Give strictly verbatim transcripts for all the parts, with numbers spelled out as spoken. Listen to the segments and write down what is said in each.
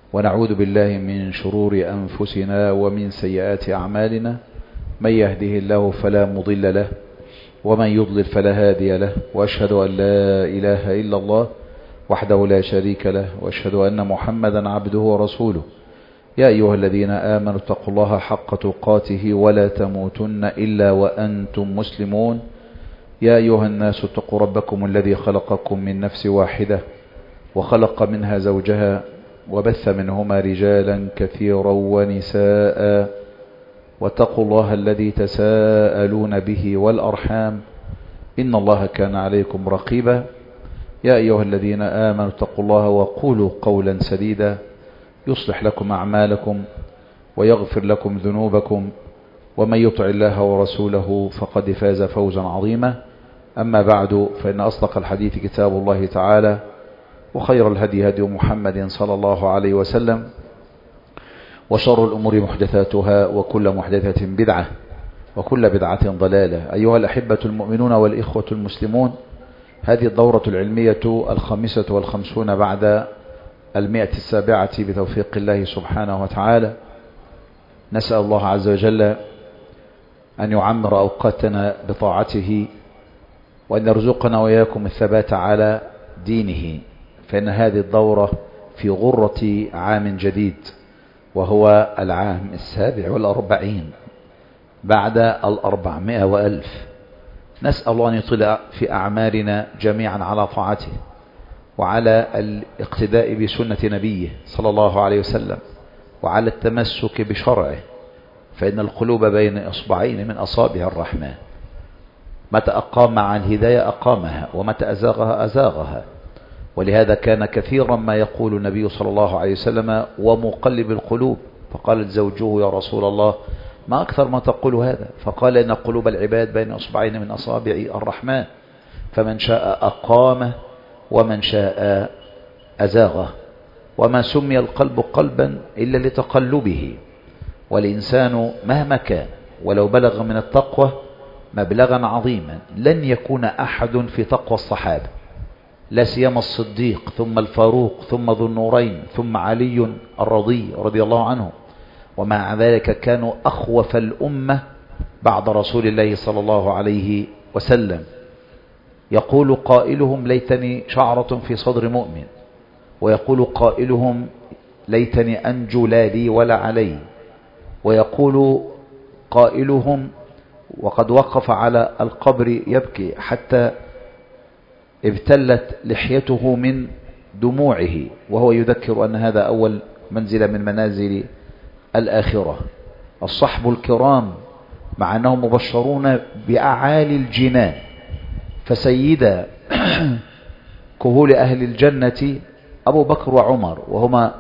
ونعوذ بالله من شرور أنفسنا ومن سيئات أعمالنا، من يهده الله فلا مضل له ومن يضلل فلا هادي له، وأشهد أن لا إله إلا الله وحده لا شريك له، وأشهد أن محمدا عبده ورسوله. يا أيها الذين آمنوا اتقوا الله حق تقاته ولا تموتن إلا وأنتم مسلمون. يا أيها الناس اتقوا ربكم الذي خلقكم من نفس واحدة وخلق منها زوجها وبث منهما رجالا كثيرا ونساء، واتقوا الله الذي تساءلون به والأرحام إن الله كان عليكم رقيبا. يا أيها الذين آمنوا اتقوا الله وقولوا قولا سديدا يصلح لكم أعمالكم ويغفر لكم ذنوبكم، ومن يطع الله ورسوله فقد فاز فوزا عظيما. أما بعد، فإن أصدق الحديث كتاب الله تعالى، وخير الهدي هدي محمد صلى الله عليه وسلم، وشر الأمور محدثاتها، وكل محدثة بدعة، وكل بدعة ضلالة. أيها الأحبة المؤمنون والإخوة المسلمون، هذه الدورة العلمية الخامسة والخمسون بعد المئة السابعة بتوفيق الله سبحانه وتعالى. نسأل الله عز وجل أن يعمر أوقاتنا بطاعته، وأن يرزقنا وإياكم الثبات على دينه، فإن هذه الدورة في غرة عام جديد، وهو العام السابع والأربعين بعد الأربعمائة وألف. نسأل الله أن يطلع في أعمارنا جميعا على طاعته، وعلى الاقتداء بسنة نبيه صلى الله عليه وسلم، وعلى التمسك بشرعه، فإن القلوب بين إصبعين من أصابع الرحمن، متى أقام مع الهداية أقامها، ومتى أزاغها أزاغها. ولهذا كان كثيرا ما يقول النبي صلى الله عليه وسلم: ومقلب القلوب. فقالت زوجه: يا رسول الله، ما أكثر ما تقول هذا؟ فقال: إن قلوب العباد بين أصبعين من أصابع الرحمن، فمن شاء أقامه ومن شاء أزاغه. وما سمي القلب قلبا إلا لتقلبه، والإنسان مهما كان ولو بلغ من التقوى مبلغا عظيما لن يكون أحد في تقوى الصحابة، لا سيما الصديق، ثم الفاروق، ثم ذو النورين، ثم علي الرضي رضي الله عنه. ومع ذلك كانوا أخوف الأمة بعد رسول الله صلى الله عليه وسلم. يقول قائلهم: ليتني شعرة في صدر مؤمن، ويقول قائلهم: ليتني أنجو لا لي ولا علي، ويقول قائلهم: وقد وقف على القبر يبكي حتى ابتلت لحيته من دموعه، وهو يذكر أن هذا أول منزل من منازل الآخرة. الصحب الكرام مع أنهم مبشرون بأعالي الجنان، فسيدا كهول أهل الجنة أبو بكر وعمر، وهما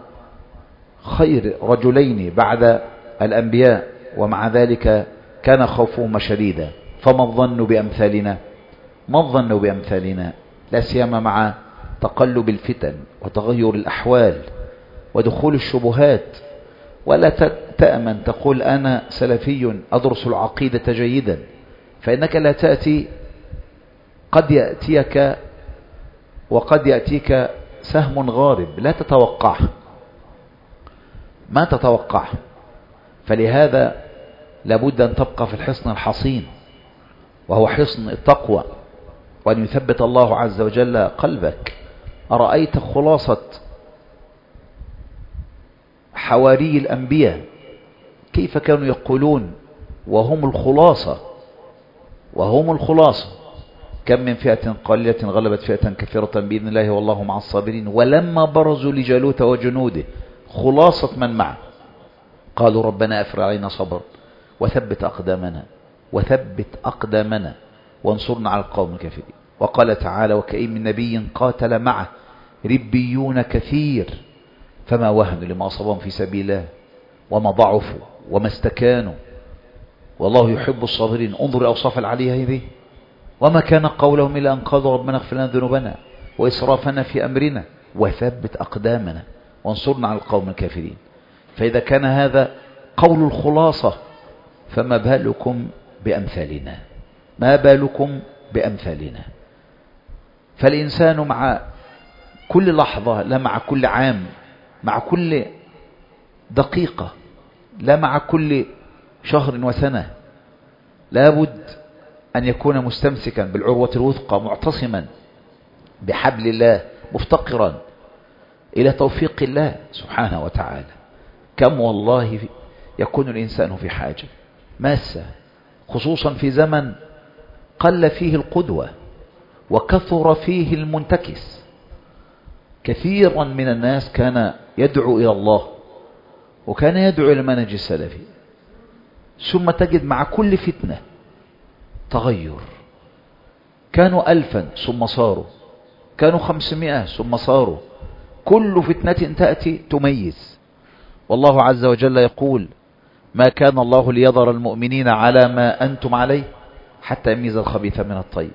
خير رجلين بعد الأنبياء، ومع ذلك كان خوفهما شديدا. فما الظن بأمثالنا؟ ما الظن بأمثالنا؟ لا سيما مع تقلب الفتن وتغير الأحوال ودخول الشبهات. ولا تأمن تقول: أنا سلفي أدرس العقيدة جيدا، فإنك لا تأتي، قد يأتيك وقد يأتيك سهم غارب لا تتوقعه، ما تتوقعه. فلهذا لابد أن تبقى في الحصن الحصين، وهو حصن التقوى، وأن يثبت الله عز وجل قلبك. أرأيت خلاصة حواري الأنبياء كيف كانوا يقولون وهم الخلاصة، وهم الخلاصة: كم من فئة قليلة غلبت فئة كثيرة بإذن الله والله مع الصابرين. ولما برزوا لجالوت وجنوده خلاصة من معه قالوا: ربنا أفرغ علينا صبرا وثبت أقدامنا وثبت أقدامنا وانصرنا على القوم الكافرين. وقال تعالى: وكأين من نبي قاتل معه ربيون كثير فما وهنوا لما أصابهم في سبيل الله وما ضعفوا وما استكانوا والله يحب الصابرين. انظر أوصاف العلية هذه: وما كان قولهم إلا أن قالوا ربنا اغفر لنا ذنوبنا وإسرافنا في أمرنا وثبت أقدامنا وانصرنا على القوم الكافرين. فإذا كان هذا قول الخلاصة، فما بالكم بأمثالنا؟ ما بالكم بأمثالنا؟ فالإنسان مع كل لحظة، لا مع كل عام، مع كل دقيقة، لا مع كل شهر وسنة. لابد أن يكون مستمسكا بالعروة الوثقى، معتصما بحبل الله، مفتقرا إلى توفيق الله سبحانه وتعالى. كم والله يكون الإنسان في حاجة ماسة، خصوصا في زمن قل فيه القدوة وكثر فيه المنتكس. كثيرا من الناس كان يدعو إلى الله وكان يدعو إلى المنهج السلفي، ثم تجد مع كل فتنة تغير. كانوا ألفا ثم صاروا، كانوا خمسمائة ثم صاروا. كل فتنة تأتي تميز. والله عز وجل يقول: ما كان الله ليذر المؤمنين على ما أنتم عليه حتى يميز الخبيث من الطيب.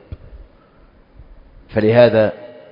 فلهذا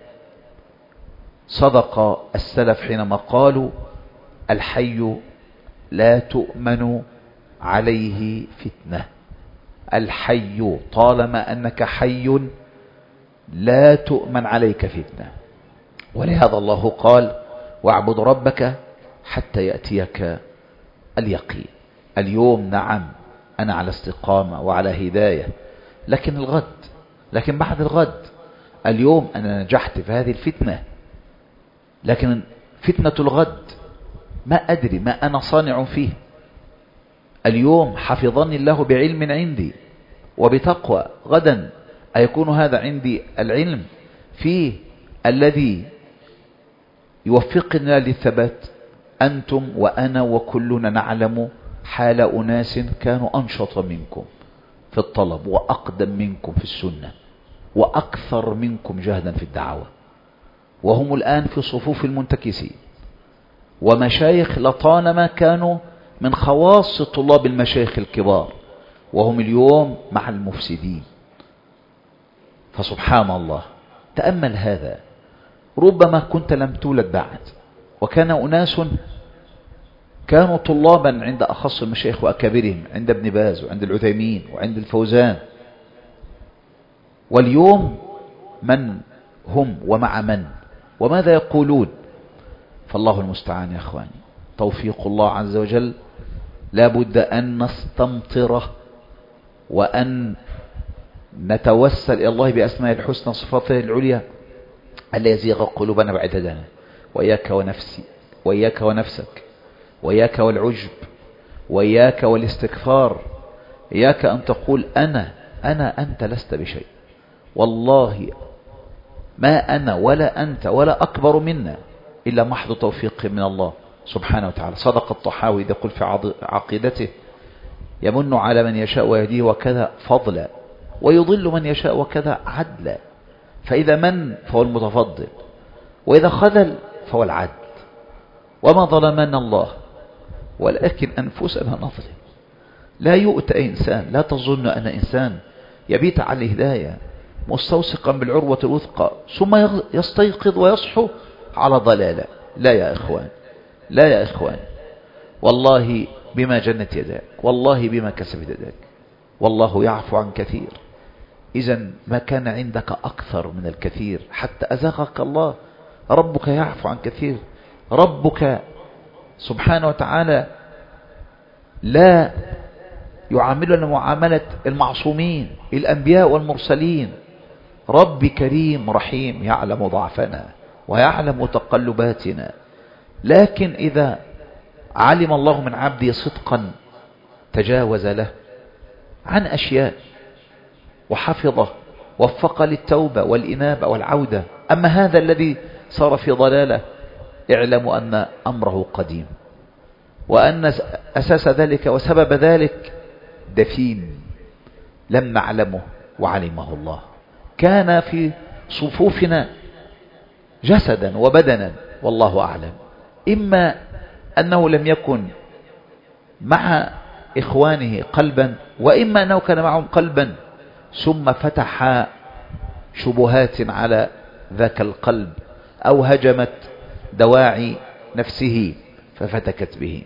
صدق السلف حينما قالوا: الحي لا تؤمن عليه فتنة. الحي طالما أنك حي لا تؤمن عليك فتنة. ولهذا الله قال: واعبد ربك حتى يأتيك اليقين. اليوم نعم أنا على استقامة وعلى هداية، لكن الغد، لكن بعد الغد. اليوم أنا نجحت في هذه الفتنة، لكن فتنة الغد ما أدري ما أنا صانع فيه. اليوم حفظني الله بعلم عندي وبتقوى، غدا أيكون هذا عندي العلم فيه الذي يوفقنا للثبات. أنتم وأنا وكلنا نعلم حال أناس كانوا أنشط منكم في الطلب وأقدم منكم في السنة وأكثر منكم جهدا في الدعوة، وهم الآن في صفوف المنتكسين. ومشايخ لطالما كانوا من خواص طلاب المشايخ الكبار، وهم اليوم مع المفسدين. فسبحان الله، تأمل هذا. ربما كنت لم تولد بعد، وكان أناس كانوا طلابا عند أخص المشايخ وأكابرهم، عند ابن باز وعند العثيمين وعند الفوزان، واليوم من هم ومع من وماذا يقولون؟ فالله المستعان يا أخواني. توفيق الله عز وجل لا بد أن نستمطره وأن نتوسل إلى الله بأسماء الحسنى وصفاته العليا ألا يزيغ قلوبنا بعد هدانا. وإياك ونفسي، وإياك ونفسك، وإياك والعجب، وإياك والاستكفار. إياك أن تقول أنا أنا أنت لست بشيء. والله ما أنا ولا أنت ولا أكبر منا إلا محض توفيق من الله سبحانه وتعالى. صدق الطحاوي يقول في عقيدته: يمن على من يشاء ويهديه وكذا فضلا، ويضل من يشاء وكذا عدلا. فإذا من فهو المتفضل، وإذا خذل فهو العدل. وما ظلمنا الله ولكن أنفسنا نظلم. لا يؤتى إنسان، لا تظن أن إنسان يبيت على الهداية مستوثقا بالعروة الوثقى ثم يستيقظ ويصحو على ضلالة. لا يا إخوان، لا يا إخوان، والله بما جنت يداك، والله بما كسبت يداك، والله يعفو عن كثير. إذن ما كان عندك أكثر من الكثير حتى أزاغك الله. ربك يعفو عن كثير. ربك سبحانه وتعالى لا يعاملنا معاملة المعصومين الأنبياء والمرسلين. ربي كريم رحيم، يعلم ضعفنا ويعلم تقلباتنا، لكن إذا علم الله من عبده صدقا تجاوز له عن أشياء وحفظه، وفق للتوبة والإنابة والعودة. أما هذا الذي صار في ضلاله، اعلموا أن أمره قديم، وأن أساس ذلك وسبب ذلك دفين لم نعلمه وعلمه الله. كان في صفوفنا جسدا وبدنا والله أعلم، إما أنه لم يكن مع إخوانه قلبا، وإما أنه كان معهم قلبا ثم فتح شبهات على ذاك القلب أو هجمت دواعي نفسه ففتكت به.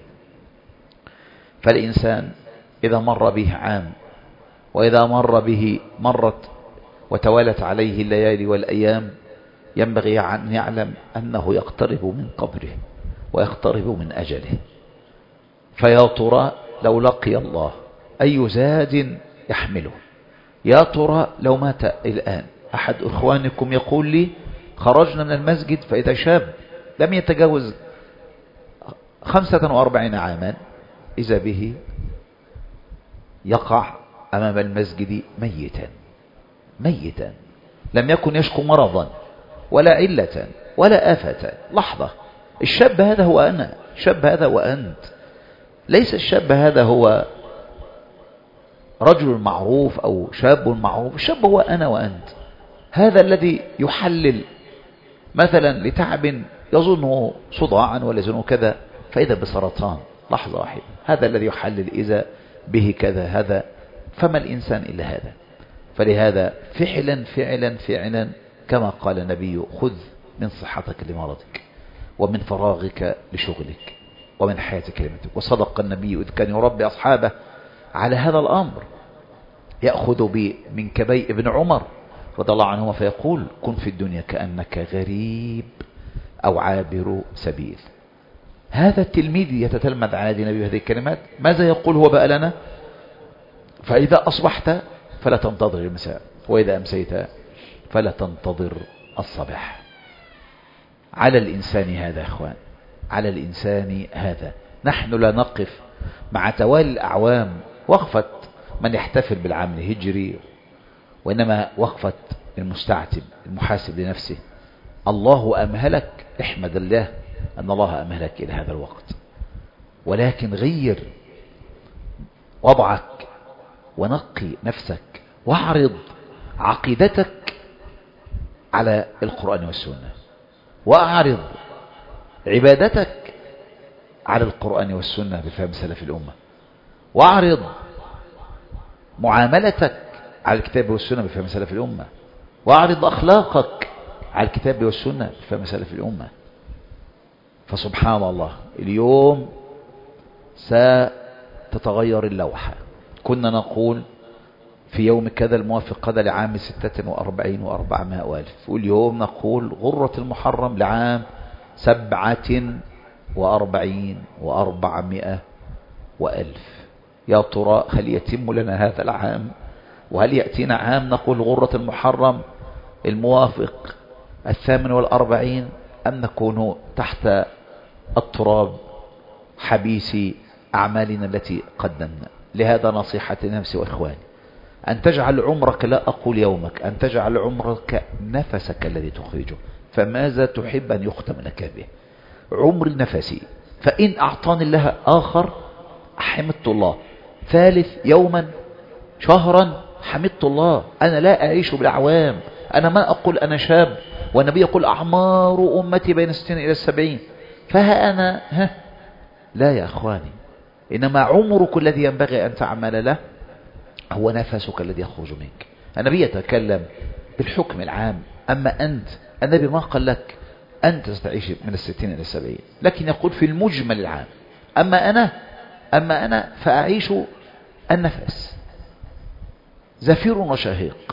فالإنسان إذا مر به عام، وإذا مر به مرت وتوالت عليه الليالي والأيام، ينبغي أن يعلم أنه يقترب من قبره ويقترب من أجله. فيا ترى لو لقي الله أي زاد يحمله؟ يا ترى لو مات الآن أحد إخوانكم يقول لي خرجنا من المسجد فإذا شاب لم يتجاوز خمسة وأربعين عاما إذا به يقع أمام المسجد ميتا ميتا، لم يكن يشكو مرضا ولا علة ولا آفة. لحظة، الشاب هذا هو أنا، الشاب هذا هو أنت، ليس الشاب هذا هو رجل معروف أو شاب معروف، الشاب هو أنا وأنت. هذا الذي يحلل مثلا لتعب يظنه صداعا ولا يظنه كذا فإذا بسرطان لحظة واحدة، هذا الذي يحلل إذا به كذا هذا. فما الإنسان إلا هذا؟ فلهذا فعلا فعلا فعلا كما قال النبي خذ من صحتك لمرضك ومن فراغك لشغلك ومن حياتك لموتك. وصدق النبي إذ كان يربي أصحابه على هذا الأمر، يأخذ من كبي ابن عمر رضي الله عنهما فيقول كن في الدنيا كأنك غريب أو عابر سبيل. هذا التلميذ يتتلمذ على دين النبي هذه الكلمات. ماذا يقول هو بقى لنا؟ فإذا أصبحت فلا تنتظر المساء، وإذا أمسيت فلا تنتظر الصباح. على الإنسان هذا أخوان، على الإنسان هذا. نحن لا نقف مع توالي الأعوام وقفة من يحتفل بالعام الهجري، وإنما وقفة المستعتب المحاسب لنفسه. الله أمهلك، احمد الله أن الله أمهلك إلى هذا الوقت، ولكن غير وضعك ونقي نفسك واعرض عقيدتك على القرآن والسنة، واعرض عبادتك على القرآن والسنة بفهم سلف الأمة، واعرض معاملتك على الكتاب والسنة بفهم سلف الأمة، واعرض أخلاقك على الكتاب والسنة بفهم سلف الأمة. فسبحان الله اليوم ستتغير اللوحة. كنا نقول في يوم كذا الموافق كذا لعام ستة وأربعين وأربعمائة والف، واليوم نقول غرة المحرم لعام سبعة وأربعين وأربعمائة وألف. يا ترى هل يتم لنا هذا العام؟ وهل يأتينا عام نقول غرة المحرم الموافق الثامن والأربعين، أم نكون تحت التراب حبيس أعمالنا التي قدمنا؟ لهذا نصيحة نفسي وإخواني، أن تجعل عمرك، لا أقول يومك، أن تجعل عمرك نفسك الذي تخرجه. فماذا تحب أن يختم لك به؟ عمر نفسي، فإن أعطاني الله آخر حمدت الله، ثالث يوما شهرا حمدت الله. أنا لا أعيش بالأعوام، أنا ما أقول أنا شاب، والنبي يقول أعمار أمتي بين الستين إلى السبعين، فها أنا ها لا يا أخواني، إنما عمرك الذي ينبغي أن تعمل له هو نفسك الذي يخرج منك. النبي يتكلم بالحكم العام، أما أنت النبي ما قال لك أنت ستعيش من الستين إلى السبعين، لكن يقول في المجمل العام. أما أنا أما أنا فأعيش النفس، زفير وشهيق،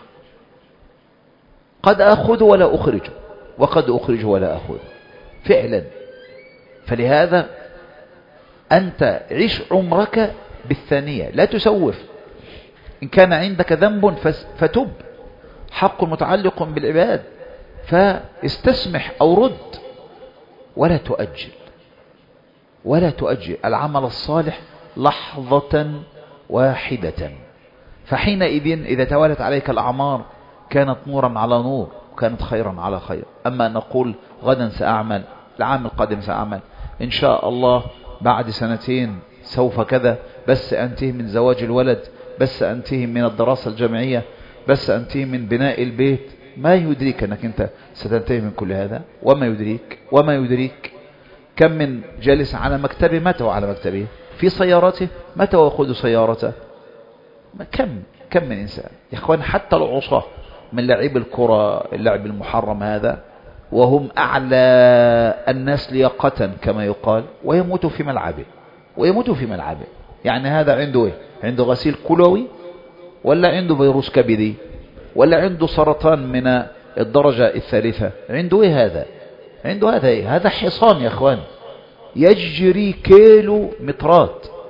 قد أخذ ولا أخرج، وقد أخرج ولا أخذ فعلا. فلهذا أنت عيش عمرك بالثانية، لا تسوف. إن كان عندك ذنب فتب، حق متعلق بالعباد، فاستسمح أو رد، ولا تؤجل ولا تؤجل. العمل الصالح لحظة واحدة، فحينئذ إذا توالت عليك الأعمار كانت نورا على نور وكانت خيرا على خير. أما نقول غدا سأعمل، العام القادم سأعمل، إن شاء الله بعد سنتين سوف كذا، بس أنتهي من زواج الولد، بس أنتهي من الدراسة الجامعية، بس أنتهي من بناء البيت. ما يدريك أنك أنت ستنتهي من كل هذا؟ وما يدريك وما يدريك كم من جالس على مكتبه، متى على مكتبه، في سيارته متى ويأخذ سيارته. كم كم من إنسان يا إخوان، حتى العصاة من لعب الكرة، اللعب المحرم هذا، وهم أعلى الناس لياقة كما يقال، ويموت في ملعبه ويموت في ملعبه. يعني هذا عنده إيه؟ عنده غسيل كلوي، ولا عنده فيروس كبدي، ولا عنده سرطان من الدرجة الثالثة؟ عنده إيه هذا؟ عنده هذا إيه؟ هذا حصان يا إخوان، يجري كيلو مترات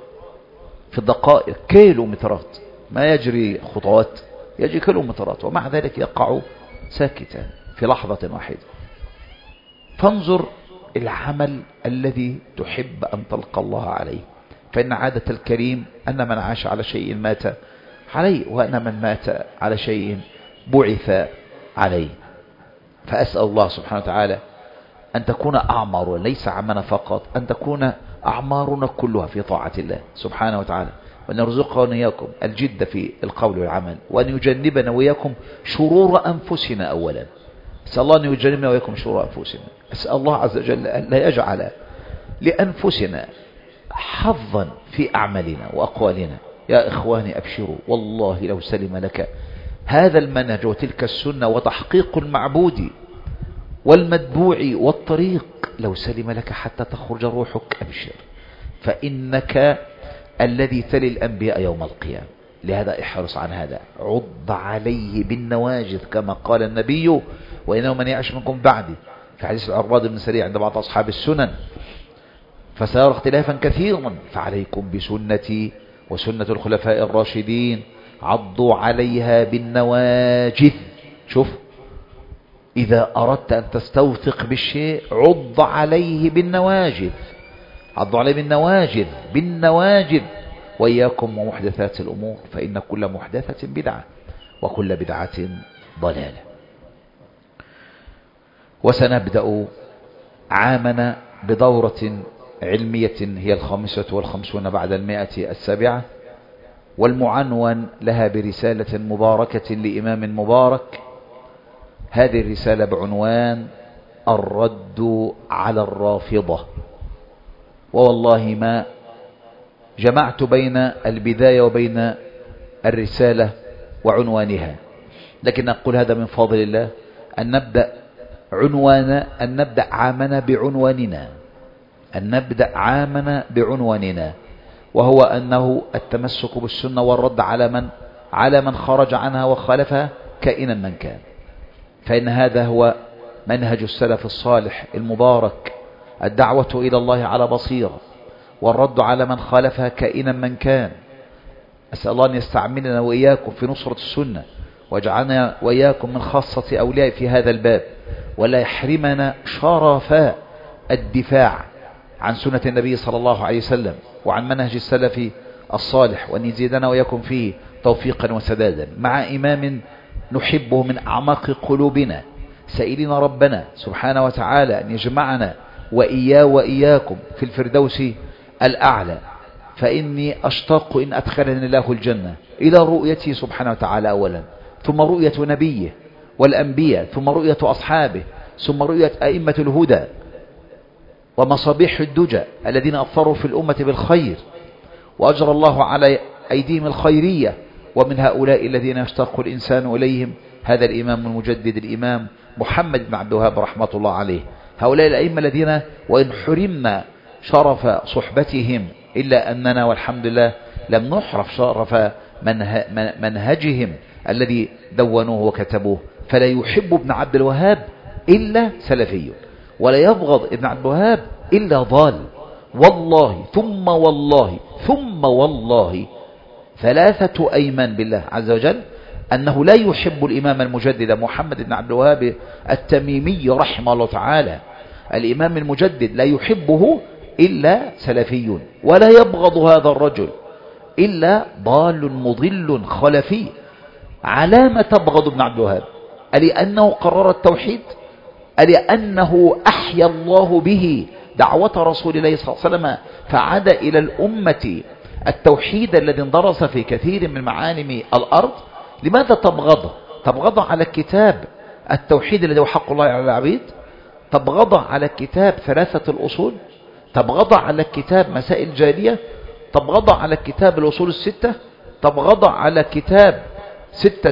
في الدقائق كيلومترات، ما يجري خطوات، يجري كيلومترات، ومع ذلك يقع ساكتا في لحظة واحدة. فانظر العمل الذي تحب أن تلقى الله عليه، فإن عادة الكريم أن من عاش على شيء مات عليه، وأن من مات على شيء بعث عليه. فأسأل الله سبحانه وتعالى أن تكون أعمار ليس عمنا فقط، أن تكون أعمارنا كلها في طاعة الله سبحانه وتعالى، وأن يرزقنا وإياكم الجد في القول والعمل، وأن يجنبنا وإياكم شرور أنفسنا أولا. أسأل الله أن يجنبنا وإياكم شرور أنفسنا. أسأل الله عز وجل أن لا يجعل لأنفسنا حظا في أعمالنا وأقوالنا. يا إخواني أبشروا، والله لو سلم لك هذا المنهج وتلك السنة وتحقيق المعبود والمتبوع والطريق، لو سلم لك حتى تخرج روحك، أبشر، فإنك الذي تلي الأنبياء يوم القيامة. لهذا احرص عن هذا، عض عليه بالنواجذ كما قال النبي: وإنه من يعش منكم بعدي، في حديث العرباض بن سريع عند بعض أصحاب السنن: فسيرى اختلافا كثيرا، فعليكم بسنتي وسنة الخلفاء الراشدين، عضوا عليها بالنواجذ. شوف، إذا أردت أن تستوثق بالشيء عض عليه بالنواجذ، عضوا عليه بالنواجذ بالنواجذ. وإياكم ومحدثات الأمور، فإن كل محدثة بدعة وكل بدعة ضلالة. وسنبدأ عامنا بدورة علمية هي الخامسة والخمسون بعد المائة السابعة، والمعنون لها برسالة مباركة لإمام مبارك. هذه الرسالة بعنوان الرد على الرافضة. ووالله ما جمعت بين البداية وبين الرسالة وعنوانها، لكن أقول هذا من فضل الله أن نبدأ عنوان أن نبدأ عامنا بعنواننا أن نبدأ عامنا بعنواننا وهو أنه التمسك بالسنة والرد على من على من خرج عنها وخالفها كائنا من كان. فإن هذا هو منهج السلف الصالح المبارك، الدعوة إلى الله على بصيرة، والرد على من خالفها كائنا من كان. أسأل الله أن يستعملنا وإياكم في نصرة السنة، واجعلنا وإياكم من خاصة أولياء في هذا الباب، ولا يحرمنا شرف الدفاع عن سنة النبي صلى الله عليه وسلم وعن منهج السلف الصالح، وأن يزيدنا وإياكم فيه توفيقا وسدادا، مع إمام نحبه من أعماق قلوبنا، سائلين ربنا سبحانه وتعالى أن يجمعنا وإياه وإياكم في الفردوس الأعلى. فإني أشتاق إن أدخلني الله الجنة إلى رؤيته سبحانه وتعالى أولا، ثم رؤية نبيه والأنبياء، ثم رؤية أصحابه، ثم رؤية أئمة الهدى ومصابيح الدجى الذين أظفروا في الأمة بالخير وأجرى الله على أيديهم الخيرية، ومن هؤلاء الذين يشتاق الإنسان إليهم هذا الإمام المجدد الإمام محمد بن عبد الوهاب رحمة الله عليه. هؤلاء الأئمة الذين وإن حرمنا شرف صحبتهم إلا أننا والحمد لله لم نحرف شرف منهجهم الذي دونوه وكتبوه. فلا يحب ابن عبد الوهاب إلا سلفي، ولا يبغض ابن عبد الوهاب إلا ضال. والله ثم والله ثم والله ثلاثة أيمان بالله عز وجل أنه لا يحب الإمام المجدد محمد بن عبد الوهاب التميمي رحمه الله تعالى، الإمام المجدد لا يحبه إلا سلفي، ولا يبغض هذا الرجل إلا ضال مضل خلفي. على ما تبغض ابن عبد الوهاب؟ ألأنه قرر التوحيد؟ ألأنه أحيا الله به دعوة رسول الله صلى الله عليه وسلم فعاد إلى الأمة التوحيد الذي اندرس في كثير من معالم الأرض؟ لماذا تبغضه؟ تبغضه على كتاب التوحيد الذي هو حق الله على العبيد؟ تبغضه على كتاب ثلاثة الأصول؟ تبغضه على كتاب مسائل جالية؟ تبغضه على كتاب الأصول الستة؟ تبغضه على كتاب ستة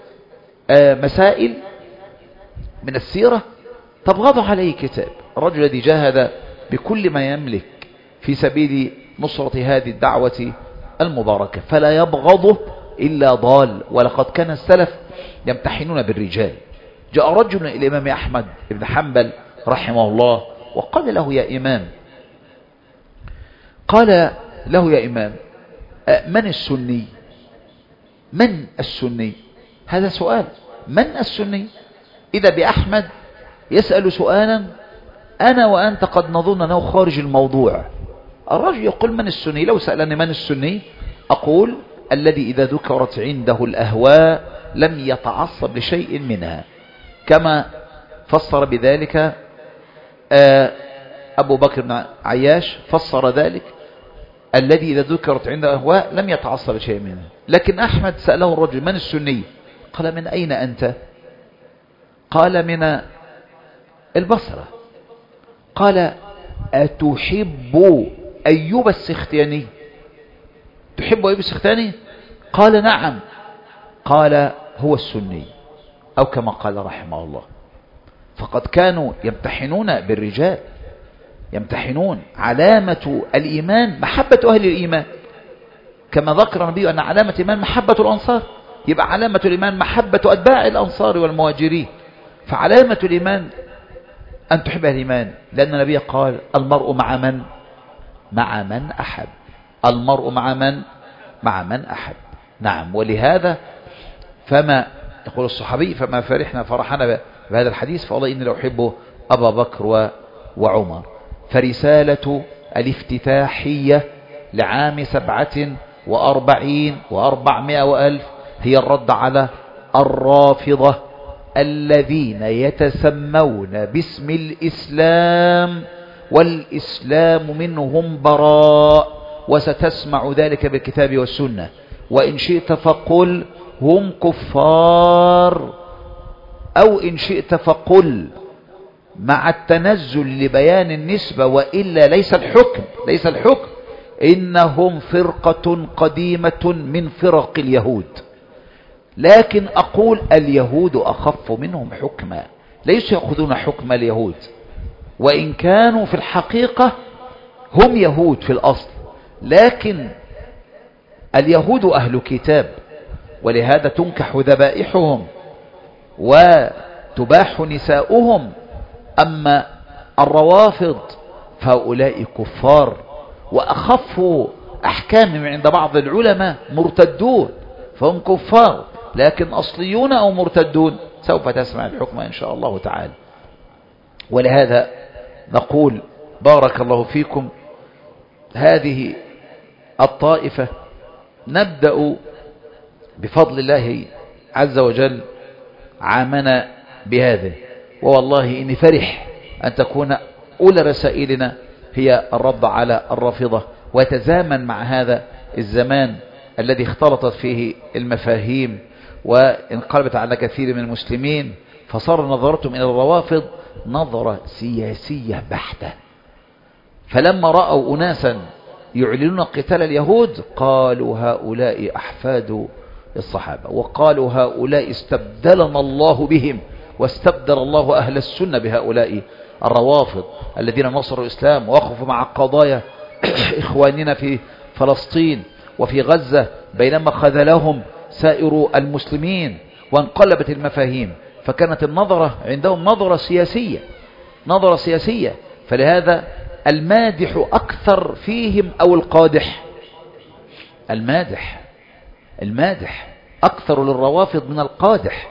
مسائل من السيرة؟ تبغضه عليه كتاب الرجل الذي جاهد بكل ما يملك في سبيل نصرة هذه الدعوة المباركة، فلا يبغضه إلا ضال. ولقد كان السلف يمتحنون بالرجال. جاء رجل إلى الإمام أحمد بن حنبل رحمه الله وقال له: يا إمام، قال له: يا إمام، من السني؟ من السني؟ هذا سؤال. من السني؟ إذا بأحمد يسأل سؤالا أنا وأنت قد نظن أنه خارج الموضوع. الرجل يقول من السني؟ لو سألني من السني أقول الذي إذا ذكرت عنده الأهواء لم يتعصب لشيء منها، كما فسر بذلك أبو بكر بن عياش، فسر ذلك الذي إذا ذكرت عنده أهواء لم يتعصب لشيء منها. لكن أحمد سأله الرجل من السني؟ قال من أين أنت؟ قال من البصرة. قال أتحب أيوب السختياني؟ تحب أيوب السختياني؟ قال نعم. قال هو السني، أو كما قال رحمه الله. فقد كانوا يمتحنون بالرجال، يمتحنون. علامة الإيمان محبة أهل الإيمان، كما ذكر النبي أن علامة الإيمان محبة الأنصار، يبقى علامة الإيمان محبة أتباع الأنصار والمهاجرين. فعلامة الإيمان أن تحب أهل الإيمان، لأن النبي قال المرء مع من؟ مع من أحب. المرء مع من؟ مع من أحب. نعم. ولهذا فما يقول الصحابي فما فرحنا فرحنا بهذا الحديث فوالله إني لو أحب أبا بكر وعمر. فرسالة الافتتاحية لعام سبعة وأربعين وأربعمائة وألف هي الرد على الرافضة الذين يتسمون باسم الإسلام والإسلام منهم براء، وستسمع ذلك بالكتاب والسنة. وإن شئت فقل هم كفار، أو إن شئت فقل مع التنزل لبيان النسبة، وإلا ليس الحكم ليس الحكم إنهم فرقة قديمة من فرق اليهود. لكن أقول اليهود أخف منهم حكما، ليسوا يأخذون حكم اليهود، وإن كانوا في الحقيقة هم يهود في الأصل، لكن اليهود أهل كتاب، ولهذا تنكح ذبائحهم وتباح نساؤهم. أما الروافض فهؤلاء كفار، وأخف أحكامهم عند بعض العلماء مرتدون، فهم كفار لكن أصليون أو مرتدون. سوف تسمع الحكم إن شاء الله تعالى. ولهذا نقول بارك الله فيكم، هذه الطائفة نبدأ بفضل الله عز وجل عامنا بهذا، ووالله إني فرح أن تكون أولى رسائلنا هي الرد على الرافضة، ويتزامن مع هذا الزمان الذي اختلطت فيه المفاهيم وانقلبت على كثير من المسلمين، فصار نظرتهم إلى الروافض نظرة سياسية بحتة. فلما رأوا أناسا يعلنون قتال اليهود قالوا هؤلاء أحفاد الصحابة، وقالوا هؤلاء استبدلنا الله بهم، واستبدل الله أهل السنة بهؤلاء الروافض الذين نصروا الإسلام ووقفوا مع قضايا إخواننا في فلسطين وفي غزة، بينما خذلهم سائر المسلمين وانقلبت المفاهيم. فكانت النظرة عندهم نظرة سياسية نظرة سياسية فلهذا المادح أكثر فيهم أو القادح؟ المادح المادح أكثر للروافض من القادح،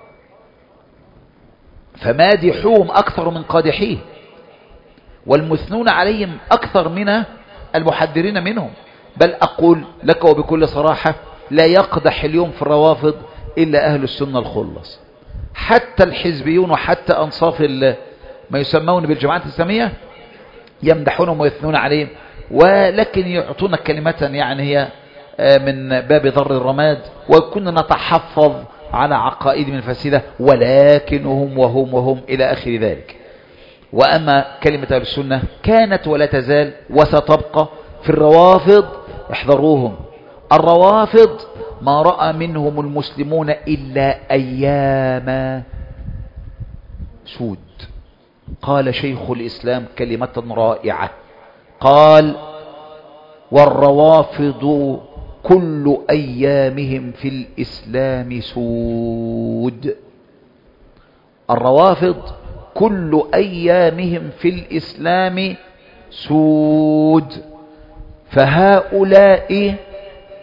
فمادحوهم أكثر من قادحيه، والمثنون عليهم أكثر من المحذرين منهم. بل أقول لك وبكل صراحة لا يقدح اليوم في الروافض إلا أهل السنة الخلص. حتى الحزبيون وحتى أنصاف ما يسمون بالجماعات الإسلامية يمدحونهم ويثنون عليهم، ولكن يعطون كلمة يعني هي من باب ضر الرماد، وكنا نتحفظ على عقائد من فاسدة، ولكن هم وهم وهم إلى آخر ذلك. وأما كلمة أهل السنة كانت ولا تزال وستبقى في الروافض. احذروهم، الروافض ما رأى منهم المسلمون إلا أيام سود. قال شيخ الإسلام كلمة رائعة، قال والروافض كل أيامهم في الإسلام سود. الروافض كل أيامهم في الإسلام سود. فهؤلاء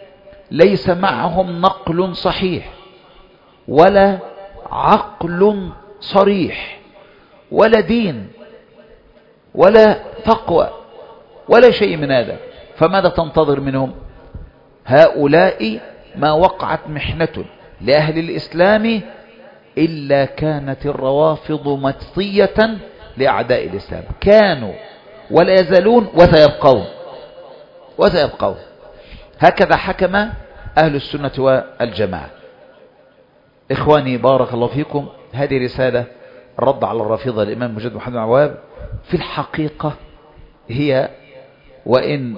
ليس معهم نقل صحيح ولا عقل صريح ولا دين ولا تقوى ولا شيء من هذا، فماذا تنتظر منهم؟ هؤلاء ما وقعت محنة لأهل الإسلام إلا كانت الروافض مطية لأعداء الإسلام، كانوا ولا يزالون وسيبقون وسيبقون. هكذا حكم أهل السنة والجماعة. إخواني بارك الله فيكم، هذه رسالة الرد على الرافضة الإمام مجد محمد عواب في الحقيقة هي وإن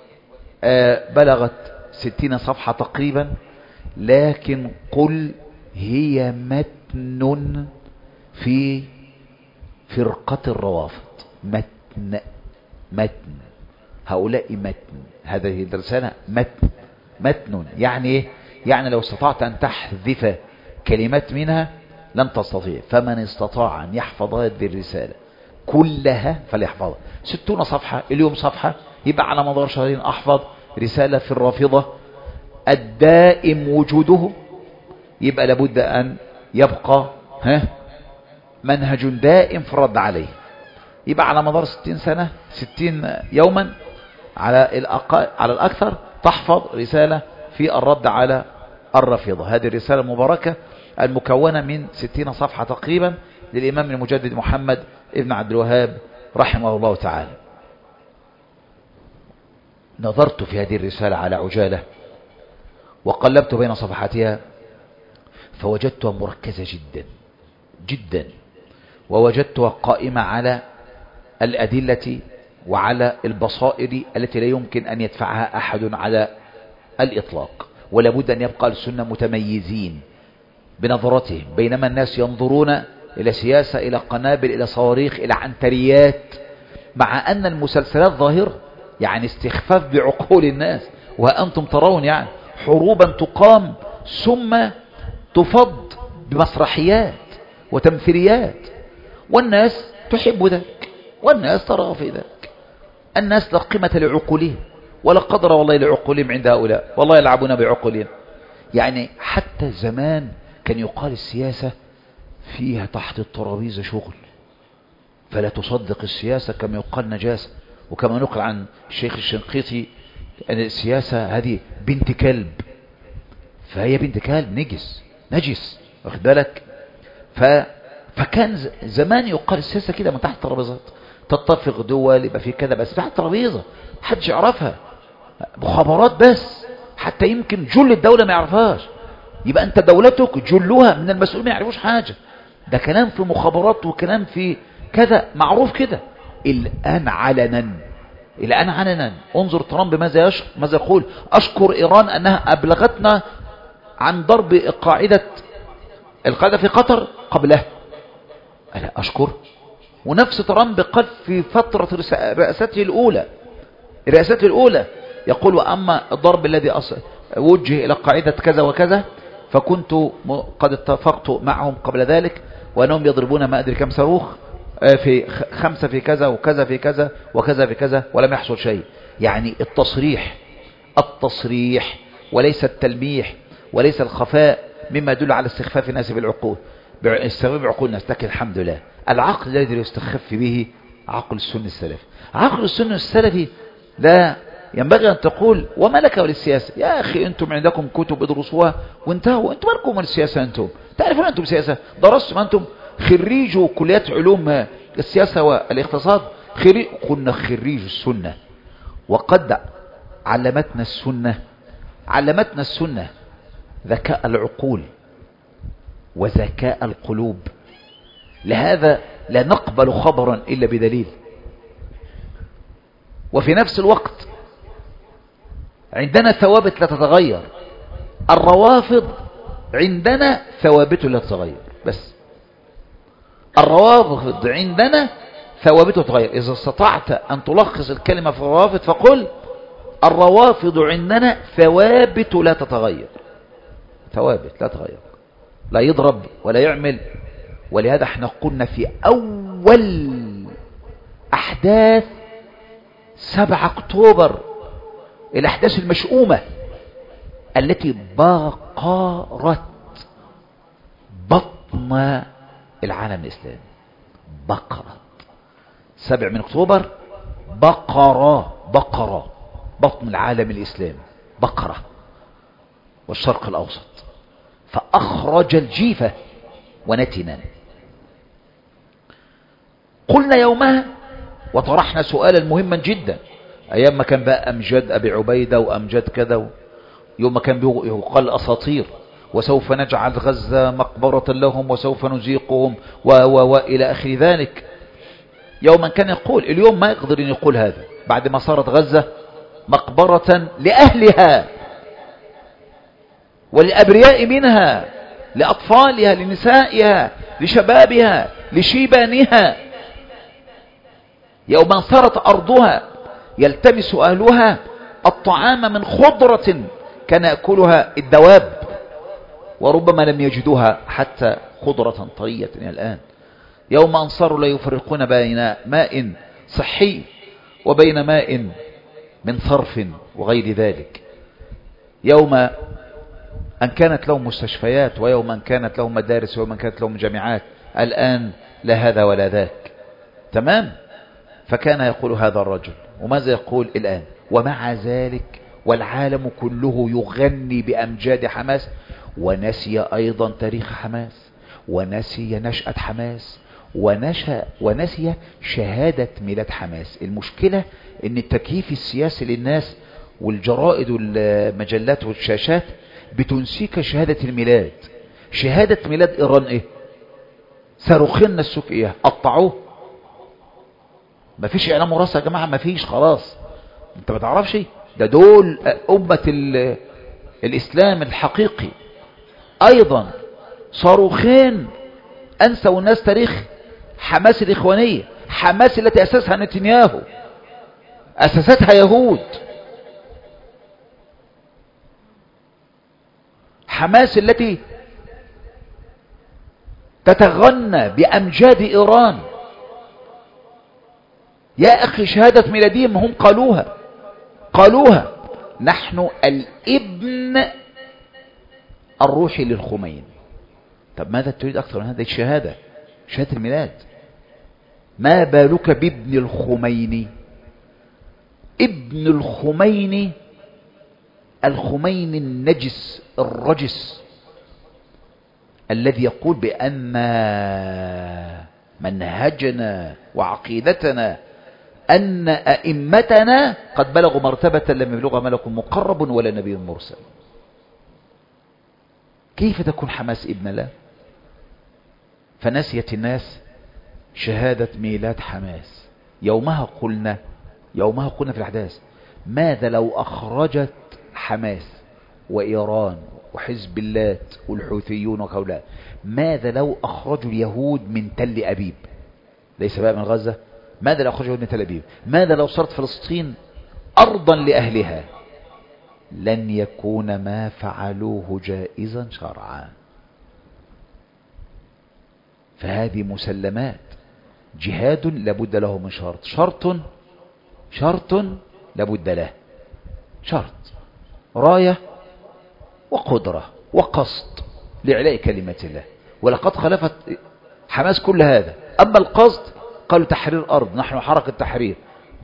بلغت ستين صفحة تقريبا، لكن قل هي متن في فرقة الروافض، متن متن هؤلاء متن، هذه الرسالة متن متن يعني إيه؟ يعني لو استطعت أن تحذف كلمات منها لن تستطيع، فمن استطاع أن يحفظ هذه الرسالة كلها فليحفظها. ستون صفحة، اليوم صفحة، يبقى على مدار شهرين أحفظ رسالة في الرافضة الدائم وجوده، يبقى لابد أن يبقى ها منهج دائم في الرد عليه. يبقى على مدار ستين سنة، ستين يوما على الأقل على الأكثر تحفظ رسالة في الرد على الرافضة. هذه الرسالة المباركة المكونة من ستين صفحة تقريبا للإمام المجدد محمد ابن عبد الوهاب رحمه الله تعالى. نظرت في هذه الرسالة على عجالة وقلبت بين صفحاتها فوجدتها مركزة جدا جدا، ووجدتها قائمة على الأدلة وعلى البصائر التي لا يمكن أن يدفعها أحد على الإطلاق، ولا بد أن يبقى السنة متميزين بنظرتهم، بينما الناس ينظرون إلى سياسة، إلى قنابل، إلى صواريخ، إلى عنتريات، مع أن المسلسلات ظاهرة، يعني استخفاف بعقول الناس، وأنتم ترون يعني حروبا تقام ثم تفض بمسرحيات وتمثيليات، والناس تحب ذلك والناس ترى في ذلك. الناس لا قيمة لعقولهم ولا قدر والله لعقولهم عند هؤلاء، والله يلعبون بعقولهم. يعني حتى زمان كان يقال السياسة فيها تحت الترابيزة شغل، فلا تصدق السياسة كما يقال نجاسة، وكما نقل عن الشيخ الشنقيطي أن السياسة هذه بنت كلب، فهي بنت كلب نجس نجس واخد بالك. ف... فكان زمان يقال السياسة كده من تحت الترابيزات، تتفق دول يبقى في كذا بس تحت الترابيزة محدش يعرفها، مخابرات بس، حتى يمكن جل الدولة ما يعرفهاش، يبقى انت دولتك جلوها من المسؤولين ما يعرفوش حاجة، ده كلام في مخابرات وكلام في كذا معروف كده. الآن علنا الآن علنا انظر ترامب ماذا يشكر ماذا يقول: أشكر إيران أنها أبلغتنا عن ضرب قاعدة القاعدة في قطر قبلها. ألا أشكر؟ ونفس ترامب قال في فترة رئاسته الأولى رئاسته الأولى يقول: وأما الضرب الذي وجه إلى قاعدة كذا وكذا فكنت قد اتفقت معهم قبل ذلك وأنهم يضربون ما أدري كم صاروخ في خمسة في كذا وكذا في كذا وكذا في كذا ولم يحصل شيء. يعني التصريح التصريح وليس التلميح وليس الخفاء مما يدل على استخفاف الناس بالعقول استخفاف بعقول الناس. لكن الحمد لله العقل الذي يستخف به عقل السنة السلفي. عقل السنة السلفي لا ينبغي أن تقول وما لك وللسياسة يا أخي، أنتم عندكم كتب ادرسوها وانتهوا، أنتم مالكم والسياسة؟ أنتم تعرفون أنتم سياسة؟ درستم أنتم؟ خريجوا كليات علوم السياسة والاقتصاد؟ خريج كنا خريج السنة، وقد علمتنا السنة علمتنا السنة ذكاء العقول وذكاء القلوب. لهذا لا نقبل خبرا إلا بدليل، وفي نفس الوقت عندنا ثوابت لا تتغير. الروافض عندنا ثوابت لا تتغير، بس الروافض عندنا ثوابت تتغير. إذا استطعت أن تلخص الكلمة في الروافض فقل: الروافض عندنا ثوابت لا تتغير، ثوابت لا تتغير، لا يضرب ولا يعمل. ولهذا احنا قلنا في أول أحداث سبعة أكتوبر، الأحداث المشؤومة، التي باقرت بطن العالم الإسلامي. بقرت سبع من أكتوبر، بقرة بقرة بطن العالم الإسلامي، بقرة والشرق الأوسط. فأخرج الجيفة ونتنا. قلنا يومها وطرحنا سؤالا مهما جدا، أيام ما كان بقى أمجاد أبي عبيدة وأمجاد كذا، يوم ما كان يقال أساطير وسوف نجعل غزة مقبرة لهم وسوف نزيقهم وإلى آخر ذلك. يوما كان يقول، اليوم ما يقدر أن يقول هذا بعد ما صارت غزة مقبرة لأهلها وللأبرياء منها، لأطفالها، لنسائها، لشبابها، لشيبانها. يوما صارت أرضها يلتمس أهلها الطعام من خضرة كان يأكلها الدواب، وربما لم يجدوها حتى خضرة طرية الآن. يوم أن صاروا لا يفرقون بين ماء صحي وبين ماء من صرف وغير ذلك. يوم أن كانت لهم مستشفيات، ويوم أن كانت لهم مدارس، ويوم أن كانت لهم جامعات. الآن لا هذا ولا ذاك. تمام. فكان يقول هذا الرجل، وماذا يقول الآن؟ ومع ذلك والعالم كله يغني بأمجاد حماس، ونسي أيضا تاريخ حماس، ونسي نشأة حماس، ونشأ ونسي شهادة ميلاد حماس. المشكلة ان التكييف السياسي للناس والجرائد والمجلات والشاشات بتنسيك شهادة الميلاد. شهادة ميلاد إيران ايه؟ صاروخين نسوك ايه؟ قطعوه. مفيش اعلام وراثة يا جماعة، مفيش، خلاص. انت ما تعرفش ده دول أمة الإسلام الحقيقي. أيضا صاروخين أنسوا الناس تاريخ حماس الإخوانية، حماس التي أسسها نتنياهو، أسستها يهود. حماس التي تتغنى بأمجاد إيران. يا أخي شهادة ميلاديهم هم قالوها قالوها نحن الابن الروحي للخميني. طب ماذا تريد أكثر من هذه الشهادة؟ شهادة الميلاد. ما بالك بابن الخميني؟ ابن الخميني، الخميني النجس الرجس الذي يقول بأن منهجنا وعقيدتنا أن أئمتنا قد بلغوا مرتبة لم يبلغها ملك مقرب ولا نبي مرسل. كيف تكون حماس ابن الله؟ فنسيت الناس شهادة ميلاد حماس. يومها قلنا يومها قلنا في الأحداث، ماذا لو أخرجت حماس وإيران وحزب الله والحوثيون وهؤلاء، ماذا لو أخرجوا اليهود من تل أبيب؟ ليس بقى من غزة. ماذا لو أخرجوا من تل أبيب؟ ماذا لو صارت فلسطين أرضا لأهلها؟ لن يكون ما فعلوه جائزا شرعا. فهذه مسلمات. جهاد لابد له من شرط، شرط شرط لابد له، شرط راية وقدرة وقصد لإعلاء كلمة الله. ولقد خلفت حماس كل هذا. أما القصد قالوا تحرير أرض، نحن حركة تحرير،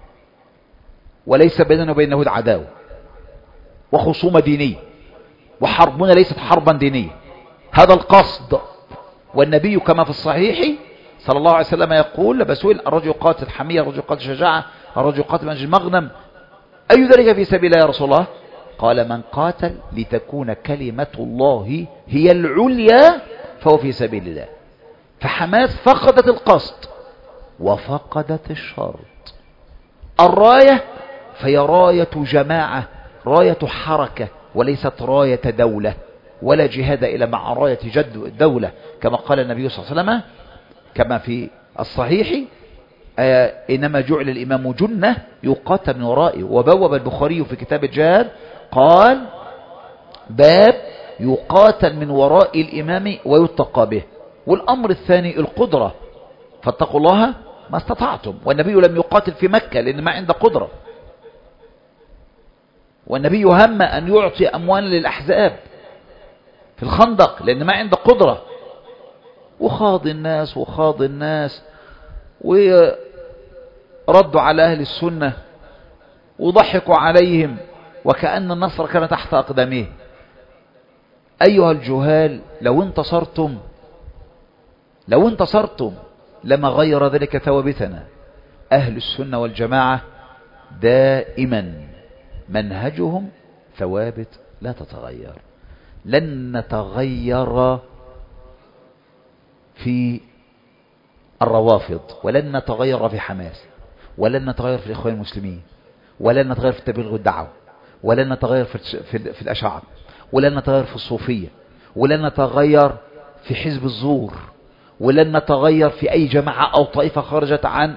وليس بيننا وبين اليهود عداوة وخصومة دينية، وحربنا ليست حربا دينية. هذا القصد. والنبي كما في الصحيح صلى الله عليه وسلم يقول لما سئل: الرجل يقاتل حمية، الرجل يقاتل شجاعة، الرجل يقاتل من أجل المغنم، أي ذلك في سبيل الله يا رسول الله؟ قال: من قاتل لتكون كلمة الله هي العليا فهو في سبيل الله. فحماس فقدت القصد وفقدت الشرط. الراية فهي راية جماعة، راية حركة، وليست راية دولة، ولا جهاد إلا مع راية جد دولة، كما قال النبي صلى الله عليه وسلم كما في الصحيح: آه إنما جعل الإمام جنة يقاتل من ورائه. وبوب البخاري في كتاب الجهاد قال: باب يقاتل من وراء الإمام ويتقى به. والأمر الثاني القدرة، فاتقوا الله ما استطعتم. والنبي لم يقاتل في مكة لأن ما عنده قدرة. والنبي هم أن يعطي أموال للأحزاب في الخندق لأن ما عنده قدرة، وخاض الناس وخاض الناس وردوا على أهل السنة وضحكوا عليهم وكأن النصر كان تحت أقدامه. أيها الجهال، لو انتصرتم لو انتصرتم لما غير ذلك ثوابتنا. أهل السنة والجماعة دائما منهجهم ثوابت لا تتغير. لن نتغير في الروافض، ولن نتغير في حماس، ولن نتغير في الإخوان المسلمين، ولن نتغير في التبليغ والدعوة، ولن نتغير في, في, في الأشاعرة، ولن نتغير في الصوفية، ولن نتغير في حزب الزور، ولن نتغير في أي جماعة أو طائفة خرجت عن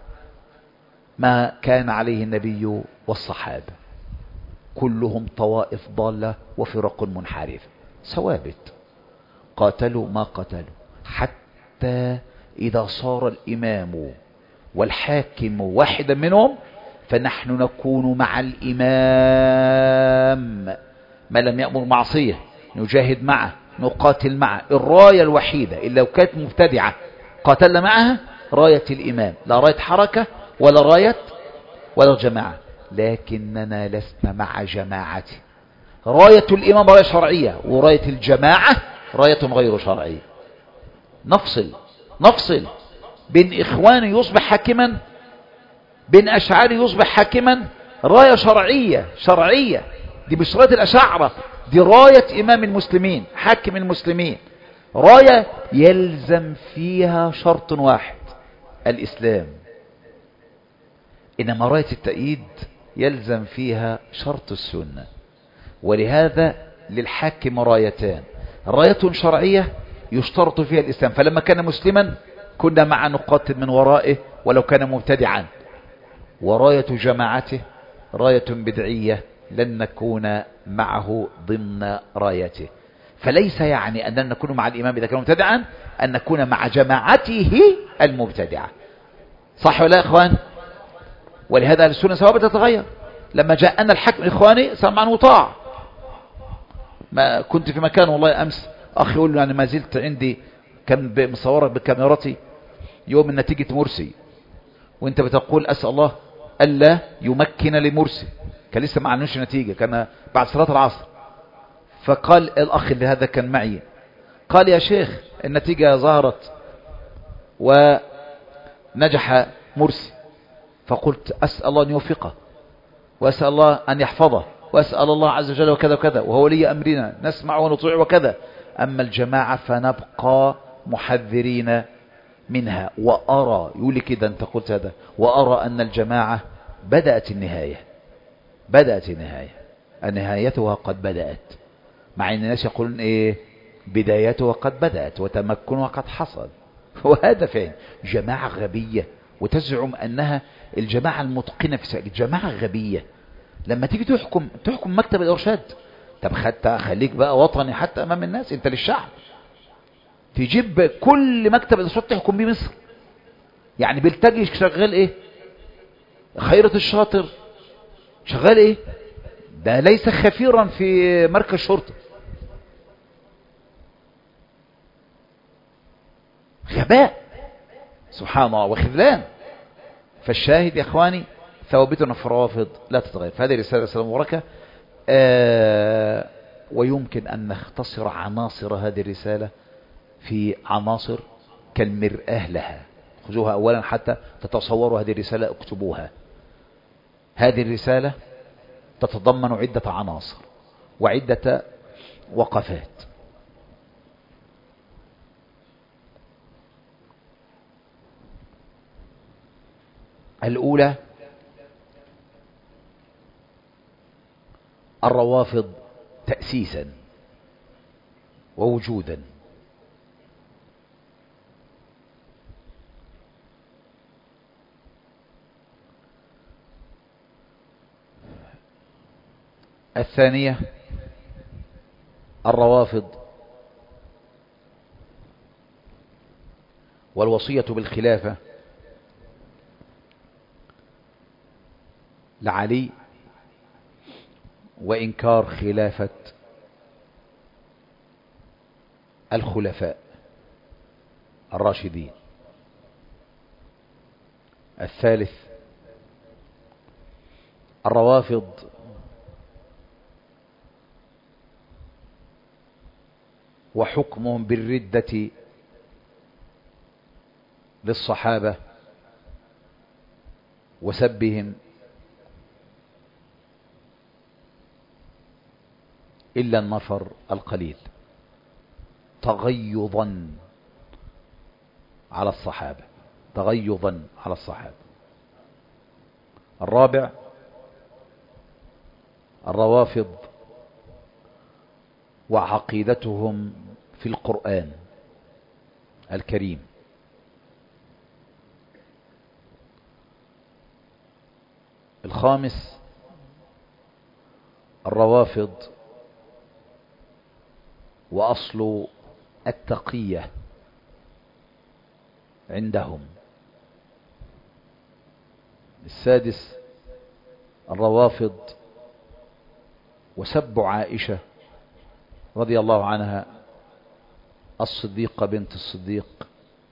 ما كان عليه النبي والصحابة. كلهم طوائف ضالة وفرق منحرفة ثوابت، قاتلوا ما قتلوا، حتى إذا صار الإمام والحاكم واحدا منهم فنحن نكون مع الإمام ما لم يأمر معصية، نجاهد معه، نقاتل معه. الراية الوحيدة إلا لو كانت مبتدعة قاتلنا معها راية الإمام، لا راية حركة ولا راية ولا جماعة، لكننا لسنا مع جماعته. راية الإمام راية شرعية، وراية الجماعة راية غير شرعية. نفصل نفصل بين إخواني يصبح حاكما، بين أشعاري يصبح حاكما، راية شرعية شرعية، دي مش راية الأشاعرة، دي راية إمام المسلمين حاكم المسلمين، راية يلزم فيها شرط واحد الإسلام. إنما راية التأييد يلزم فيها شرط السنة. ولهذا للحاكم رايتان، راية شرعية يشترط فيها الإسلام، فلما كان مسلما كنا مع نقاتل من ورائه ولو كان مبتدعا، وراية جماعته راية بدعية لن نكون معه ضمن رايته. فليس يعني أننا نكون مع الإمام إذا كان مبتدعا أن نكون مع جماعته المبتدعة. صح ولا يا إخوان؟ ولهذا السنة ثوابت تتغير. لما جاءنا الحكم إخواني سمعا وطاعة. ما كنت في مكان والله أمس أخي يقول له يعني ما زلت عندي كان مصورك بكاميرتي يوم نتيجة مرسي، وانت بتقول أسأل الله ألا يمكن لمرسي، كان لسه ما عنوش نتيجة، كان بعد صلاة العصر. فقال الأخ اللي هذا كان معي، قال يا شيخ النتيجة ظهرت ونجح مرسي. فقلت أسأل الله أن يوفقه، وأسأل الله أن يحفظه، وأسأل الله عز وجل وكذا وكذا، وهو ولي أمرنا نسمع ونطيع وكذا. أما الجماعة فنبقى محذرين منها. وأرى يقول لي كده أنت قلت هذا، وأرى أن الجماعة بدأت النهاية، بدأت النهاية، نهايتها قد بدأت، مع أن الناس يقولون إيه بدايتها قد بدأت وتمكنها قد حصل. وهذا فين جماعة غبية وتزعم أنها الجماعة المتقنة في سائل. جماعة غبية. لما تيجي تحكم تحكم مكتب الإرشاد، طب حتى خليك بقى وطني حتى أمام الناس، أنت للشعب تجيب كل مكتب الإرشاد تحكم بيه مصر. يعني بلتجي شغال إيه؟ خيرة الشاطر شغال إيه؟ ده ليس خفيرا في مركز شرطة. غباء سبحان الله وخذلان. فالشاهد يا اخواني ثوابتنا في الروافض لا تتغير. فهذه رسالة سلام مباركة. آه ويمكن أن نختصر عناصر هذه الرسالة في عناصر كالمرآة لها. خذوها أولا حتى تتصوروا هذه الرسالة، اكتبوها. هذه الرسالة تتضمن عدة عناصر وعدة وقفات. الأولى الروافض تأسيسا ووجودا. الثانية الروافض والوصية بالخلافة لعلي وإنكار خلافة الخلفاء الراشدين. الثالث الروافض وحكمهم بالردة للصحابة وسبهم إلا النفر القليل تغيظا على الصحابة تغيظا على الصحابة. الرابع الروافض وعقيدتهم في القرآن الكريم. الخامس الروافض وأصل التقية عندهم. السادس الروافض وسب عائشة رضي الله عنها الصديقة بنت الصديق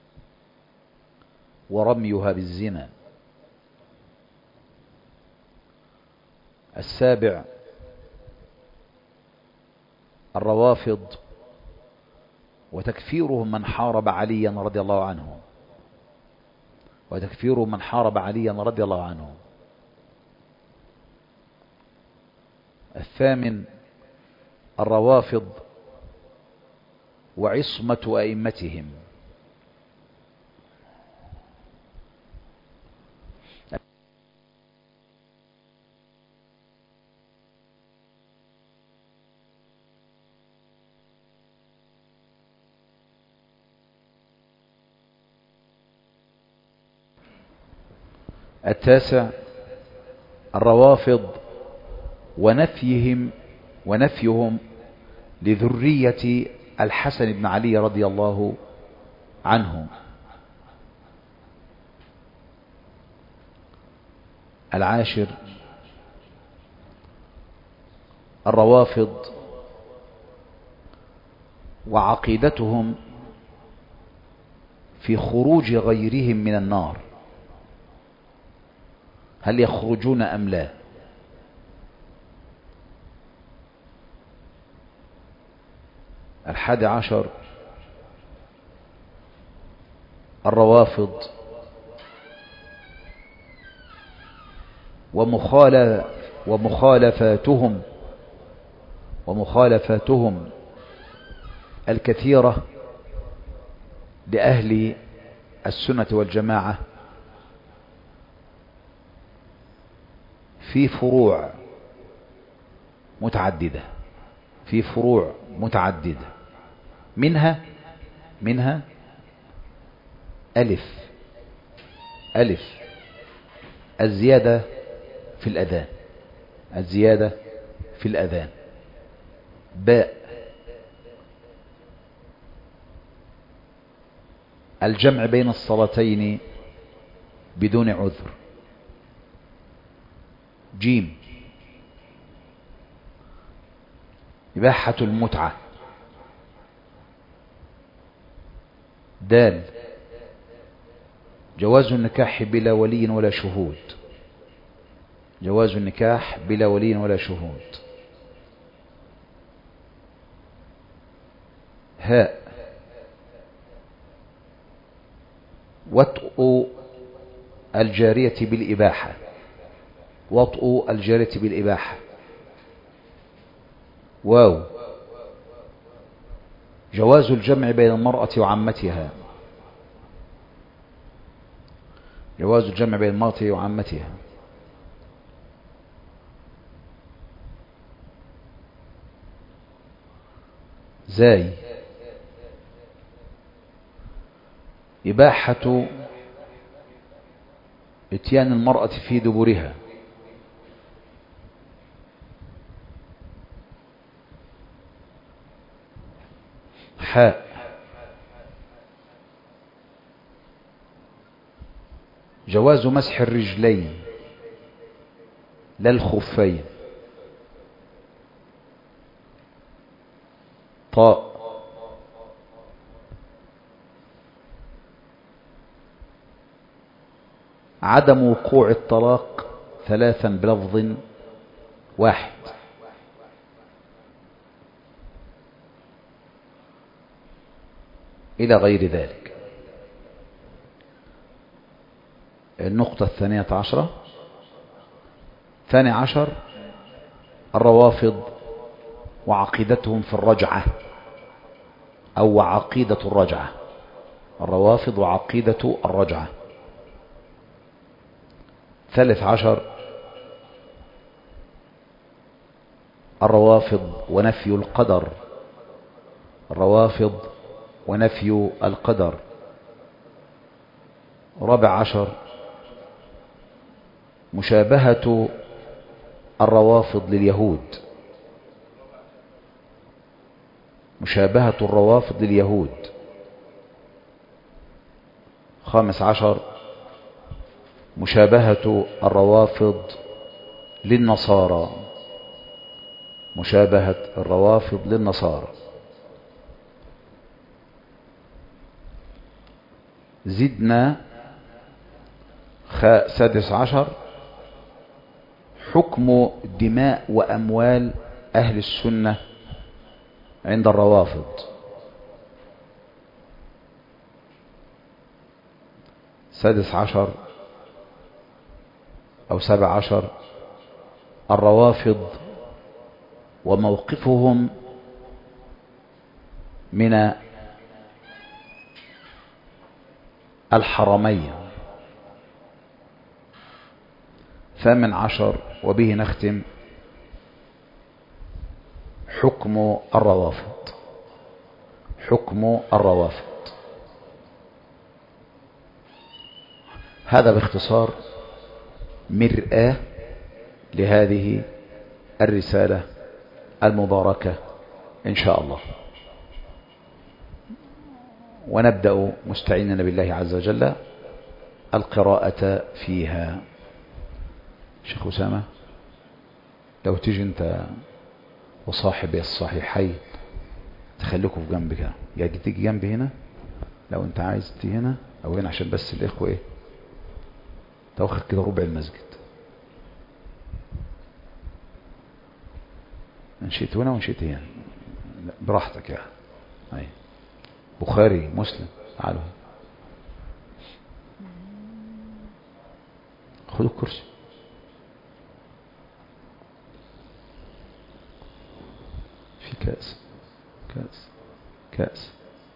ورميها بالزنا. السابع الروافض وتكفيرهم من حارب عليا رضي الله عنه وتكفيرهم من حارب عليا رضي الله عنه. الثامن الروافض وعصمة أئمتهم. التاسع الروافض ونفيهم ونفيهم لذرية الحسن بن علي رضي الله عنه. العاشر الروافض وعقيدتهم في خروج غيرهم من النار، هل يخرجون أم لا؟ الحادي عشر الروافض ومخالف ومخالفاتهم ومخالفاتهم الكثيرة لأهل السنة والجماعة في فروع متعددة في فروع متعددة منها منها ألف ألف الزيادة في الأذان الزيادة في الأذان. باء الجمع بين الصلاتين بدون عذر. جيم إباحة المتعة. دال جواز النكاح بلا ولي ولا شهود جواز النكاح بلا ولي ولا شهود. هاء وطء الجارية بالإباحة وطء الجارية بالإباحة. واو جواز الجمع بين المرأة وعمتها جواز الجمع بين المرأة وعمتها. زاي إباحة اتيان المرأة في دبرها. حاء جواز مسح الرجلين لا الخفين. طاء. عدم وقوع الطلاق ثلاثا بلفظ واحد. إلى غير ذلك. النقطة الثانية عشرة ثاني عشر الروافض وعقيدتهم في الرجعة أو عقيدة الرجعة. الروافض وعقيدة الرجعة. ثالث عشر الروافض ونفي القدر. الروافض ونفي القدر. رابع عشر مشابهة الروافض لليهود. مشابهة الروافض لليهود. خامس عشر مشابهة الروافض للنصارى. مشابهة الروافض للنصارى. زدنا سادس عشر حكم دماء وأموال أهل السنة عند الروافض. سادس عشر أو سبع عشر الروافض وموقفهم من الحرمين. ثامن عشر وبه نختم حكم الروافض. حكم الروافض. هذا باختصار مرآة لهذه الرسالة المباركة إن شاء الله. ونبدأ مستعيننا بالله عز وجل القراءة فيها. شيخ أسامة لو تيجي أنت وصاحبي الصحيحين تخليكوا في جنبك، يا تيجي جنبي هنا لو أنت عايز تيجي هنا أو هنا عشان بس الإخوة إيه تاخد كده ربع المسجد. نشيت هنا ونشيت هنا براحتك يعني. أي بخاري مسلم تعالوا خذوا الكرسي. في كأس كأس كأس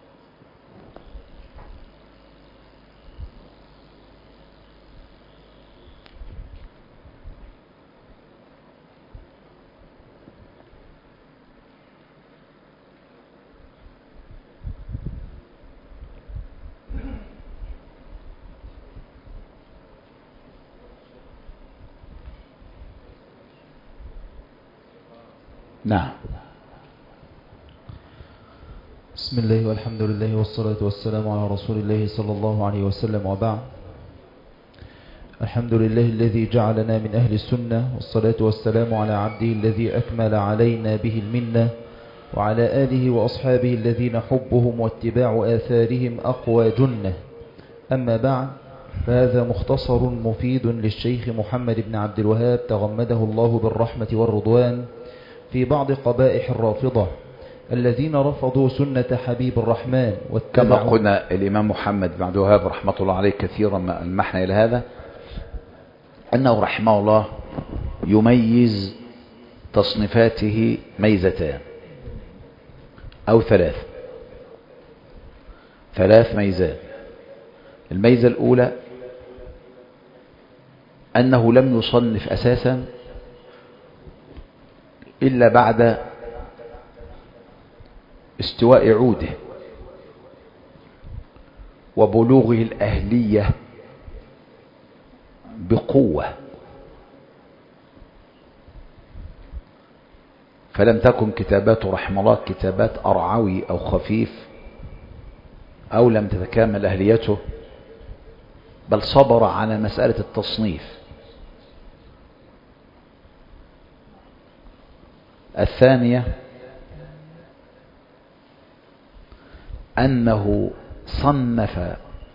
نعم. بسم الله والحمد لله والصلاة والسلام على رسول الله صلى الله عليه وسلم، وبعد. الحمد لله الذي جعلنا من أهل السنة، والصلاة والسلام على عبده الذي أكمل علينا به المنة، وعلى آله وأصحابه الذين حبهم واتباع آثارهم أقوى جنة. أما بعد، فهذا مختصر مفيد للشيخ محمد بن عبد الوهاب تغمده الله بالرحمة والرضوان في بعض قبائح الرافضة الذين رفضوا سنة حبيب الرحمن. كما قلنا الإمام محمد بن عبد الوهاب رحمة الله عليه كثيرا ما ألمحنا إلى هذا، أنه رحمه الله يميز تصنيفاته ميزتان أو ثلاث ثلاث ميزات. الميزة الأولى أنه لم يصنف أساسا إلا بعد استواء عوده وبلوغه الأهلية بقوة، فلم تكن كتاباته رحمه الله كتابات أرعوي أو خفيف أو لم تتكامل أهليته، بل صبر على مسألة التصنيف. الثانية أنه صنف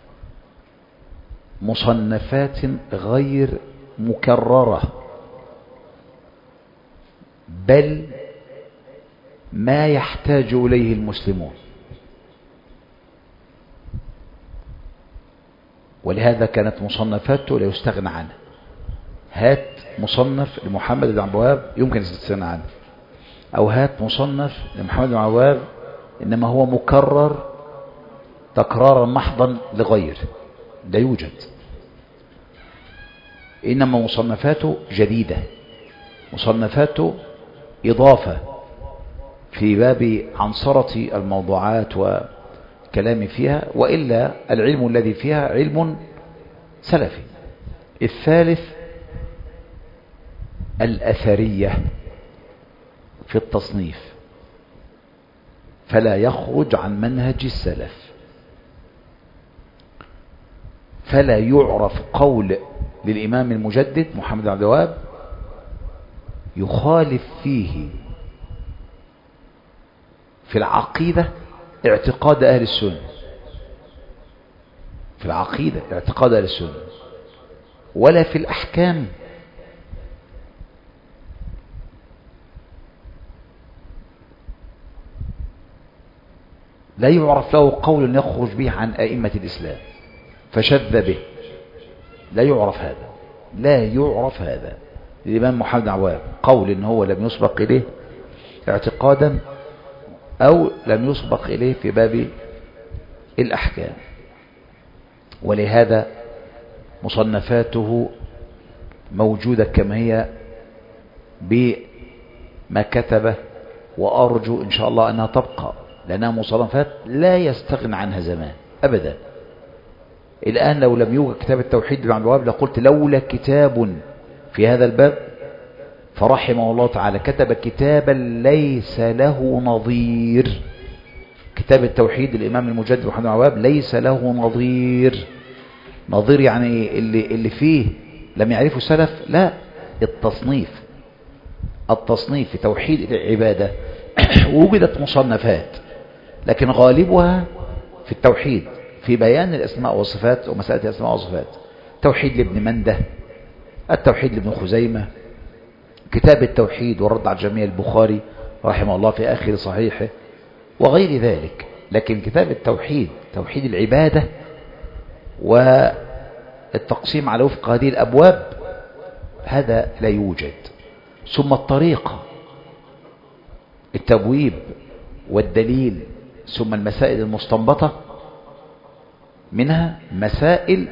مصنفات غير مكررة، بل ما يحتاج إليه المسلمون. ولهذا كانت مصنفاته لا يستغنى عنها. هات مصنف لمحمد بن عبد الوهاب يمكن الاستغناء عنه، أو هات مصنف لمحمد بن عبد الوهاب إنما هو مكرر تكرارا محضا لغير، لا يوجد. إنما مصنفاته جديدة، مصنفاته إضافة في باب عنصرة الموضوعات وكلام فيها، وإلا العلم الذي فيها علم سلفي. الثالث الأثرية في التصنيف، فلا يخرج عن منهج السلف، فلا يعرف قول للإمام المجدد محمد بن عبد الوهاب يخالف فيه في العقيدة اعتقاد أهل السنة، في العقيدة اعتقاد أهل السنة، ولا في الأحكام لا يعرف له قول يخرج به عن أئمة الإسلام فشذ به، لا يعرف هذا، لا يعرف هذا. الإمام محمد بن عبد الوهاب قول إن هو لم يسبق إليه اعتقادا أو لم يسبق إليه في باب الأحكام. ولهذا مصنفاته موجودة كما هي بما كتبه، وأرجو إن شاء الله أنها تبقى، لأنها مصنفات لا يستغنى عنها زمان أبدا. الآن لو لم يوجد كتاب التوحيد بن عبد الوهاب لقلت لولا كتاب في هذا الباب، فرحمه الله تعالى كتب كتابا ليس له نظير. كتاب التوحيد الإمام المجدد محمد بن عبد الوهاب ليس له نظير. نظير يعني اللي, اللي فيه لم يعرفه السلف، لا، التصنيف، التصنيف في توحيد العبادة وجدت مصنفات، لكن غالبها في التوحيد في بيان الأسماء والصفات ومسألة الأسماء والصفات. توحيد لابن منده، التوحيد لابن خزيمة، كتاب التوحيد والرد على الجميع البخاري رحمه الله في آخر صحيحه، وغير ذلك. لكن كتاب التوحيد توحيد العبادة والتقسيم على وفق هذه الأبواب هذا لا يوجد. ثم الطريقة، التبويب والدليل، ثم المسائل المستنبطة منها مسائل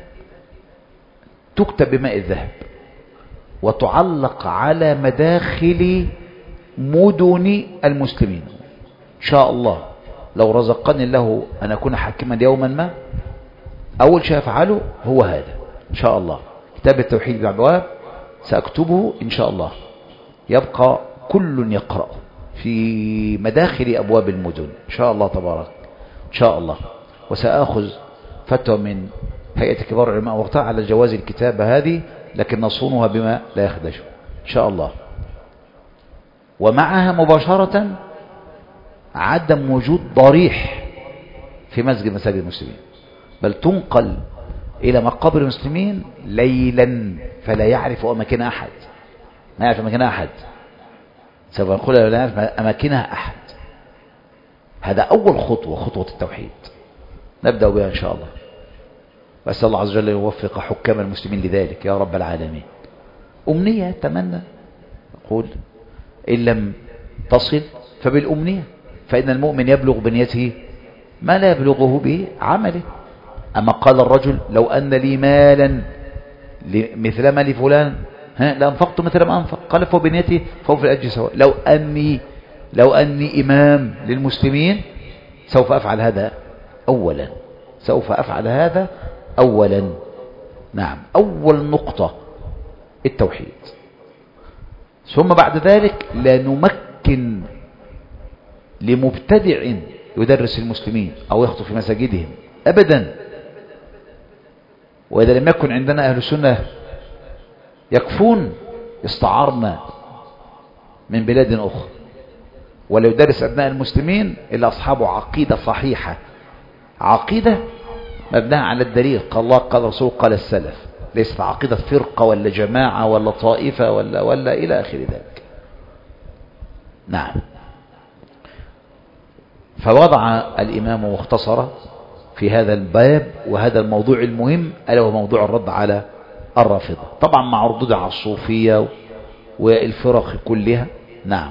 تكتب بماء الذهب وتعلق على مداخل مدن المسلمين. إن شاء الله لو رزقني الله أن أكون حاكما يوما ما، أول شيء أفعله هو هذا إن شاء الله. كتاب التوحيد بن عبد الوهاب سأكتبه إن شاء الله، يبقى كل يقرأ في مداخل أبواب المدن إن شاء الله تبارك إن شاء الله. وسأخذ فتوى من هيئة كبار العلماء وقتها على جواز الكتابة هذه، لكن نصونها بما لا يخدش إن شاء الله. ومعها مباشرة عدم وجود ضريح في مسجد مساجد المسلمين، بل تنقل إلى مقابر المسلمين ليلا فلا يعرف أماكنها أحد، ما يعرف أماكنها أحد، سوف نقول لا يعرف أماكنها أحد. هذا أول خطوة، خطوة التوحيد نبدأ بها إن شاء الله. وأسأل الله عز وجل يوفق حكام المسلمين لذلك يا رب العالمين. أمنية أتمنى أقول إن لم تصل فبالأمنية، فإن المؤمن يبلغ بنيته ما لا يبلغه به عمله. أما قال الرجل لو أن لي مالا مثل مال فلان لأنفقت مثل ما أنفق، قال فهو بنيته فهو في الأجر سواء. لو أني لو أني إمام للمسلمين سوف أفعل هذا أولا، سوف أفعل هذا أولا. نعم، أول نقطة التوحيد. ثم بعد ذلك لا نمكن لمبتدع يدرس المسلمين أو يخطب في مساجدهم أبدا. وإذا لم يكن عندنا أهل السنة يكفون، استعارنا من بلاد أخرى ولا يدرس أبناء المسلمين إلا أصحاب عقيدة صحيحة، عقيدة مبناها على الدليل، قال الله قال رسول قال السلف، ليست عقيدة فرقة ولا جماعة ولا طائفة ولا ولا إلى آخر ذلك. نعم. فوضع الإمام مختصرة في هذا الباب وهذا الموضوع المهم، ألا هو موضوع الرد على الرافضة، طبعا مع ردود على الصوفية والفرق كلها. نعم.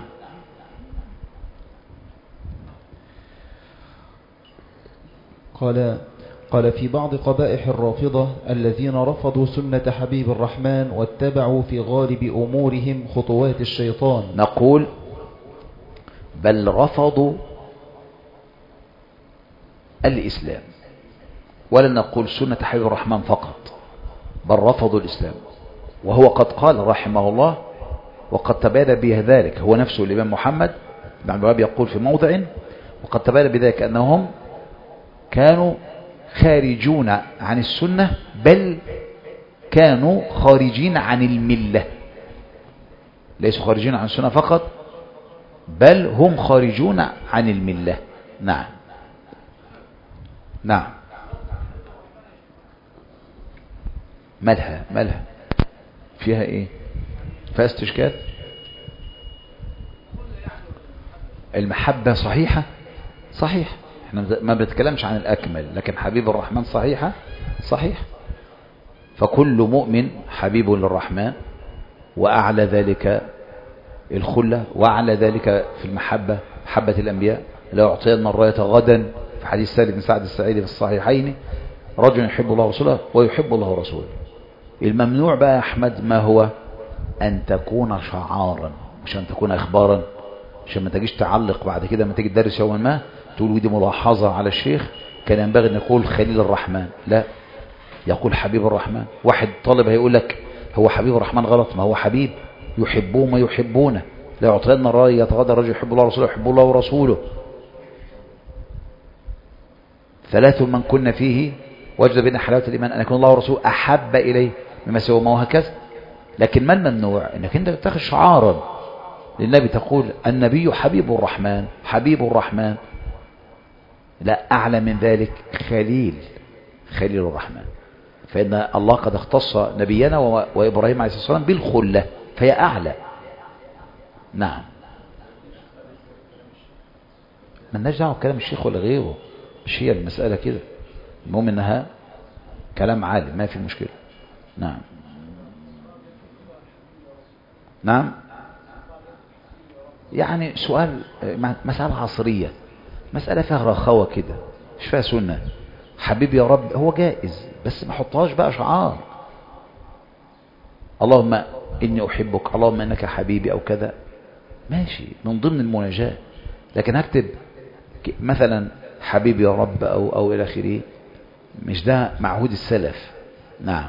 قال قال في بعض قبائح الرافضة الذين رفضوا سنة حبيب الرحمن واتبعوا في غالب أمورهم خطوات الشيطان. نقول بل رفضوا الإسلام، ولا نقول سنة حبيب الرحمن فقط، بل رفضوا الإسلام. وهو قد قال رحمه الله وقد تبين به ذلك هو نفسه الإمام محمد بن عبد الوهاب يقول في موضع وقد تبين بذلك أنهم كانوا خارجون عن السنة، بل كانوا خارجين عن الملة، ليسوا خارجين عن السنة فقط بل هم خارجون عن الملة. نعم. نعم. مالها مالها فيها ايه؟ فيها استشكال. المحبة صحيحة صحيح، احنا ما بنتكلمش عن الأكمل، لكن حبيب الرحمن صحيحة صحيح. فكل مؤمن حبيب للرحمن، وأعلى ذلك الخلة، وأعلى ذلك في المحبة محبة الأنبياء. لا أعطينا الراية غدا في حديث سالم بن سعد السعيدي في الصحيحين، رجل يحب الله ورسوله ويحب الله ورسوله. الممنوع بقى يا أحمد ما هو؟ أن تكون شعارا، مش أن تكون إخبارا، عشان ما تجيش تعلق بعد كده ما تيجي تدرس يوما ما تقول ودي ملاحظة على الشيخ كان ينبغي أن يقول خليل الرحمن، لا، يقول حبيب الرحمن. واحد طالب هيقول لك هو حبيب الرحمن غلط، ما هو حبيب يحبوه ما يحبونه. لا يعطينا الرأي يتغادى الرجل يحب الله ورسوله يحب الله ورسوله. ثلاث من كنا فيه وجد بين حلاوة الإيمان أن يكون الله ورسوله أحب إليه مما سوى ما هو هكذا. لكن ما الممنوع؟ أنك أنت تتخذ شعارا للنبي تقول النبي حبيب الرحمن حبيب الرحمن. لا، أعلى من ذلك خليل خليل الرحمن، فإن الله قد اختص نبينا وإبراهيم عليه الصلاة والسلام بالخلة فهي أعلى. نعم. مالناش دعوه بكلام الشيخ ولا غيره، مش هي المسألة كده، المهم انها كلام عالي ما في مشكلة. نعم. نعم. يعني سؤال مسألة عصرية، مسألة فيها رخاوة كده، مش فيها سنة. حبيبي يا رب هو جائز، بس ما حطهاش بقى شعار اللهم إني أحبك اللهم إنك حبيبي أو كذا، ماشي من ضمن المناجاة. لكن هكتب مثلا حبيبي يا رب أو, أو إلى آخره، مش ده معهود السلف. نعم.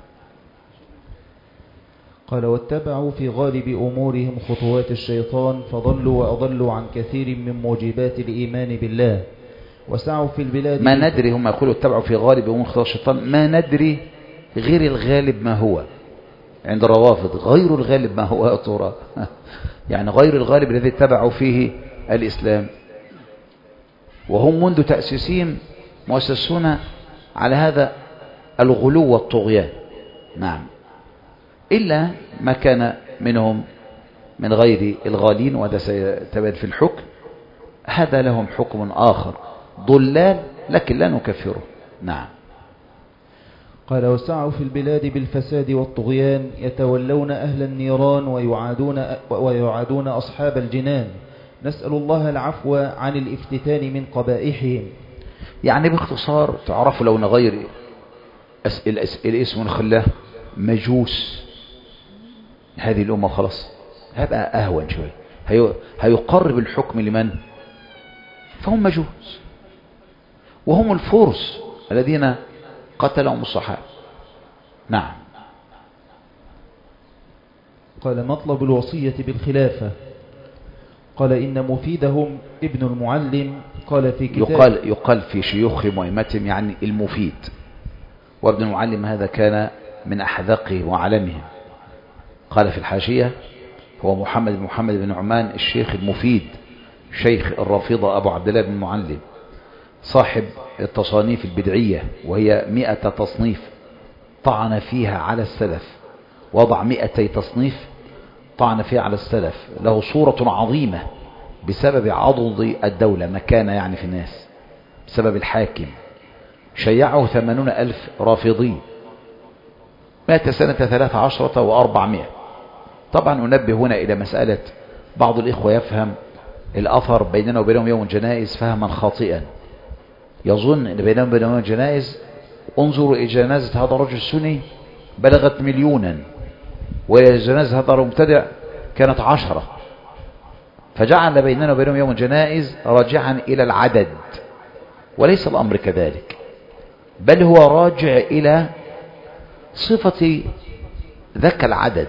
قال واتبعوا في غالب أمورهم خطوات الشيطان فضلوا وأضلوا عن كثير من موجبات الإيمان بالله وسعوا في البلاد. ما ندري، هم يقولوا اتبعوا في غالب أمور خطوات الشيطان، ما ندري غير الغالب ما هو عند الروافض، غير الغالب ما هو يا ترى يعني غير الغالب الذي اتبعوا فيه الإسلام، وهم منذ تأسيسهم مؤسسون على هذا الغلو والطغيان. نعم. إلا ما كان منهم من غير الغالين، وهذا سيتبين في الحكم، هذا لهم حكم آخر ضلال لكن لا نكفره. نعم. قال وسعوا في البلاد بالفساد والطغيان يتولون أهل النيران ويعادون, ويعادون أصحاب الجنان، نسأل الله العفو عن الافتتان من قبائحهم. يعني باختصار تعرفوا لو نغير الاسم ونخلاه مجوس هذه الأمة خلاص هيبقى أهون شوية، هيقرب الحكم لمن؟ فهم مجوس، وهم الفرس الذين قتلهم الصحابة. نعم. قال مطلب الوصية بالخلافة. قال إن مفيدهم ابن المعلم قال في كتاب يقال, يقال في شيوخهم وإمتهم يعني المفيد، وابن المعلم هذا كان من أحذقهم وعلمهم. قال في الحاشية هو محمد بن محمد بن نعمان الشيخ المفيد شيخ الرافضة أبو عبد الله بن معلم صاحب التصانيف البدعية وهي مئة تصنيف طعن فيها على السلف، وضع مئتي تصنيف طعن فيها على السلف، له صورة عظيمة بسبب عضد الدولة مكانة يعني في الناس بسبب الحاكم. شيعه ثمانون ألف رافضي، مات سنة ثلاث عشرة وأربعمائة. طبعا أنبه هنا إلى مسألة بعض الإخوة يفهم الأثر بيننا وبينهم يوم الجنائز فهما خاطئا، يظن أن بيننا وبينهم يوم الجنائز انظروا إلى جنازة هذا الرجل السني بلغت مليونا، وجنازة هذا المبتدع كانت عشرة، فجعل بيننا وبينهم يوم الجنائز راجعا إلى العدد، وليس الأمر كذلك، بل هو راجع إلى صفة ذاك العدد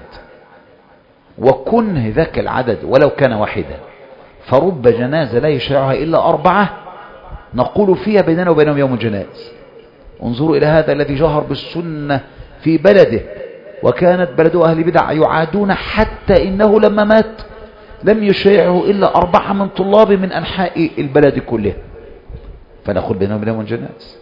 وكنه ذاك العدد ولو كان واحدا. فرب جنازة لا يشيعها إلا أربعة نقول فيها بيننا وبينهم يوم الجنائز. انظروا إلى هذا الذي جهر بالسنة في بلده، وكانت بلد أهل بدع يعادون، حتى إنه لما مات لم يشيعه إلا أربعة من طلاب من أنحاء البلد كله، فنقول بينهم وبينهم الجنائز.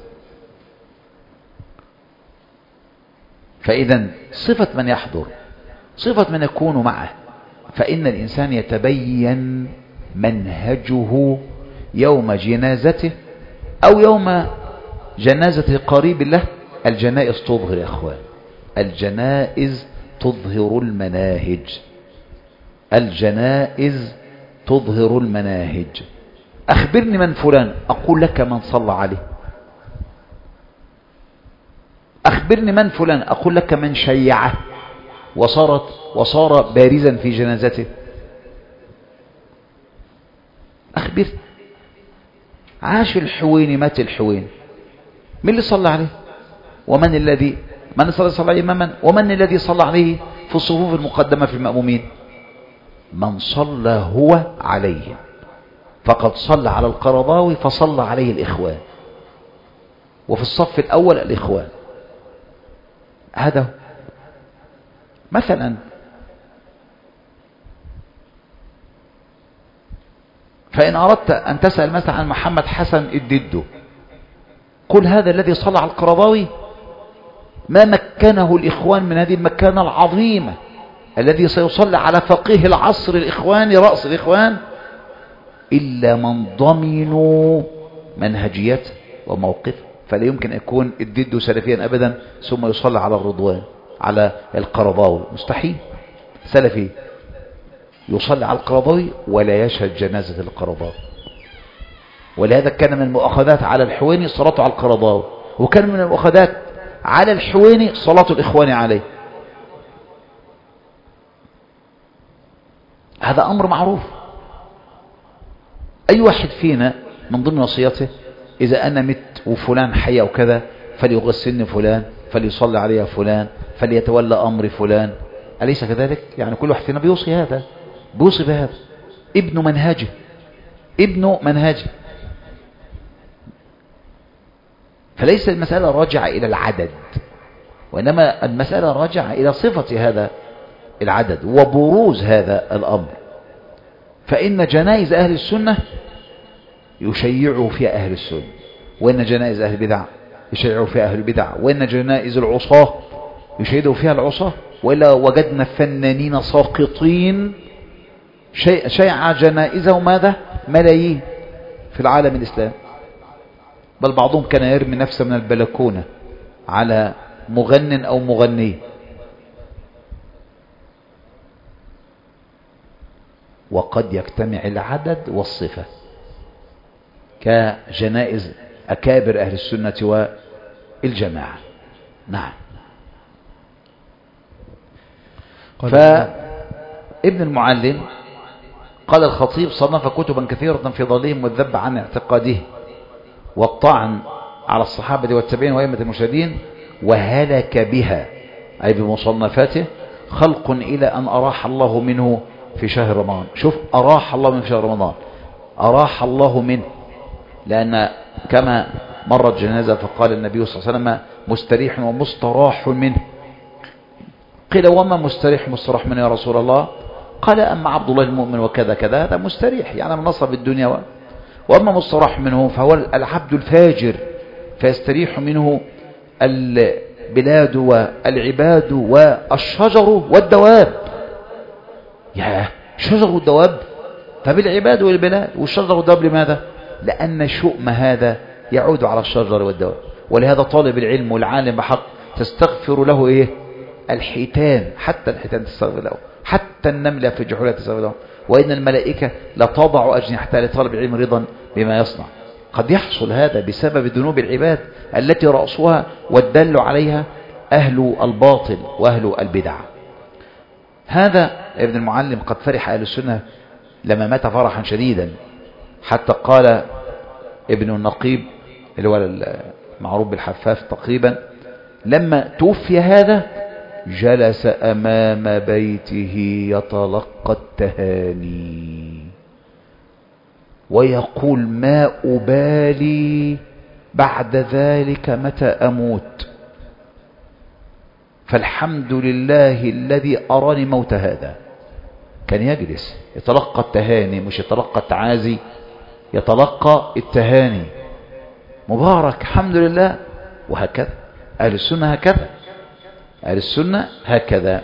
فإذا صفة من يحضر صفة من يكون معه، فإن الإنسان يتبين منهجه يوم جنازته أو يوم جنازة قريب له. الجنائز تظهر يا أخوان، الجنائز تظهر المناهج، الجنائز تظهر المناهج. أخبرني من فلان، أقول لك من صلى عليه. أخبرني من فلان، أقول لك من شيعه وصارت وصار بارزا في جنازته. أخبرني، عاش الحويني مات الحويني، من اللي صلى عليه؟ ومن الذي من صلى صلى عليه إماما؟ ومن الذي صلى عليه في الصفوف المقدمة في المأمومين؟ من صلى هو عليه، فقد صلى على القرضاوي فصلى عليه الإخوان، وفي الصف الأول الإخوان. هذا مثلا. فإن أردت أن تسأل مثلا عن محمد حسن الددو، قل هذا الذي صلى على القرضاوي ما مكنه الإخوان من هذه المكانة العظيمة، الذي سيصلي على فقيه العصر الإخواني رأس الإخوان، إلا من ضمنوا منهجيته وموقفه. فلا يمكن أن يكون الددو سلفيا أبدا ثم يصلي على الرضوان على القرضاوي، مستحيل. سلفي يصلي على القرضاوي ولا يشهد جنازة القرضاوي. ولهذا كان من المؤاخذات على الحويني صلاته على القرضاوي، وكان من المؤاخذات على الحويني صلاة الإخوان عليه. هذا أمر معروف. أي واحد فينا من ضمن وصيته إذا أنا مت وفلان حي وكذا فليغسلني فلان، فليصلي علي فلان، فليتولى أمر فلان، أليس كذلك؟ يعني كل واحد فينا بيوصي هذا، بيوصي بهذا. ابن منهجه، ابن منهجه. فليس المسألة راجعة إلى العدد، وإنما المسألة راجعة إلى صفة هذا العدد وبروز هذا الأمر. فإن جنائز أهل السنة يشيعوا فيها أهل السنة، وإن جنائز أهل البدع يشيعوا فيها أهل البدع، وإن جنائز العصاة يشيعوا فيها العصاة. وإلا وجدنا فنانين ساقطين شيع جنائزهم ماذا؟ ملايين في العالم الإسلامي، بل بعضهم كان يرمي نفسه من البلكونة على مغن أو مغني. وقد يجتمع العدد والصفة كجنائز أكابر أهل السنة والجماعة. نعم. فابن المعلم قال الخطيب صنف كتبا كثيرة في ضلهم والذب عن اعتقاده والطعن على الصحابة والتابعين وأئمة المجتهدين، وهلك بها أي بمصنفاته خلق إلى أن أراح الله منه في شهر رمضان. شوف، أراح الله منه في شهر رمضان، أراح الله منه، لأن كما مرت جنازة فقال النبي صلى الله عليه وسلم مستريح ومستراح منه. قيل وما مستريح مستراح منه يا رسول الله؟ قال أما عبد الله المؤمن وكذا كذا هذا مستريح يعني من نصب الدنيا و... وأما مستراح منه فهو العبد الفاجر فيستريح منه البلاد والعباد والشجر والدواب. يا شجر والدواب، فبالعباد والبلاد والشجر والدواب لماذا؟ لأن شؤم هذا يعود على الشجر والدواب. ولهذا طالب العلم والعالم بحق تستغفر له إيه؟ الحيتان، حتى الحيتان تستغفر له، حتى النملة في جحورها تستغفر له، وإن الملائكة لتضع أجنحتها لطالب العلم رضا بما يصنع. قد يحصل هذا بسبب ذنوب العباد التي رأسها والدل عليها أهل الباطل وأهل البدع. هذا ابن المعلم قد فرح أهل السنة لما مات فرحا شديدا، حتى قال ابن النقيب اللي هو المعروف بالحفاف تقريبا لما توفي هذا جلس أمام بيته يتلقى التهاني ويقول ما أبالي بعد ذلك متى أموت، فالحمد لله الذي أراني موت هذا. كان يجلس يتلقى التهاني، مش يتلقى التعازي، يتلقى التهاني. مبارك الحمد لله. وهكذا أهل السنة، هكذا أهل السنة هكذا.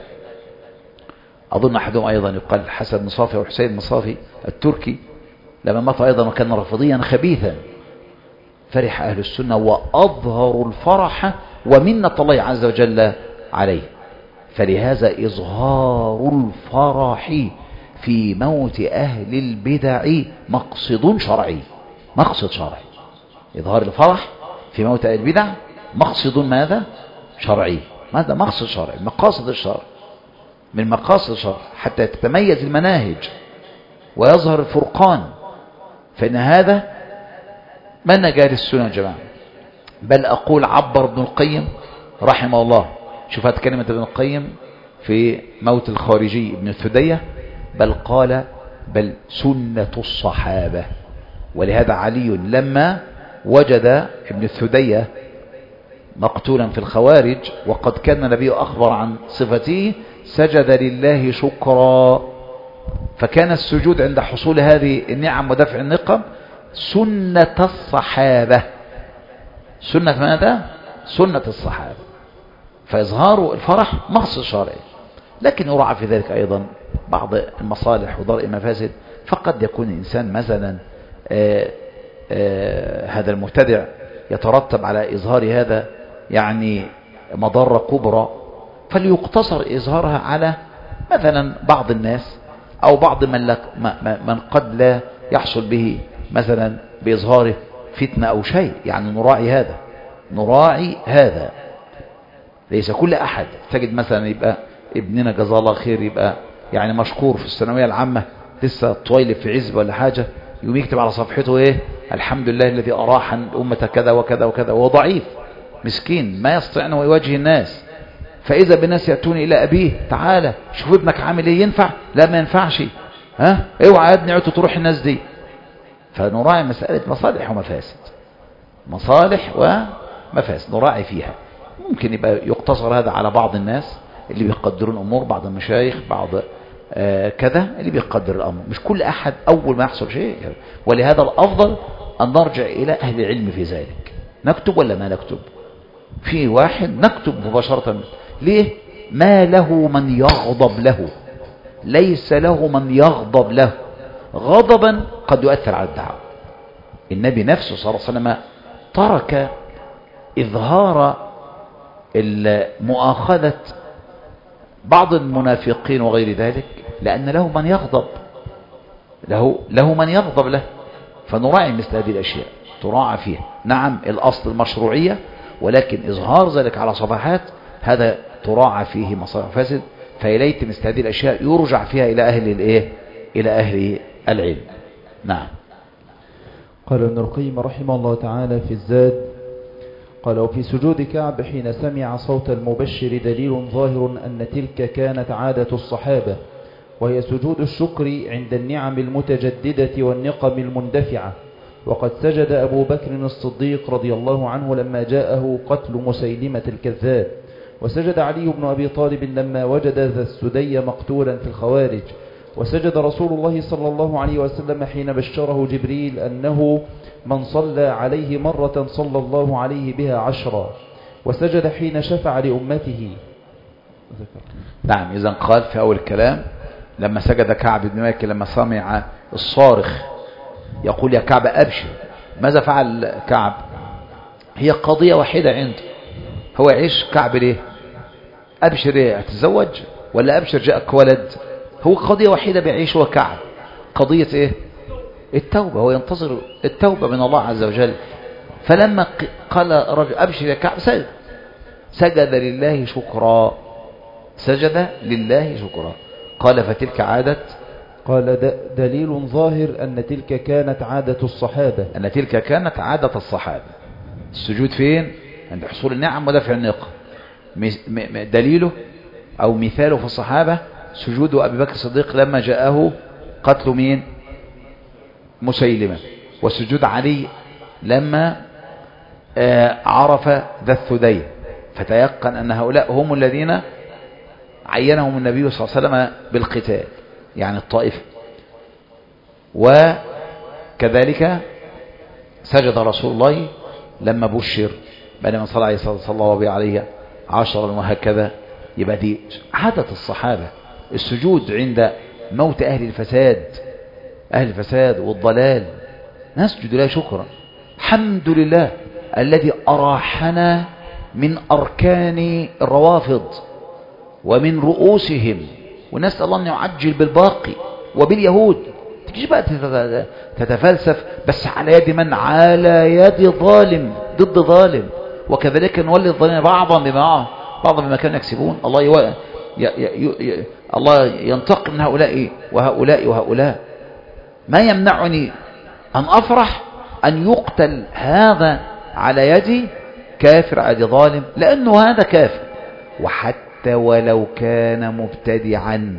أظن أحدهم أيضا يقال حسن مصافي أو حسين مصافي التركي لما مات أيضا وكان رافضيا خبيثا، فرح أهل السنة وأظهروا الفرح ومنة الله عز وجل عليه. فلهذا إظهار الفرح في موت أهل البدع مقصد شرعي، مقصد شرعي. إظهار الفرح في موت أهل البدع مقصد ماذا؟ شرعي. ماذا مقصد شرعي؟ مقاصد الشرع، من مقاصد الشرع حتى تتميز المناهج ويظهر الفرقان. فإن هذا منهج أهل السنة يا جماعة. بل أقول عبر ابن القيم رحمه الله، شوف هات كلمة ابن القيم في موت الخارجي ابن الثدية، بل قال بل سنة الصحابة. ولهذا علي لما وجد ابن الثدية مقتولا في الخوارج وقد كان النبي أخبر عن صفته سجد لله شكرا. فكان السجود عند حصول هذه النعم ودفع النقم سنة الصحابة. سنة ماذا؟ سنة الصحابة. فإظهار الفرح مقصد شرعي، لكن يراعى في ذلك أيضا بعض المصالح ودرء المفاسد. فقد يكون الإنسان مثلا آآ آآ هذا المبتدع يترتب على إظهار هذا يعني مضرة كبرى، فليقتصر إظهارها على مثلا بعض الناس أو بعض من, لك من قد لا يحصل به مثلا بإظهاره فتنة أو شيء. يعني نراعي هذا، نراعي هذا. ليس كل أحد تجد مثلا يبقى ابننا جزاه الله خير يبقى يعني مشكور في الثانوية العامة لسه طويل في عزب ولا حاجة، يوم يكتب على صفحته ايه الحمد لله الذي أراح أمة كذا وكذا وكذا، وهو ضعيف مسكين ما يستطيع أنه يواجه الناس. فإذا بالناس يأتون إلى أبيه تعالى شوف ابنك عامل ايه، ينفع؟ لا ما ينفعش. ها اوعى يا ابني عدت تروح الناس دي. فنراعي مسألة مصالح ومفاسد، مصالح ومفاسد نراعي فيها. ممكن يبقى يقتصر هذا على بعض الناس اللي بيقدرون الأمور، بعض المشايخ، بعض آه كذا اللي بيقدر الأمر، مش كل أحد أول ما يحصل شيء. ولهذا الأفضل أن نرجع إلى أهل العلم في ذلك. نكتب ولا ما نكتب؟ في واحد نكتب مباشرة. ليه؟ ما له من يغضب له، ليس له من يغضب له. غضبا قد يؤثر على الدعوة. النبي نفسه صلى الله عليه وسلم ترك إظهار مؤاخذة بعض المنافقين وغير ذلك لأن له من يغضب له, له من يغضب له. فنراعي مثل هذه الأشياء تراعى فيها. نعم الأصل المشروعية، ولكن إظهار ذلك على صفحات هذا تراعى فيه مصالح فاسد. فإليت مثل هذه الأشياء يرجع فيها إلى أهل الإيه؟ إلى أهل العلم. نعم. قال ابن القيم رحمه الله تعالى في الزاد قال وفي سجود كعب حين سمع صوت المبشر دليل ظاهر أن تلك كانت عادة الصحابة، وهي سجود الشكر عند النعم المتجددة والنقم المندفعة. وقد سجد أبو بكر الصديق رضي الله عنه لما جاءه قتل مسيلمة الكذاب، وسجد علي بن أبي طالب لما وجد ذا السدي مقتولا في الخوارج، وسجد رسول الله صلى الله عليه وسلم حين بشره جبريل أنه من صلى عليه مرة صلى الله عليه بها عشرا، وسجد حين شفع لأمته. نعم، إذن قال في أول الكلام لما سجد كعب بن مالك لما سمع الصارخ يقول يا كعب أبشر، ماذا فعل كعب؟ هي قضية واحدة عنده، هو يعيش كعب ليه؟ أبشر ايه؟ هتتزوج ولا أبشر جاءك ولد؟ هو قضية واحدة بيعيش هو كعب، قضية ايه؟ التوبة، هو ينتظر التوبة من الله عز وجل. فلما قال رجل أبشر يا كعب سجد سجد لله شكرا، سجد لله شكرا. قال فتلك عادة، قال دليل ظاهر أن تلك كانت عادة الصحابة، أن تلك كانت عادة الصحابة. السجود فين؟ عند حصول النعم ودفع النقم. دليله أو مثاله في الصحابة سجود أبي بكر الصديق لما جاءه قتل مين؟ مسيلمة، وسجود علي لما عرف ذا الثدي فتيقن أن هؤلاء هم الذين عينهم النبي صلى الله عليه وسلم بالقتال، يعني الطائفة. وكذلك سجد رسول الله لما بشر بعد من صلى عليه صلى الله عليه عشرا، وهكذا. يبقى دي عادة الصحابة السجود عند موت أهل الفساد، أهل الفساد والضلال نسجد له شكرا. الحمد لله الذي أراحنا من أركان الروافض ومن رؤوسهم، ونسأل الله أن يعجل بالباقي وباليهود. تجيش بقى تتفلسف بس على يد من؟ على يد ظالم ضد ظالم. وكذلك نولي الظالمين بعضا بما بعضا بما كانوا يكسبون. الله يو... ي... ي... ي... الله ينتقم من هؤلاء وهؤلاء وهؤلاء. ما يمنعني أن أفرح أن يقتل هذا على يدي كافر على يد ظالم، لأنه هذا كافر، وحتى ولو كان مبتدعا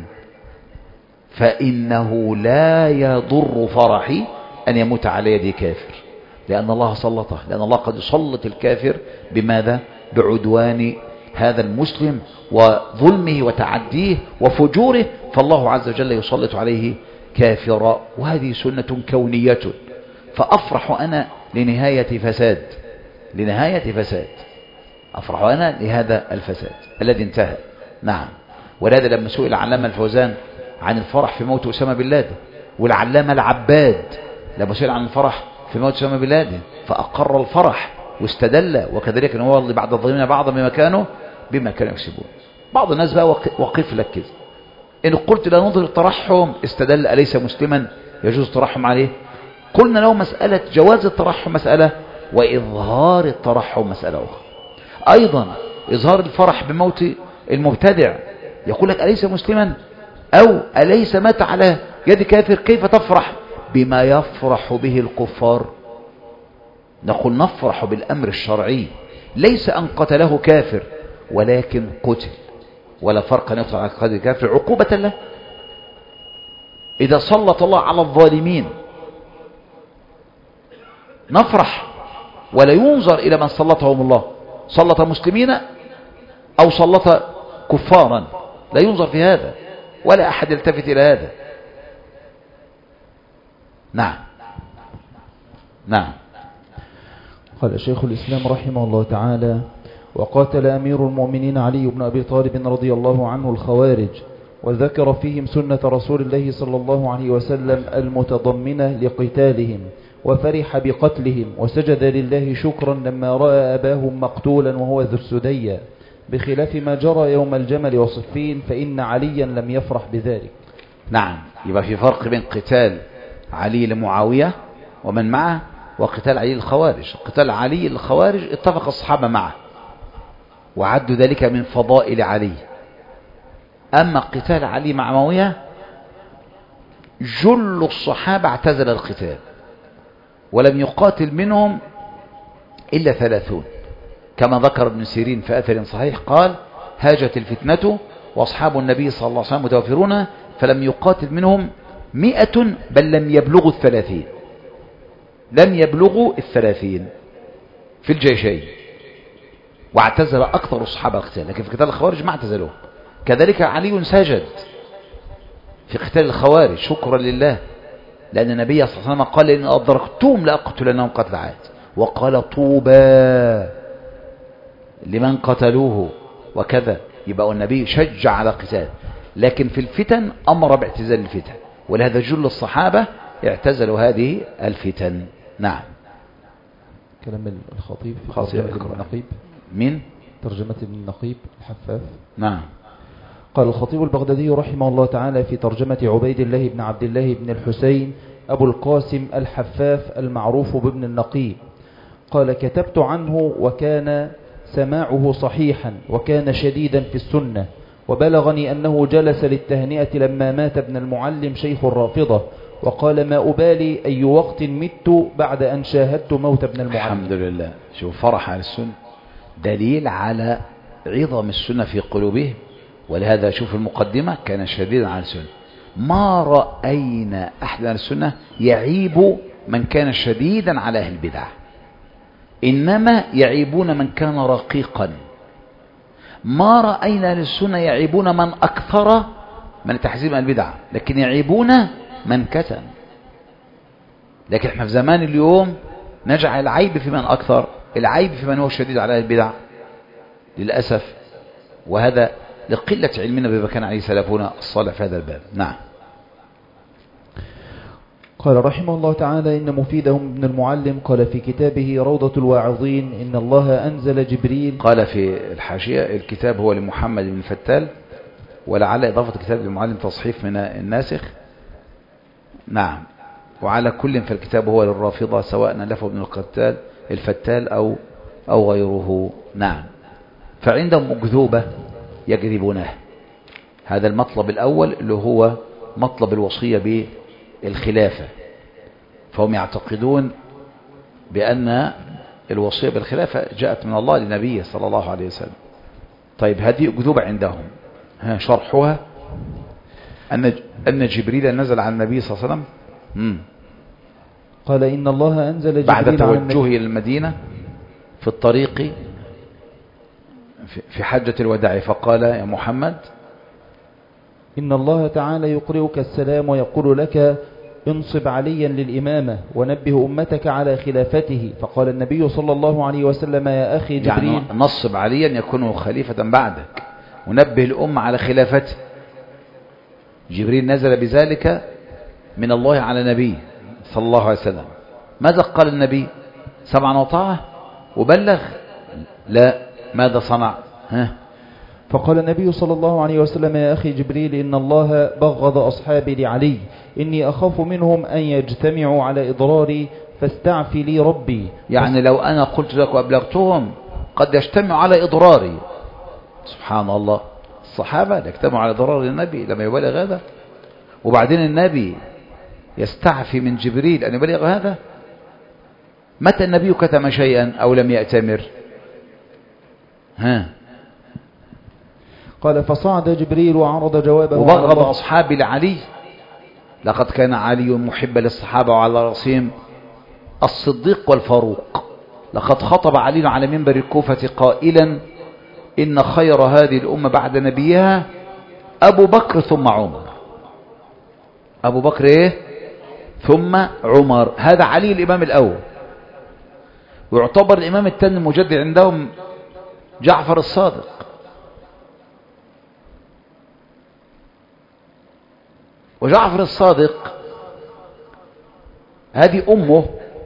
فإنه لا يضر فرحي أن يموت على يد كافر، لأن الله سلطه، لأن الله قد يسلط الكافر بماذا؟ بعدوان هذا المسلم وظلمه وتعديه وفجوره، فالله عز وجل يسلط عليه كافرا، وهذه سنة كونية. فأفرح أنا لنهاية فساد، لنهاية فساد أفرح أنا لهذا الفساد الذي انتهى. نعم. ولهذا لما سئل العلامة الفوزان عن الفرح في موت أسامة بن لادن، والعلامة العباد لما سئل عن الفرح في موت أسامة بن لادن فأقر الفرح واستدل، وكذلك هو اللي بعد الظالمين بعضا بما كانوا بما كانوا يكسبون. بعض الناس بقى وقف لك كده، إن قلت لا ننظر الترحم استدل أليس مسلما يجوز الترحم عليه؟ قلنا له مسألة جواز الترحم مسألة، وإظهار الترحم مسألة أخرى. أيضا إظهار الفرح بموت المبتدع يقول لك أليس مسلما أو أليس مات على يد كافر، كيف تفرح بما يفرح به الكفار؟ نقول نفرح بالأمر الشرعي، ليس أن قتله كافر ولكن قتل، ولا فرق أن يقتل على قتل كافر عقوبة له. إذا سلط الله على الظالمين نفرح، ولا ينظر إلى من سلطهم الله، سلط مسلمين أو سلط كفارا، لا ينظر في هذا، ولا أحد يلتفت إلى هذا. نعم نعم. قال شيخ الإسلام رحمه الله تعالى: وقاتل أمير المؤمنين علي بن أبي طالب رضي الله عنه الخوارج، وذكر فيهم سنة رسول الله صلى الله عليه وسلم المتضمنة لقتالهم، وفرح بقتلهم، وسجد لله شكرا لما رأى أباهم مقتولا وهو ذو السدية، بخلاف ما جرى يوم الجمل وصفين، فإن عليا لم يفرح بذلك. نعم. يبقى في فرق بين قتال علي لمعاوية ومن معه وقتال علي للخوارج. قتال علي للخوارج اتفق الصحابة معه وعدوا ذلك من فضائل علي. أما قتال علي مع معاوية جل الصحابة اعتزل القتال، ولم يقاتل منهم إلا ثلاثون، كما ذكر ابن سيرين في أثر صحيح قال: هاجت الفتنة وأصحاب النبي صلى الله عليه وسلم متوفرون فلم يقاتل منهم مئة بل لم يبلغوا الثلاثين، لم يبلغوا الثلاثين في الجيشين، واعتزل أكثر الصحابة القتال، لكن في قتال الخوارج ما اعتزلوه. كذلك علي سجد في قتال الخوارج شكرا لله، لأن النبي صلى الله عليه وسلم قال إن أدركتهم لأقتلنهم قتل عاد، وقال طوبى لمن قتلوه وكذا. يبقى النبي شجع على قتال، لكن في الفتن أمر باعتزال الفتن، ولهذا جل الصحابة اعتزلوا هذه الفتن. نعم. كلام الخطيب في خطيب ترجمة ابن النقيب. من ترجمة ابن النقيب الحفاف. نعم. قال الخطيب البغدادي رحمه الله تعالى في ترجمة عبيد الله بن عبد الله بن الحسين أبو القاسم الحفاف المعروف بابن النقيب، قال كتبت عنه وكان سماعه صحيحا وكان شديدا في السنة، وبلغني أنه جلس للتهنئة لما مات ابن المعلم شيخ الرافضة، وقال ما أبالي أي وقت مت بعد أن شاهدت موت ابن المعلم. الحمد لله. شوف فرح على السنة دليل على عظم السنة في قلوبهم، ولهذا شوف المقدمة كان شديدا على السنة. ما رأينا أحد أهل السنة يعيب من كان شديدا على أهل البدع، إنما يعيبون من كان رقيقا. ما رأينا أهل السنة يعيبون من أكثر من تحزيم البدع، لكن يعيبون من كتم. لكن احنا في زمان اليوم نجعل العيب في من أكثر، العيب في من هو شديد على أهل البدع للأسف، وهذا لقلة علمنا بما كان عليه سلفنا الصالح في هذا الباب. نعم. قال رحمه الله تعالى إن مفيدهم ابن المعلم قال في كتابه روضة الواعظين إن الله أنزل جبريل. قال في الحاشية الكتاب هو لمحمد بن فتال، ولعل إضافة كتاب المعلم تصحيف من الناسخ. نعم. وعلى كل فالكتاب هو للرافضة سواء نلفه ابن القتال الفتال أو أو غيره. نعم. فعندهم أكذوبة يجذبونه. هذا المطلب الأول اللي هو مطلب الوصية بالخلافة، فهم يعتقدون بأن الوصية بالخلافة جاءت من الله لنبيه صلى الله عليه وسلم. طيب هذه أكذوبة عندهم، ها شرحها أن أن جبريل نزل على النبي صلى الله عليه وسلم. مم. قال إن الله أنزل جبريل بعد توجهه إلى المدينة في الطريق في حجة الوداع، فقال يا محمد إن الله تعالى يقرئك السلام ويقول لك انصب عليا للإمامة ونبه أمتك على خلافته. فقال النبي صلى الله عليه وسلم يا أخي جبريل، يعني نصب عليا يكون خليفة بعدك ونبه الأمة على خلافته. جبريل نزل بذلك من الله على نبي صلى الله عليه وسلم. ماذا قال النبي؟ سمعا وطاعة وبلغ؟ لا. ماذا صنع؟ ها؟ فقال النبي صلى الله عليه وسلم يا أخي جبريل إن الله بغض أصحابي لعلي، إني أخاف منهم أن يجتمعوا على إضراري فاستعفي لي ربي. يعني لو أنا قلت لك وأبلغتهم قد يجتمعوا على إضراري. سبحان الله، الصحابة يجتمعوا على إضرار النبي لما يبلغ هذا، وبعدين النبي يستعفي من جبريل أن يبلغ هذا. متى النبي كتم شيئا أو لم يأتمر؟ ها؟ قال فصعد جبريل وعرض جوابه وبغض أصحابي لعلي، لقد كان علي محبا للصحابة وعلى رأسهم الصديق والفاروق. لقد خطب علي على منبر الكوفة قائلا إن خير هذه الأمة بعد نبيها أبو بكر ثم عمر. أبو بكر إيه؟ ثم عمر. هذا علي الإمام الأول، ويعتبر الإمام الثاني المجدد عندهم جعفر الصادق. وجعفر الصادق هذه أمه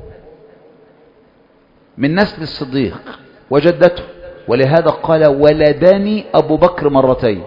من نسل الصديق وجدته، ولهذا قال ولدني أبو بكر مرتين.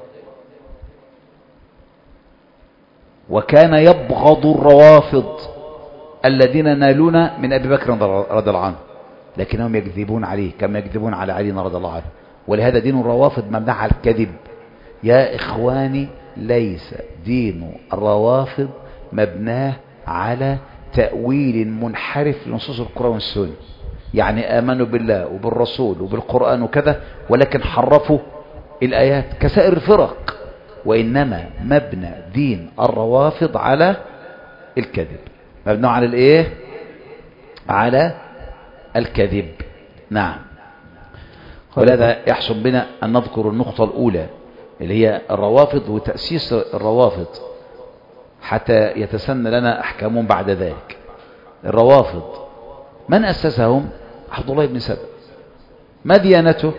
وكان يبغض الروافض الذين نالون من أبي بكر رضي الله عنه، لكنهم يكذبون عليه كما يكذبون على علي رضي الله عنه. ولهذا دين الروافض مبني على الكذب. يا إخواني ليس دين الروافض مبناه على تأويل منحرف لنصوص القرآن والسنة، يعني آمنوا بالله وبالرسول وبالقرآن وكذا، ولكن حرفوا الآيات كسائر الفرق. وإنما مبنى دين الروافض على الكذب، مبنى على الإيه؟ على الكذب. نعم. ولهذا يحسن بنا أن نذكر النقطة الأولى اللي هي الروافض وتأسيس الروافض حتى يتسنى لنا أحكامهم بعد ذلك. الروافض من أسسهم؟ عبد الله بن سبأ. ما ديانته؟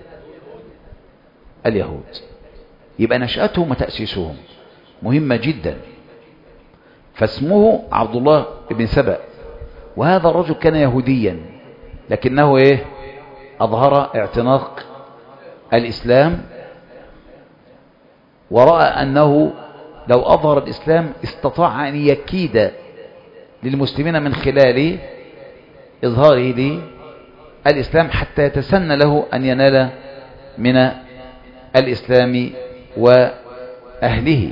اليهود. يبقى نشأتهم وتأسيسهم مهمة جدا. فاسمه عبد الله بن سبأ، وهذا الرجل كان يهوديا لكنه ايه؟ أظهر اعتناق الإسلام، ورأى أنه لو أظهر الإسلام استطاع أن يكيد للمسلمين من خلال إظهاره للإسلام حتى يتسنى له أن ينال من الإسلام وأهله.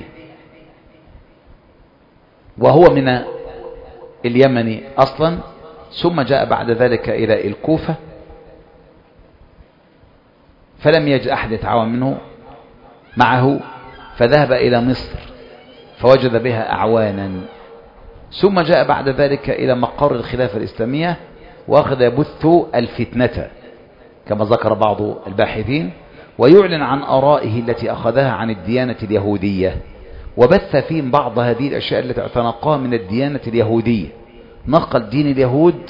وهو من اليمن أصلا، ثم جاء بعد ذلك إلى الكوفة فلم يجد أحد يتعاون منه معه، فذهب إلى مصر فوجد بها أعوانا، ثم جاء بعد ذلك إلى مقر الخلافة الإسلامية وأخذ يبث الفتنة كما ذكر بعض الباحثين، ويعلن عن آرائه التي أخذها عن الديانة اليهودية، وبث فيهم بعض هذه الأشياء التي اعتنقها من الديانة اليهودية. نقل دين اليهود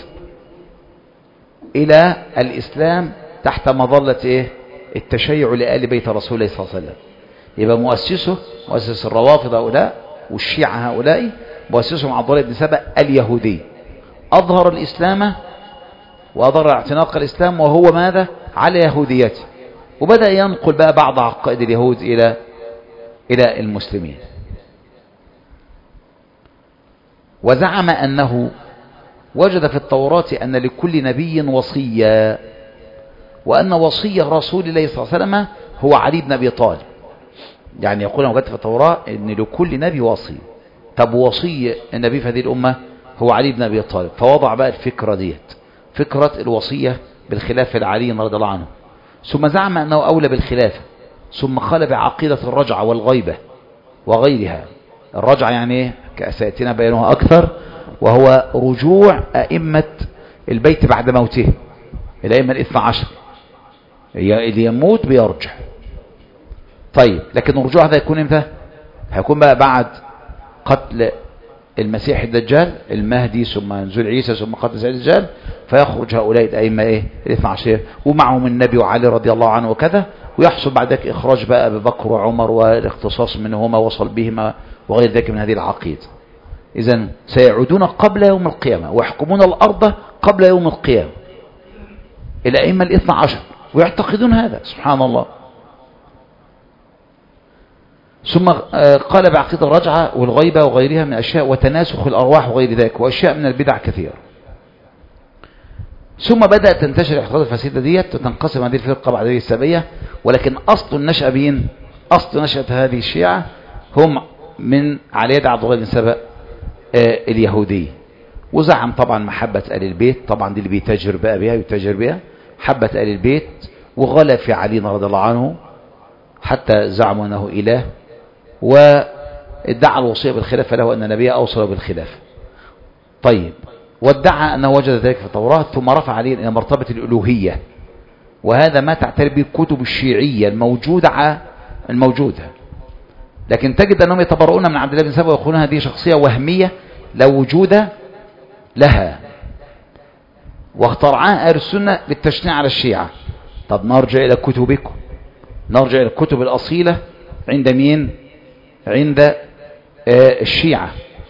إلى الإسلام تحت مظلة إيه؟ التشيع لآل بيت رسول الله صلى الله عليه وسلم. يبقى مؤسسه مؤسس الروافض هؤلاء والشيعة هؤلاء مؤسسهم عبد الله بن سبأ اليهودي، أظهر الإسلام وأظهر اعتناق الإسلام وهو ماذا؟ على يهوديته، وبدأ ينقل بقى بعض عقائد اليهود إلى إلى المسلمين. وزعم أنه وجد في التوراة أن لكل نبي وصية، وأن وصي رسول الله صلى الله عليه وسلم هو علي بن أبي طالب. يعني يقول وجدت في التوراة أن لكل نبي وصي. طب وصي النبي في هذه الأمة هو علي بن أبي طالب، فوضع بقى الفكرة ديت، فكرة الوصية بالخلافة لعلي رضي الله عنه. ثم زعم أنه أولى بالخلافة، ثم قال بعقيدة الرجعة والغيبة وغيرها. الرجعة يعني سيأتينا بيانها أكثر، وهو رجوع أئمة البيت بعد موته، الأئمة الاثنى عشر اللي يموت بيرجع. طيب لكن الرجوع هذا يكون امتى؟ هيكون بقى بعد قتل المسيح الدجال المهدي، ثم نزول عيسى، ثم قتل سيد الدجال، فيخرج هؤلاء الأئمة ايه الاثنى عشر ومعهم النبي وعلي رضي الله عنه وكذا، ويحصل بعد ذلك إخراج بقى أبي بكر وعمر والاختصاص منهما وصل بهما وغير ذلك من هذه العقيدة. إذن سيعودون قبل يوم القيامة ويحكمون الأرض قبل يوم القيامة الأئمة الاثنى عشر، ويعتقدون هذا سبحان الله. ثم قال بعقيدة الرجعة والغيبة وغيرها من أشياء، وتناسخ الأرواح وغير ذلك، وأشياء من البدع كثيرة. ثم بدأت تنتشر الاعتقادات الفاسدة ديت وتنقسم هذه الفرقة بعد ذلك السبعية، ولكن أصل النشأة بين أصل نشأة هذه الشيعة هم من على يد عبد الله بن سبأ آه اليهودي. وزعم طبعا محبة آل البيت، طبعا دي اللي بيتاجر بقى بها بيتاجر بها حبة آل البيت، وغلى في علي رضي الله عنه حتى زعموا أنه إله، وادعى الوصية بالخلافة له أن النبي أوصل بالخلافة. طيب وادعى أنه وجد ذلك في التوراة، ثم رفع عليه إلى مرتبة الألوهية، وهذا ما تعترف به الكتب الشيعية الموجودة الموجودة لكن تجد أنهم يتبرؤون من عبد الله بن سبأ ويقولون هذه شخصية وهمية لا وجود لها، واخترعها أهل السنة للتشنيع على الشيعة. طب نرجع إلى كتبكم، نرجع إلى الكتب الأصيلة عند مين؟ عند آه الشيعة.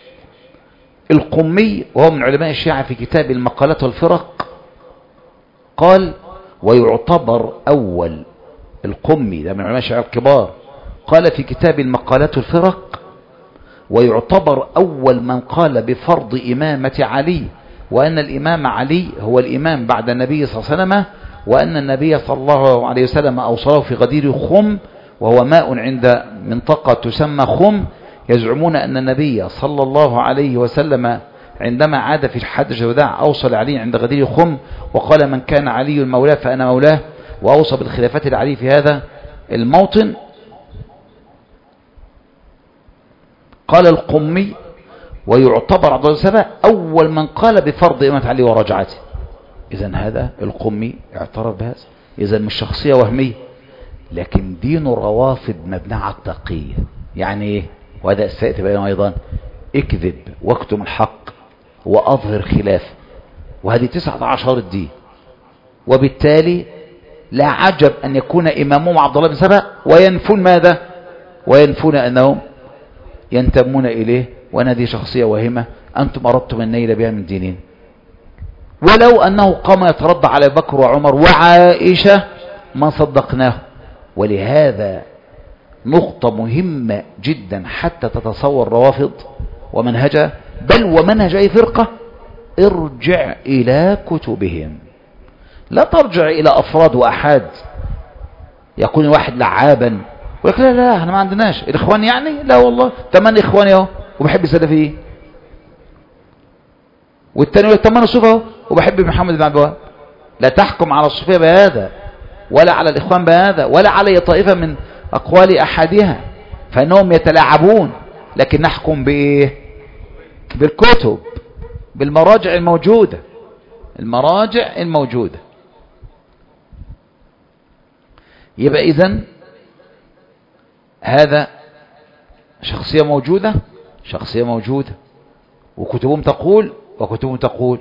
القمي وهو من علماء الشيعة في كتاب المقالات والفرق قال ويعتبر أول، القمي ده من علماء الشيعة الكبار، قال في كتاب المقالات والفرق ويعتبر أول من قال بفرض إمامة علي، وأن الإمام علي هو الإمام بعد النبي صلى الله عليه وسلم، وأن النبي صلى الله عليه وسلم أوصله في غدير خم، وهو ماء عند منطقة تسمى خم. يزعمون أن النبي صلى الله عليه وسلم عندما عاد في حجة الوداع أوصل علي عند غدير خم، وقال من كان علي المولى فأنا مولاه، وأوصى بالخلافة لعلي في هذا الموطن. قال القمي ويعتبر عبد الله بن سبأ أول من قال بفرض إمامة علي ورجعته. إذن هذا القمي اعترف بهذا، إذن مش شخصية وهمية. لكن دين الروافض مبنى على التقية. يعني ايه؟ وهذا سيأتي بيانه أيضا. اكذب واكتم الحق وأظهر خلافه، وهذه تسعة عشر الدين. وبالتالي لا عجب أن يكون إمامهم عبد الله بن سبأ وينفون ماذا؟ وينفون أنهم ينتمون إليه، وأن هذه شخصية واهمة أنتم أردتم النيل بها من دينين. ولو أنه قام يترضى على بكر وعمر وعائشة ما صدقناه. ولهذا نقطة مهمة جدا حتى تتصور روافض ومنهجها، بل ومنهج أي فرقة، ارجع إلى كتبهم، لا ترجع إلى أفراد وأحاد. يكون واحد لعابا ويقول لا لا احنا ما عندناش الإخوان، يعني لا والله تمن إخواني اهو وبحب السلفيين، والتاني يقول تمن الصوفة اهو وبحب محمد بن عبد الوهاب. لا تحكم على الصوفية بهذا، ولا على الإخوان بهذا، ولا على طائفة من أقوال أحدها، فإنهم يتلاعبون. لكن نحكم بإيه؟ بالكتب، بالمراجع الموجودة، المراجع الموجودة. يبقى إذن هذا شخصية موجودة، شخصية موجودة، وكتبهم تقول وكتبهم تقول.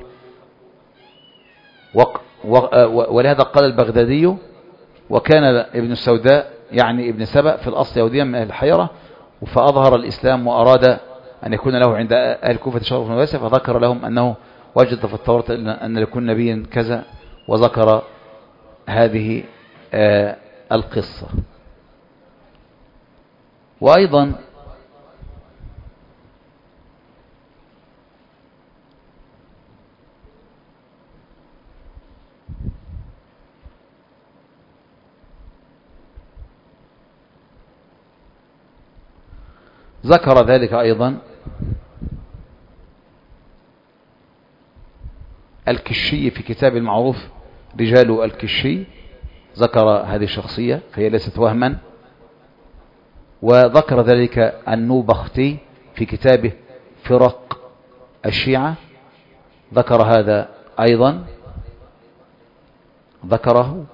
ولهذا قال البغدادي: وكان ابن السوداء يعني ابن سبأ في الأصل يهوديا من أهل الحيرة، فأظهر الإسلام وأراد أن يكون له عند أهل الكوفة شرف واسع، فذكر لهم أنه وجد في التوراة أن لكل نبي كذا، وذكر هذه آه القصة. وأيضا ذكر ذلك أيضا الكشي في كتاب المعروف رجال الكشي، ذكر هذه الشخصية فهي ليست وهما. وذكر ذلك النوبختي في كتابه فرق الشيعة، ذكر هذا أيضا، ذكره.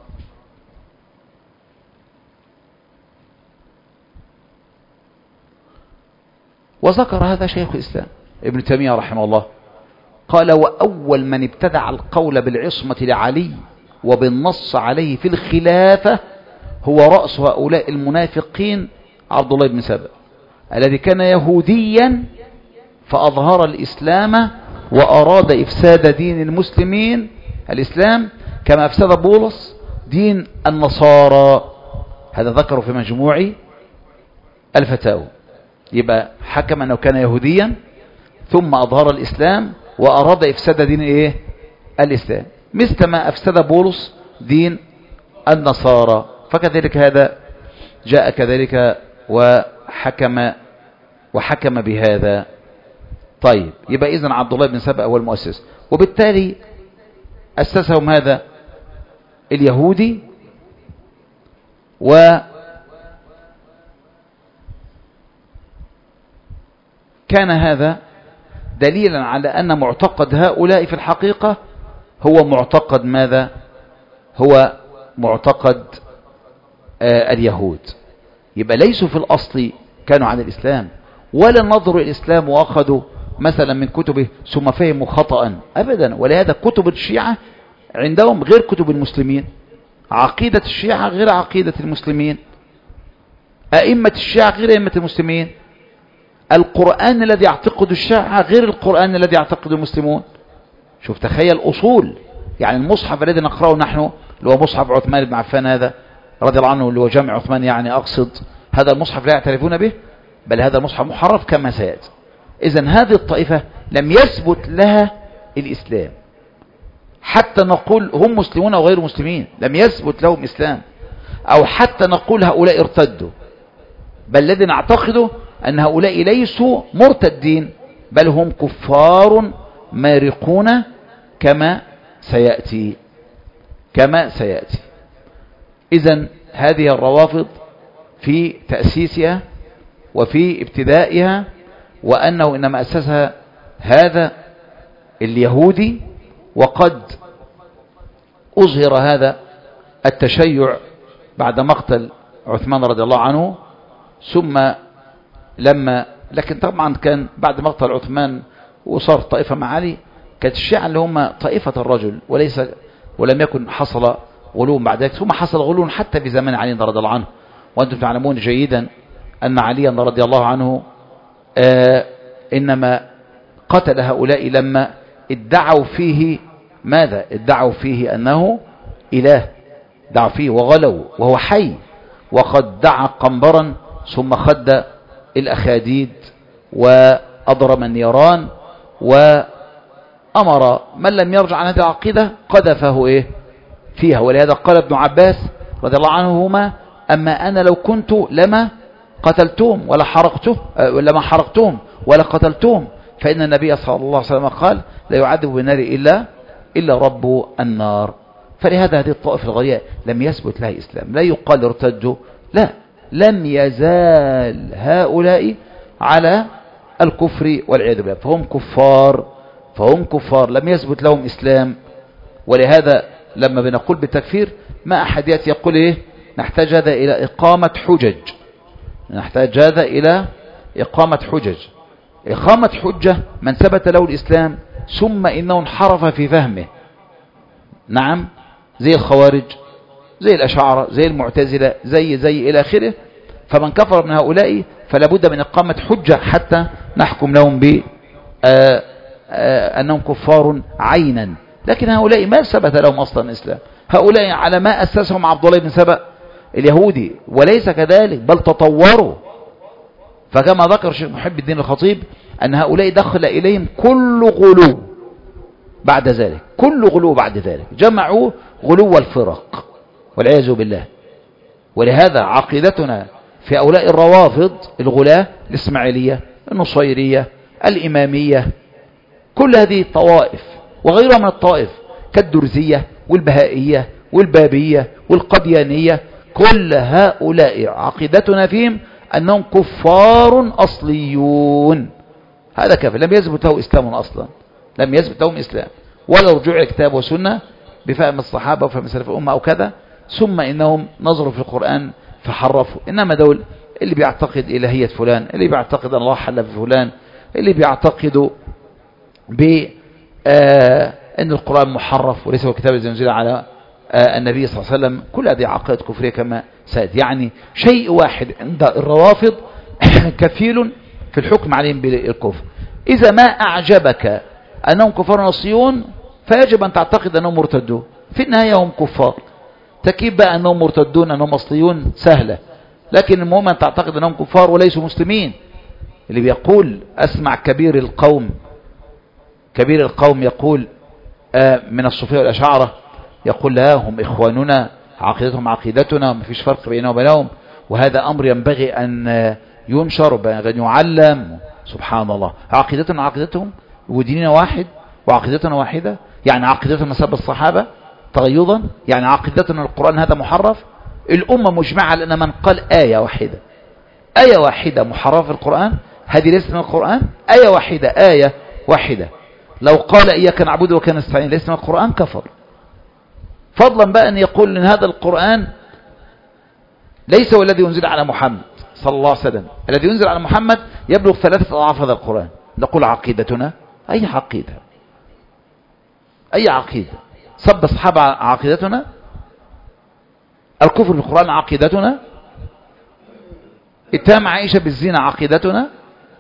وذكر هذا شيخ الإسلام ابن تيمية رحمه الله، قال: وأول من ابتدع القول بالعصمة لعلي وبالنص عليه في الخلافة هو رأس هؤلاء المنافقين عبد الله بن سبأ، الذي كان يهوديا فأظهر الإسلام وأراد إفساد دين المسلمين الإسلام كما أفسد بولس دين النصارى. هذا ذكره في مجموع الفتاوى. يبقى حكم أنه كان يهوديا ثم أظهر الإسلام وأراد إفساد دين إيه؟ الإسلام، مثل ما أفسد بولس دين النصارى. فكذلك هذا جاء كذلك وحكم وحكم بهذا. طيب، يبقى إذن عبد الله بن سبأ هو المؤسس، وبالتالي أسسهم هذا اليهودي. وكان هذا دليلا على أن معتقد هؤلاء في الحقيقة هو معتقد ماذا؟ هو معتقد آه اليهود. يبقى ليسوا في الأصل كانوا عن الإسلام، ولا نظروا الإسلام وأخذوا مثلا من كتبه ثم فهموا خطأ أبدا. ولهذا كتب الشيعة عندهم غير كتب المسلمين، عقيدة الشيعة غير عقيدة المسلمين، أئمة الشيعة غير أئمة المسلمين، القرآن الذي يعتقد الشيعة غير القرآن الذي يعتقد المسلمون. شوف، تخيل أصول. يعني المصحف الذي نقرأه نحن اللي هو مصحف عثمان بن عفان هذا رضي الله عنه، اللي هو جامع عثمان يعني أقصد، هذا المصحف لا يعترفون به، بل هذا مصحف محرف كما سيأتي. إذن هذه الطائفة لم يثبت لها الإسلام، حتى نقول هم مسلمون أو غير مسلمين، لم يثبت لهم إسلام، أو حتى نقول هؤلاء ارتدوا، بل الذي نعتقده أن هؤلاء ليسوا مرتدين، بل هم كفار مارقون كما سيأتي كما سيأتي. إذن هذه الروافض في تأسيسها وفي ابتدائها، وأنه إنما أسسها هذا اليهودي، وقد أظهر هذا التشيع بعد مقتل عثمان رضي الله عنه، ثم لما لكن طبعا كان بعد مقتل عثمان وصار طائفة مع علي، كانت الشيعة اللي هم طائفة الرجل وليس ولم يكن حصل غلو بعد ذلك، ثم حصل غلو حتى في زمن علي رضي الله عنه. وأنتم تعلمون جيدا أن عليا رضي الله عنه آه إنما قتل هؤلاء لما ادعوا فيه ماذا؟ ادعوا فيه أنه إله، دعوا فيه وغلوا وهو حي، وقد دعا قنبرا ثم خد الأخاديد وأضرم النيران وأمر من لم يرجع عن هذه العقيدة قذفه إيه فيها. ولهذا قال ابن عباس رضي الله عنهما: أما أنا لو كنت لما قتلتهم ولا حرقته لما حرقتهم ولا قتلتهم، فإن النبي صلى الله عليه وسلم قال: لا يعذب بالنار إلا إلا رب النار. فلهذا هذه الطائفة الغرية لم يثبت لها إسلام، لا يقال ارتدوا، لا، لم يزال هؤلاء على الكفر والعياذ بالله، فهم كفار فهم كفار لم يثبت لهم إسلام. ولهذا لما بنقول بالتكفير ما أحد يأتي يقول إيه نحتاج هذا إلى إقامة حجج، نحتاج هذا إلى إقامة حجج. إقامة حجة من ثبت له الإسلام ثم إنه انحرف في فهمه، نعم، زي الخوارج، زي الأشاعرة، زي المعتزلة، زي زي إلى آخره. فمن كفر من هؤلاء فلا بد من إقامة حجة حتى نحكم لهم ب أنهم كفار عينا. لكن هؤلاء ما ثبت لهم أصلا الإسلام، هؤلاء على ما أسسهم عبد الله بن سبأ اليهودي، وليس كذلك بل تطوروا. فكما ذكر الشيخ محب الدين الخطيب أن هؤلاء دخل إليهم كل غلو بعد ذلك، كل غلو بعد ذلك، جمعوا غلو الفرق والعياذ بالله. ولهذا عقيدتنا في هؤلاء الروافض الغلاة الإسماعيلية، النصيرية، الإمامية، كل هذه الطوائف وغيرها من الطوائف كالدرزية والبهائية والبابية والقديانية، كل هؤلاء عقيدتنا فيهم أنهم كفار أصليون. هذا كافر لم يثبت له إسلام أصلا، لم يثبت لهم إسلام ولا رجوع إلى كتاب وسنة بفهم الصحابة وفهم سلف الأمة أو كذا، ثم إنهم نظروا في القرآن فحرفوا. إنما دول اللي بيعتقد إلهية فلان، اللي بيعتقد أن الله حل في فلان، اللي بيعتقدوا بأن آه القرآن محرف وليس هو الكتاب الذي نزل على آه النبي صلى الله عليه وسلم، كل هذه عقائد كفرية كما سأد. يعني شيء واحد عند الروافض كفيل في الحكم عليهم بالكفر. إذا ما أعجبك أنهم كفار نصيون فيجب أن تعتقد أنهم مرتدون، في النهاية هم كفار. تكيب بقى أنهم مرتدون أنهم أصليون سهلة، لكن المهم أن تعتقد أنهم كفار وليسوا مسلمين. اللي بيقول أسمع كبير القوم كبير القوم يقول آه من الصوفية والأشاعرة، يقول لا هم إخواننا عقيدتهم عقيدتنا ما فيش فرق بيننا وبينهم، وهذا أمر ينبغي أن ينشر وأن يعلم. سبحان الله، عقيدتنا عقيدتهم وديننا واحد وعقيدتنا واحدة. يعني عقيدتنا سب الصحابة تغيظا، يعني عقيدتنا القرآن هذا محرف. الأمة مجمعة لأن من قال آية واحدة آية واحدة محرف في القرآن هذه ليست من القرآن، آية واحدة آية واحدة لو قال إياك نعبد وكان نستعين ليس من القرآن كفر. فضلا بقى أن يقول أن هذا القرآن ليس هو الذي ينزل على محمد صلى الله عليه وسلم، الذي ينزل على محمد يبلغ ثلاثة أضعاف هذا القرآن. نقول عقيدتنا أي عقيدة أي عقيدة؟ سب الصحابة عقيدتنا، الكفر بالقرآن عقيدتنا، اتهام عائشة بالزنا عقيدتنا،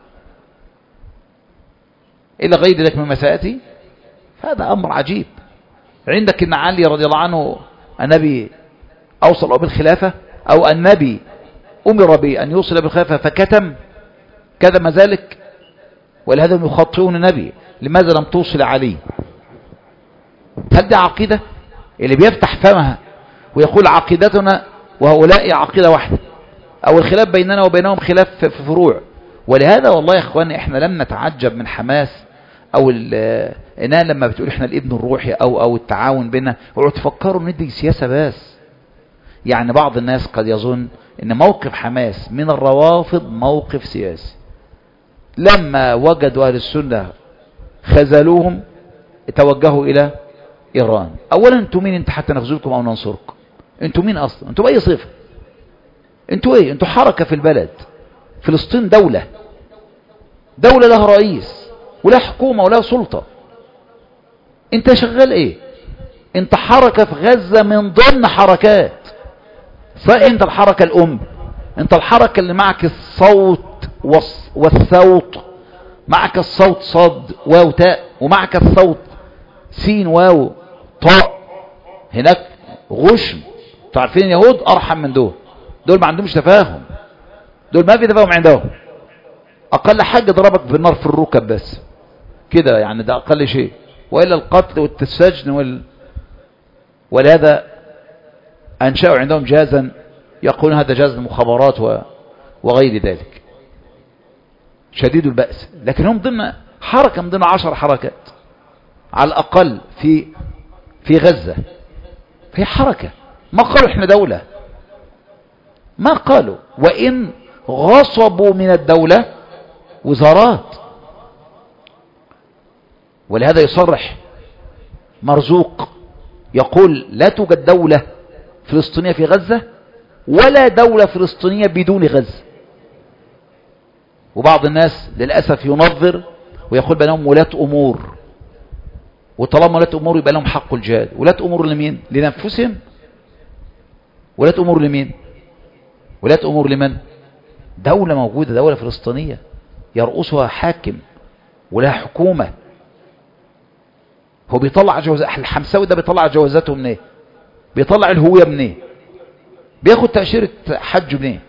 إلى غير ذلك مما سيأتي. هذا أمر عجيب. عندك أن علي رضي الله عنه النبي أوصل بالخلافة، أو النبي أمر بأن يوصل بالخلافة فكتم كذا ما ذلك، ولهذا يخطئون النبي لماذا لم توصل علي؟ هل دي عقيدة؟ اللي بيفتح فمها ويقول عقيدتنا وهؤلاء عقيدة واحدة، أو الخلاف بيننا وبينهم خلاف في فروع. ولهذا والله يا إخواني إحنا لم نتعجب من حماس أو إنها لما بتقول إحنا الابن الروحي أو أو التعاون بيننا، اوعوا تفكروا إن دي سياسة بس. يعني بعض الناس قد يظن إن موقف حماس من الروافض موقف سياسي. لما وجدوا أهل السنة خذلوهم توجهوا إلى إيران. أولا أنتم مين أنت حتى نخذلكم أو ننصركم؟ أنتم مين أصلا؟ أنتم بأي صفة؟ أنتم إيه؟ أنتم حركة في البلد، فلسطين دولة، دولة لها رئيس ولا حكومة ولا سلطة. انت شغال ايه؟ انت حركة في غزة من ضمن حركات، صحيح انت الحركة الام، انت الحركة اللي معك الصوت والصوت، معك الصوت صاد واو تاء، ومعك الصوت سين واو طاء. هناك غشم. تعرفين اليهود ارحم من دول، دول ما عندهمش تفاهم، دول ما في تفاهم عندهم. اقل حاجة ضربك بالنار في الركب بس كده، يعني ده اقل شيء، وإلا القتل والسجن وال... ولهذا أنشأوا عندهم جهازا يقولون هذا جهاز المخابرات و... وغير ذلك، شديد البأس. لكن هم ضمن حركة من ضمن عشر حركات على الأقل في في غزة، في حركة. ما قالوا احنا دولة، ما قالوا، وإن غصبوا من الدولة وزارات. ولهذا يصرح مرزوق يقول لا توجد دولة فلسطينية في غزة ولا دولة فلسطينية بدون غزة. وبعض الناس للأسف ينظر ويقول بأنهم ولاة أمور، وطالما ولاة أمور يبقى لهم حق الجهاد. ولاة أمور لمين؟ لنفسهم؟ ولاة أمور لمين؟ ولاة أمور لمن؟ دولة موجودة، دولة فلسطينية يرأسها حاكم ولها حكومة. هو بيطلع جوازات، الحمساوي ده بيطلع جوازاته منين؟ بيطلع الهوية منين؟ بياخد تأشيرة حج منين؟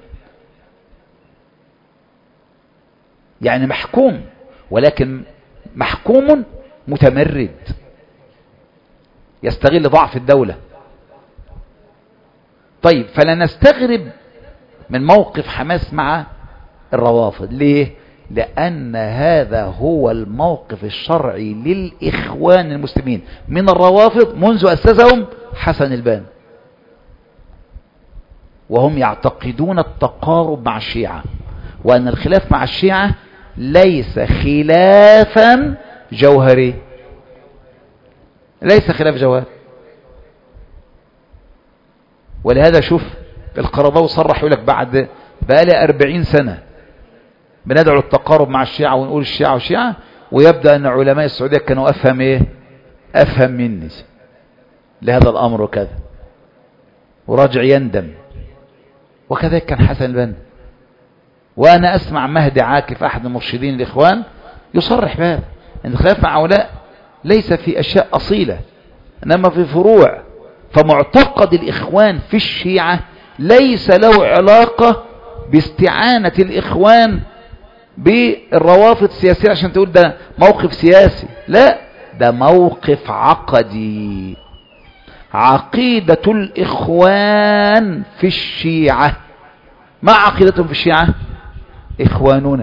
يعني محكوم، ولكن محكوم متمرد يستغل ضعف الدولة. طيب، فلا نستغرب من موقف حماس مع الروافض. ليه؟ لأن هذا هو الموقف الشرعي للإخوان المسلمين من الروافض منذ أسسهم حسن البنا، وهم يعتقدون التقارب مع الشيعة، وأن الخلاف مع الشيعة ليس خلافا جوهري، ليس خلاف جوهري. ولهذا شوف القرضاوي صرح يقول لك بعد بقالي أربعين سنة بندعو التقارب مع الشيعة ونقول الشيعة والشيعة، ويبدأ أن علماء السعودية كانوا أفهم إيه؟ أفهم مني لهذا الأمر وكذا، وراجع يندم. وكذلك كان حسن البنا. وأنا أسمع مهدي عاكف أحد المرشدين الإخوان يصرح بهذا، أن الخلاف مع هؤلاء ليس في أشياء أصيلة إنما في فروع. فمعتقد الإخوان في الشيعة ليس له علاقة باستعانة الإخوان بالروافض السياسية عشان تقول ده موقف سياسي، لا، ده موقف عقدي. عقيدة الإخوان في الشيعة، ما عقيدتهم في الشيعة؟ إخواننا.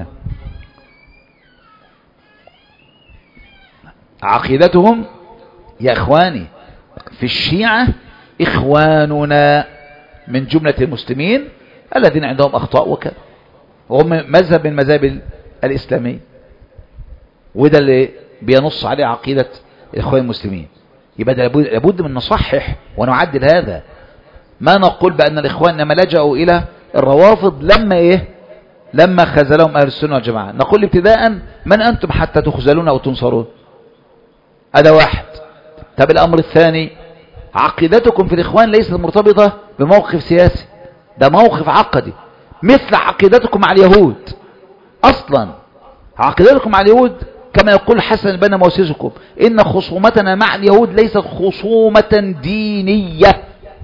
عقيدتهم يا إخواني في الشيعة إخواننا من جملة المسلمين الذين عندهم أخطاء وكذا، وهم مذهب من مذاهب الإسلامية، وده اللي بينص عليه عقيدة الإخوان المسلمين. يبقى ده لابد من نصحح ونعدل هذا. ما نقول بأن الإخوان لما لجأوا إلى الروافض لما إيه؟ لما خذلهم أهل السنة والجماعة. نقول ابتداء من أنتم حتى تخذلون أو تنصرون؟ هذا واحد. طب الأمر الثاني، عقيدتكم في الإخوان ليست مرتبطة بموقف سياسي، ده موقف عقدي، مثل عقيدتكم مع اليهود. أصلا عقيدتكم مع اليهود كما يقول حسن البنا مؤسسكم إن خصومتنا مع اليهود ليست خصومة دينية،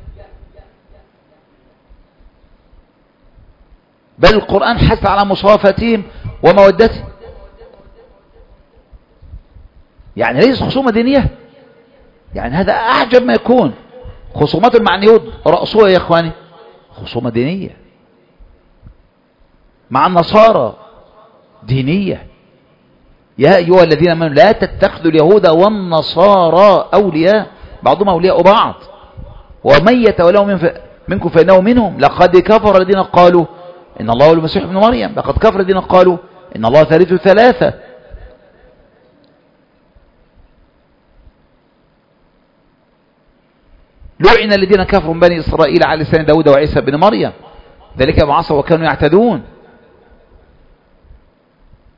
بل القرآن حث على مصافتهم ومودتهم. يعني ليست خصومة دينية، يعني هذا أعجب ما يكون. خصومات مع اليهود رأسوها يا إخواني خصومة دينية، مع النصارى دينية. يا أيها الذين آمنوا لا تتخذوا اليهود والنصارى أولياء بعضهم أولياء بعض ومن يتولوا منكم فإنه منهم. لقد كفر الذين قالوا إن الله هو المسيح ابن مريم، لقد كفر الذين قالوا إن الله ثالث ثلاثة. لعن الذين كفروا من بني إسرائيل على لسان داود وعيسى بن مريم ذلك ما عصوا وكانوا يعتدون.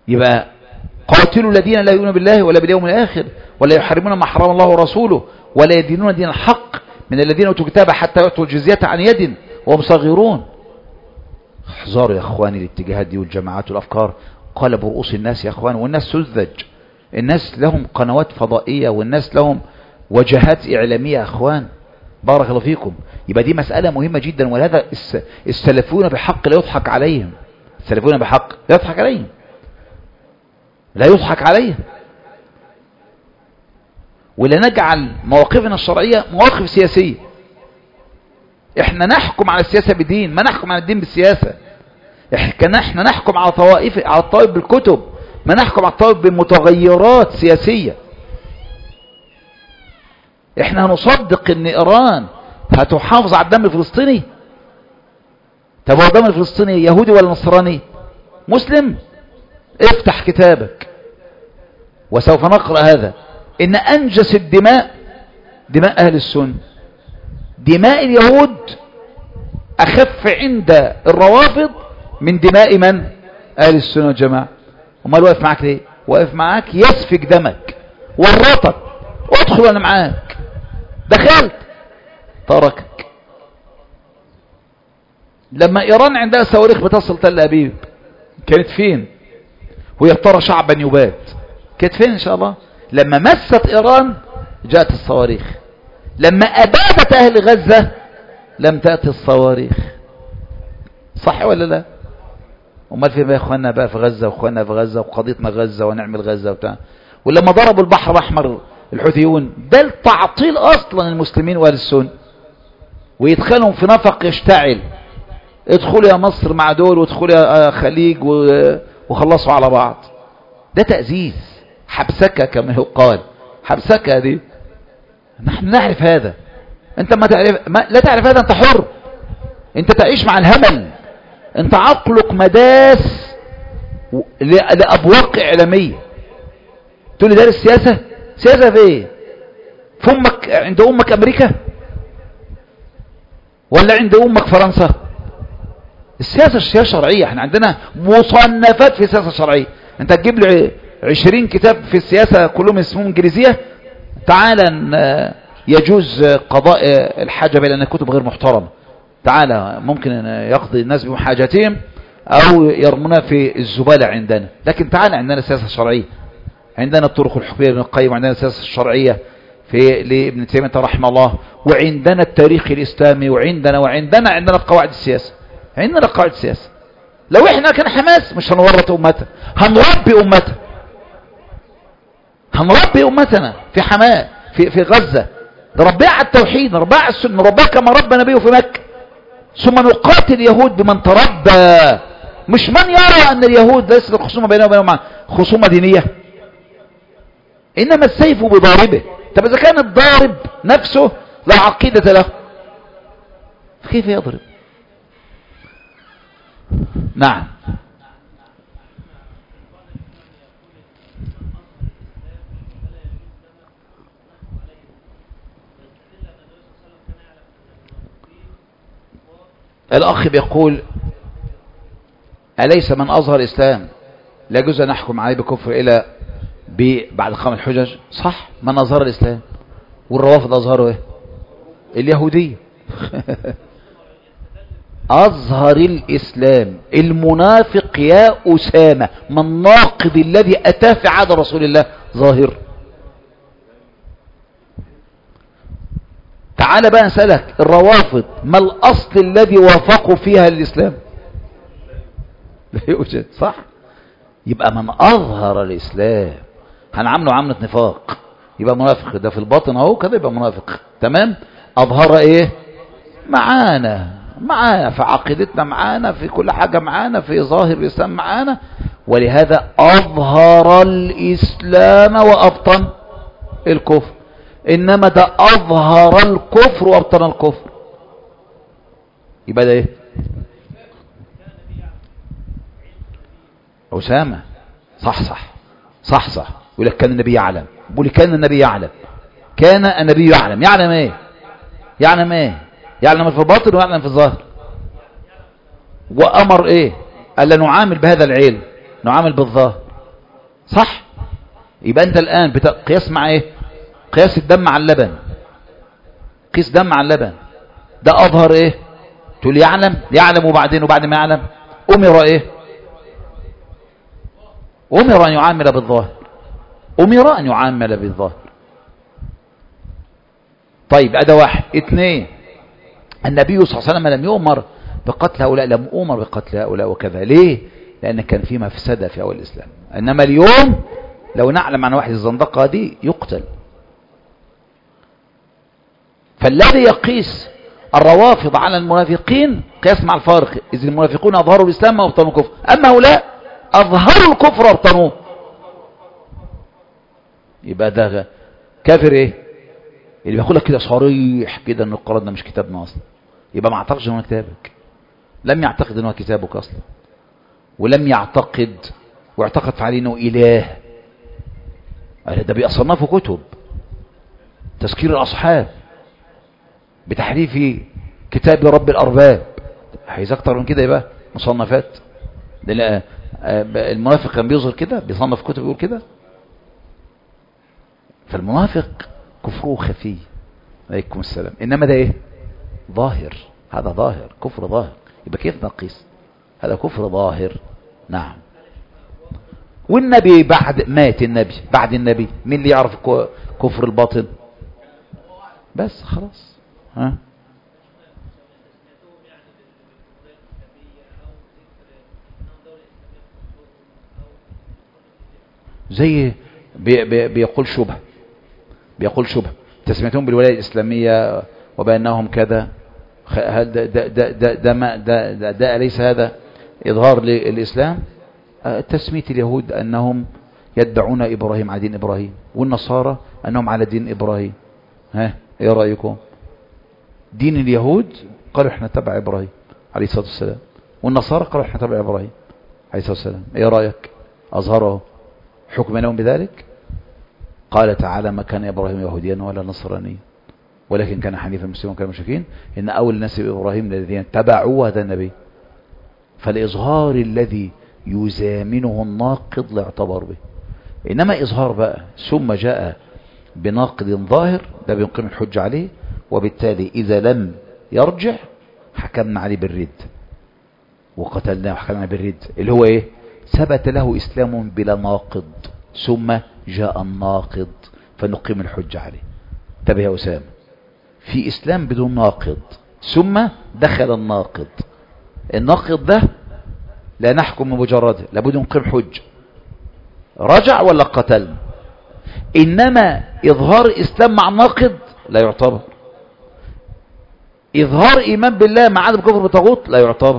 يبقى قاتلوا الذين لا يؤمنون بالله ولا باليوم الآخر ولا يحرمون ما حرم الله ورسوله ولا يدينون دين الحق من الذين أوتوا الكتاب حتى يعطوا الجزية عن يد وهم صاغرون. احذروا يا اخواني الاتجاهات دي والجماعات والافكار قلبوا رؤوس الناس يا اخوان، والناس سذج، الناس لهم قنوات فضائية والناس لهم وجهات اعلامية يا اخوان. بارك الله فيكم. يبقى دي مسألة مهمة جدا، ولهذا السلفون بحق لا يضحك عليهم. السلفون بحق لا يضحك عليهم، لا يضحك عليهم. ولا نجعل مواقفنا الشرعية مواقف سياسية. احنا نحكم على السياسة بدين، ما نحكم على الدين بالسياسة. احنا نحكم على طوائف على الطوائف بالكتب، ما نحكم على الطوائف بمتغيرات سياسية. احنا هنصدق ان ايران هتحافظ على الدم الفلسطيني؟ طب هو الدم الفلسطيني يهودي ولا نصراني؟ مسلم؟ افتح كتابك وسوف نقرأ هذا، ان انجس الدماء دماء اهل السنة. دماء اليهود اخف عند الروافض من دماء من؟ اهل السنة والجماعة. امال واقف معاك ليه؟ واقف معاك يسفك دمك ورطك، ادخل انا معاك، دخلت تركك. لما ايران عندها صواريخ بتصل تل ابيب كانت فين؟ وهي ترى شعبا يبات، كانت فين ان شاء الله؟ لما مست ايران جاءت الصواريخ، لما ابادت اهل غزة لم تأتي الصواريخ. صح ولا لا؟ امال فين بقى اخواننا بقى في غزة واخواننا في غزة وقضيتنا غزة ونعمل غزة وبتاع؟ ولما ضربوا البحر الاحمر الحوثيون ده التعطيل اصلا المسلمين واهل السنة، ويدخلهم في نفق يشتعل. ادخلوا يا مصر مع دول وادخلوا يا خليج وخلصوا على بعض. ده تأزيز، حبسكة كما يقال، حبسكة دي. نحن نعرف هذا. انت ما تعرف ما لا تعرف هذا، انت حر، انت تعيش مع الهمل، انت عقلك مداس لأبواق إعلامية. تقول لي دارس سياسة؟ سياسة في ايه؟ في امك عند امك امريكا ولا عند امك فرنسا؟ السياسة السياسة الشرعية، احنا عندنا مصنفات في السياسة الشرعية. انت تجيب لي عشرين كتاب في السياسة كلهم اسمهم انجليزية، تعالى يجوز قضاء الحاجة بين كتب غير محترمة، تعالى ممكن يقضي الناس بحاجاتهم او يرمونا في الزبالة عندنا. لكن تعالى عندنا السياسة الشرعية، عندنا الطرق الحكمية لابن القيم، وعندنا السياسة الشرعية في لابن تيمية رحمه الله، وعندنا التاريخ الإسلامي، وعندنا وعندنا عندنا قواعد السياسة، عندنا قواعد السياسة. لو احنا كان حماس مش هنورط أمتنا، هنربي أمتنا، هنربي أمتنا في حماس في في غزة، نربيها على التوحيد، نربيها على السنة، نربيها كما ربى نبيه في مكة. ثم نقاتل اليهود بمن تربى، مش من يرى أن اليهود ليس الخصومة بينهم وبينهم خصومة دينية، إنما السيف بضاربه. طب إذا كان الضارب نفسه لا عقيدة له كيف يضرب؟ نعم. الأخ بيقول أليس من أظهر الإسلام لا يجوز أن نحكم عليه بكفر إلى بعد قام الحجج؟ صح، من أظهر الإسلام. والروافض أظهروا إيه؟ اليهودية. أظهر الإسلام المنافق يا أسامة، من الناقض الذي أتى في عهد رسول الله ظاهر. تعال بقى نسألك الروافض ما الأصل الذي وافقوا فيها الإسلام؟ لا يوجد. صح، يبقى من أظهر الإسلام هنعمله عملة نفاق يبقى منافق، ده في الباطن اهو كده يبقى منافق. تمام. أظهر إيه؟ معانا معانا في عقيدتنا، معانا في كل حاجة، معانا في ظاهر الإسلام معانا. ولهذا أظهر الإسلام وأبطن الكفر. إنما ده أظهر الكفر وأبطن الكفر، يبقى ده إيه؟ أسامة صح صح صح صح. يقول لك كان النبي يعلم، يقول كان النبي يعلم، كان النبي يعلم. يعلم ايه؟ يعلم ايه؟ يعلم في الباطن ويعلم في الظاهر. وأمر ايه؟ قال نعامل بهذا العلم، نعامل بالظاهر. صح؟ يبقى انت الان قياس مع ايه؟ قياس الدم مع اللبن. قيس دم مع اللبن، ده اظهر ايه؟ تقول يعلم يعلم وبعدين وبعد ما يعلم امر ايه؟ امر ان يعامل بالظاهر، امر ان يعامل بالظاهر. طيب هذا واحد. اثنين، النبي صلى الله عليه وسلم لم يؤمر بقتل هؤلاء، لم أمر بقتل هؤلاء وكذا. ليه؟ لأن كان في مفسدة في أول الإسلام. إنما اليوم لو نعلم عن واحد الزندقة دي يقتل. فالذي يقيس الروافض على المنافقين قياس مع الفارق، إذ المنافقون أظهروا الإسلام وابطنوا الكفر، أما هؤلاء أظهروا الكفر وابطنوه. يبقى ده كافر إيه؟ اللي بيقول لك كده صريح كده ان القرآن ده مش كتابنا اصلا، يبقى ما اعتقدش انه كتابك، لم يعتقد انه كتابك اصلا، ولم يعتقد واعتقد في عليه انه اله. ده بيصنفوا كتب تذكير الاصحاب بتحريف كتاب رب الارباب، عايز اكتر من كده يبقى مصنفات. المنافق كان بيظهر كده، بيصنف كتب يقول كده. فالمنافق كفره خفي، عليكم السلام، انما ده ايه؟ ظاهر، هذا ظاهر، كفر ظاهر. يبقى كيف نقيس؟ هذا كفر ظاهر. نعم. والنبي بعد مات، النبي بعد النبي مين اللي يعرف كفر الباطن؟ بس خلاص. ها زي بي بي بيقول شبه، بيقول شبه تسميتهم بالولاية الإسلامية وبأنهم كذا. هل ده ده ده ده ده, ما ده, ده, ده أليس هذا إظهار للإسلام؟ تسمية اليهود أنهم يدعون إبراهيم على دين إبراهيم، والنصارى أنهم على دين إبراهيم. ها إيه رأيكم؟ دين اليهود قالوا إحنا تبع إبراهيم عليه الصلاة والسلام، والنصارى قالوا إحنا تبع إبراهيم عليه الصلاة والسلام. إيه رأيك؟ أظهره حكم لهم بذلك؟ قال تعالى: ما كان إبراهيم يهوديا ولا نصرانيا ولكن كان حنيفا مسلما وكان مشركين، إن أول الناس بإبراهيم الذين تبعوا هذا النبي. فالإظهار الذي يزامنه الناقض لا يعتبر به، إنما إظهار بقى ثم جاء بناقض ظاهر ده بينقيم الحج عليه، وبالتالي إذا لم يرجع حكمنا عليه بالرد وقتلناه وحكمنا عليه بالرد، اللي هو إيه؟ ثبت له إسلام بلا ناقض ثم جاء الناقض فنقيم الحج عليه. انتبه يا أسامة، في إسلام بدون ناقض ثم دخل الناقض، الناقض ده لا نحكم بمجرده، لابد نقيم حج، رجع ولا قتل. إنما إظهار إسلام مع الناقض لا يعتبر، إظهار إيمان بالله مع عدم كفر بطاغوت لا يعتبر.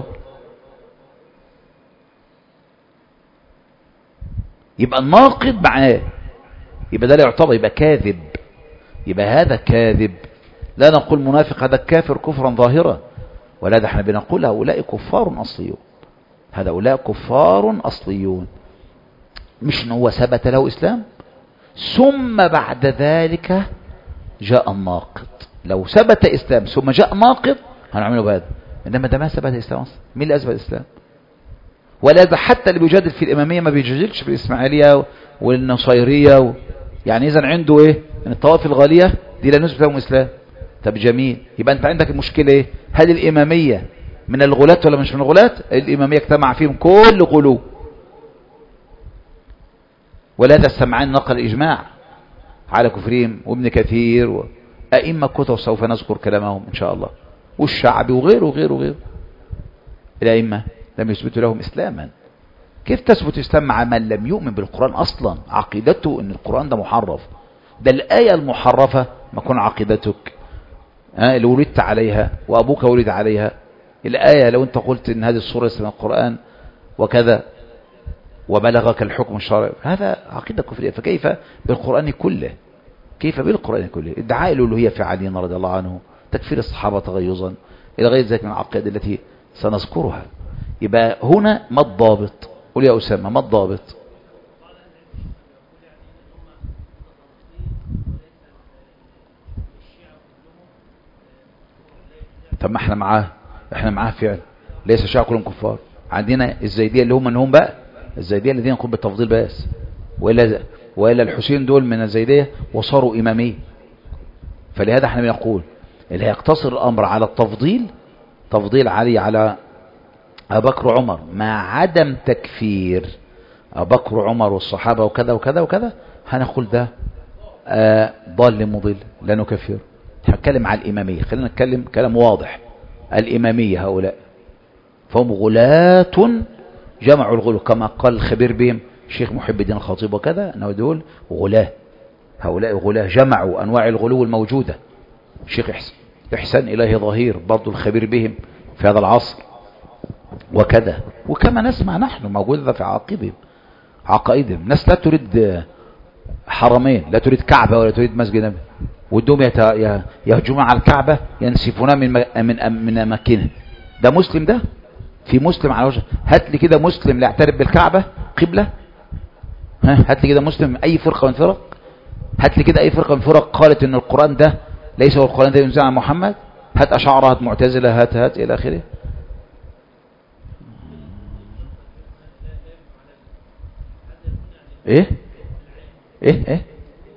يبقى الناقض معاه، يبقى ده لا يعتبر، يبقى كاذب، يبقى هذا كاذب. لا نقول منافق هذا كافر كفرا ظاهرا، ولا ده احنا بنقول هؤلاء كفار أصليون، هؤلاء كفار أصليون، مش ان هو ثبت له إسلام ثم بعد ذلك جاء الناقض. لو ثبت إسلام ثم جاء ناقض هنعمله بهذا، انما ده ما ثبت إسلام أصلا. مين اللي أثبت الإسلام؟ ولا ده حتى اللي بيجادل في الإمامية ما بيجادلش في الإسماعيلية والنصيرية و... يعني إذا عنده إيه؟ ان الطوائف الغالية دي لا نثبت لهم إسلام. طب جميل، يبقى أنت عندك المشكلة إيه؟ هل الإمامية من الغلاة ولا مش من الغلاة؟ الإمامية اجتمع فيهم كل غلو، ولا ده السمعان نقل إجماع على كفرهم، وابن كثير وأئمة كتب سوف نذكر كلامهم إن شاء الله، والشعبي وغيره وغيره وغيره. الأئمة لم يثبتوا لهم إسلاما. كيف تثبت إسلام مع من لم يؤمن بالقرآن أصلا؟ عقيدته أن القرآن ده محرف، ده الآية المحرفة ما كون عقيدتك ها اللي ولدت عليها وأبوك ولد عليها. الآية لو أنت قلت أن هذه السورة اسمها القرآن وكذا وبلغك الحكم الشرعي، هذا عقيدة كفرية. فكيف بالقرآن كله؟ كيف بالقرآن كله؟ ادعاء الألوهية في علي رضي الله عنه، تكفير الصحابة تغيظا إلى غير ذلك من العقائد التي سنذكرها. يبقى هنا ما الضابط؟ قول يا أسامة ما الضابط؟ طب ما احنا معاه، احنا معاه فعلا، ليس الشيعة كلهم كفار. عندنا الزيدية اللي هم انهم بقى الزيدية الذين يقوم بالتفضيل بس، وإلا, وإلا الحسين دول من الزيدية وصاروا إمامية. فلهذا احنا بنقول اللي هيقتصر الأمر على التفضيل، تفضيل علي على أبو بكر وعمر مع عدم تكفير أبو بكر وعمر والصحابة وكذا وكذا وكذا، هنقول ده آه ضال مضل لا نكفر. هنتكلم على الإمامية، خلينا نتكلم كلام واضح. الإمامية هؤلاء فهم غلاة جمعوا الغلو كما قال الخبير بهم الشيخ محب الدين الخطيب وكذا، أنه دول غلاة، هؤلاء غلاة جمعوا أنواع الغلو الموجودة. الشيخ إحسان, إحسان إلهي ظهير برضو الخبير بهم في هذا العصر وكذا، وكما نسمع نحن موجودة في عقائدهم عقائدهم ناس لا تريد حرمين، لا تريد كعبة ولا تريد مسجد نبي، ودهم يهجمون على الكعبة ينسفونها من من من أماكنها. ده مسلم؟ ده في مسلم على وجه؟ هات لي كده مسلم لا يعترف بالكعبة قبلة. ها هات لي كده مسلم أي فرقة من فرق، هات لي كده أي فرقة من فرق قالت إن القرآن ده ليس هو القرآن ده ينزل عن محمد. هات أشاعرة، هات معتزلة، هات هات إلى آخره. إيه إيه إيه